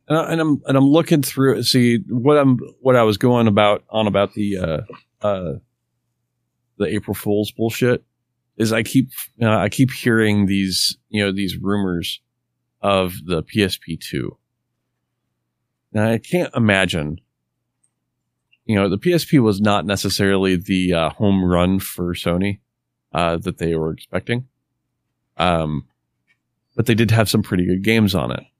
And, I, and I'm and I'm looking through. See what I'm what I was going about on about the uh, uh, the April Fool's bullshit is I keep uh, I keep hearing these you know these rumors of the P S P two. Now I can't imagine. You know, the P S P was not necessarily the uh, home run for Sony uh, that they were expecting, um, but they did have some pretty good games on it.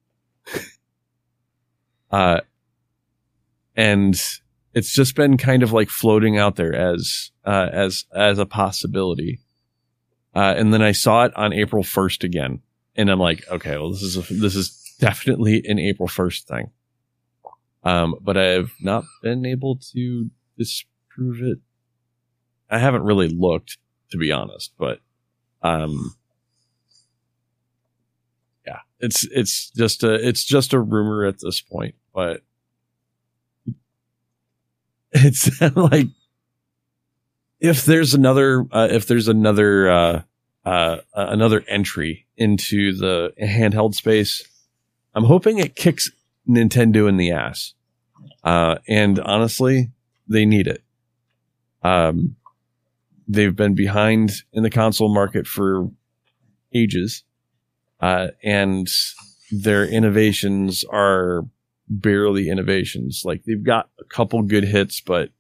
Uh, and it's just been kind of like floating out there as, uh, as, as a possibility. Uh, and then I saw it on April first again. And I'm like, okay, well, this is, a, this is definitely an April first thing. Um, but I've not been able to disprove it. I haven't really looked, to be honest, but, um, yeah, it's, it's just a, it's just a rumor at this point, but it's like, if there's another, uh, if there's another, uh, uh, another entry into the handheld space, I'm hoping it kicks Nintendo in the ass. Uh, and honestly, they need it. Um, they've been behind in the console market for ages. Uh, and their innovations are barely innovations. Like they've got a couple good hits, but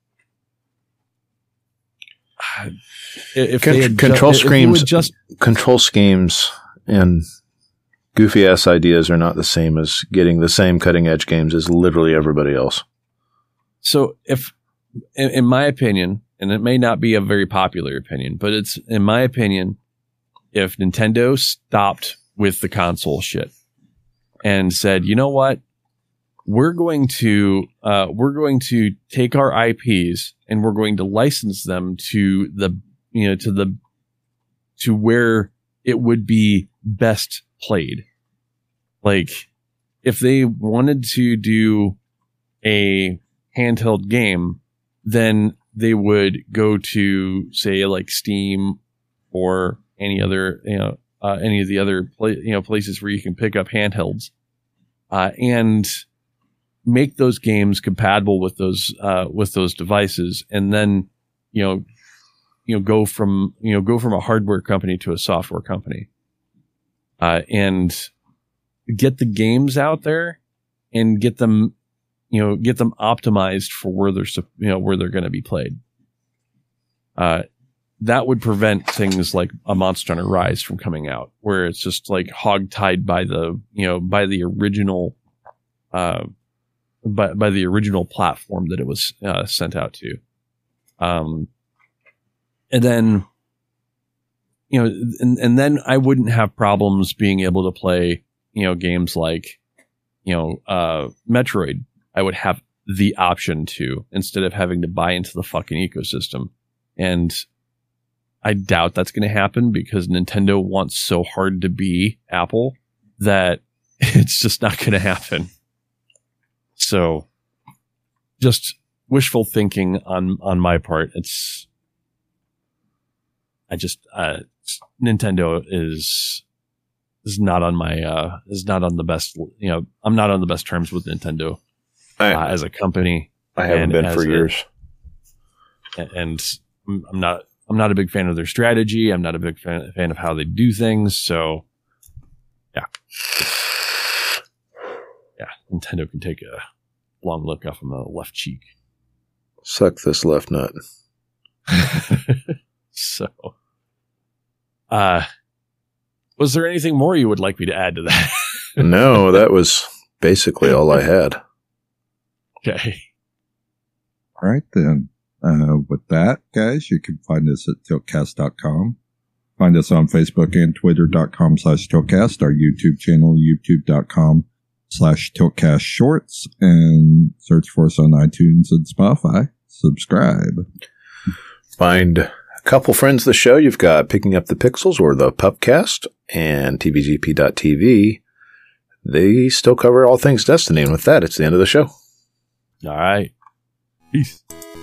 uh, if Con- they had control ju- schemes, just control schemes, and goofy ass ideas are not the same as getting the same cutting edge games as literally everybody else. so if, in, in my opinion, and it may not be a very popular opinion, but it's in my opinion, if Nintendo stopped with the console shit and said, you know what, we're going to uh, we're going to take our I Ps and we're going to license them to the you know to the to where it would be best played. Like if they wanted to do a handheld game, then they would go to say like Steam or any other you know uh, any of the other pla- you know places where you can pick up handhelds uh, and make those games compatible with those uh, with those devices, and then you know you know go from you know go from a hardware company to a software company, uh, and get the games out there and get them you know get them optimized for where they're you know where they're going to be played. Uh, that would prevent things like a Monster Hunter Rise from coming out, where it's just like hogtied by the you know by the original. Uh, By, by the original platform that it was uh, sent out to. Um, and then, you know, and, and then I wouldn't have problems being able to play, you know, games like, you know, uh, Metroid. I would have the option to, instead of having to buy into the fucking ecosystem. And I doubt that's going to happen because Nintendo wants so hard to be Apple that it's just not going to happen. So, just wishful thinking on, on my part. It's, I just, uh, Nintendo is, is not on my, uh, is not on the best, you know, I'm not on the best terms with Nintendo I, uh, as a company. I haven't been for a, years. And I'm not, I'm not a big fan of their strategy. I'm not a big fan, fan of how they do things. So, yeah. Yeah, Nintendo can take a long look off of my left cheek. Suck this left nut. So, uh, was there anything more you would like me to add to that? No, that was basically all I had. Okay. All right, then. Uh, with that, guys, you can find us at tiltcast dot com. Find us on Facebook and twitter.com slash tiltcast, our YouTube channel, youtube.com slash tiltcast shorts, and search for us on iTunes and Spotify. Subscribe. Find a couple friends of the show. You've got Picking Up the Pixels or the Pupcast and T V G P dot T V. They still cover all things Destiny. And with that, it's the end of the show. All right. Peace.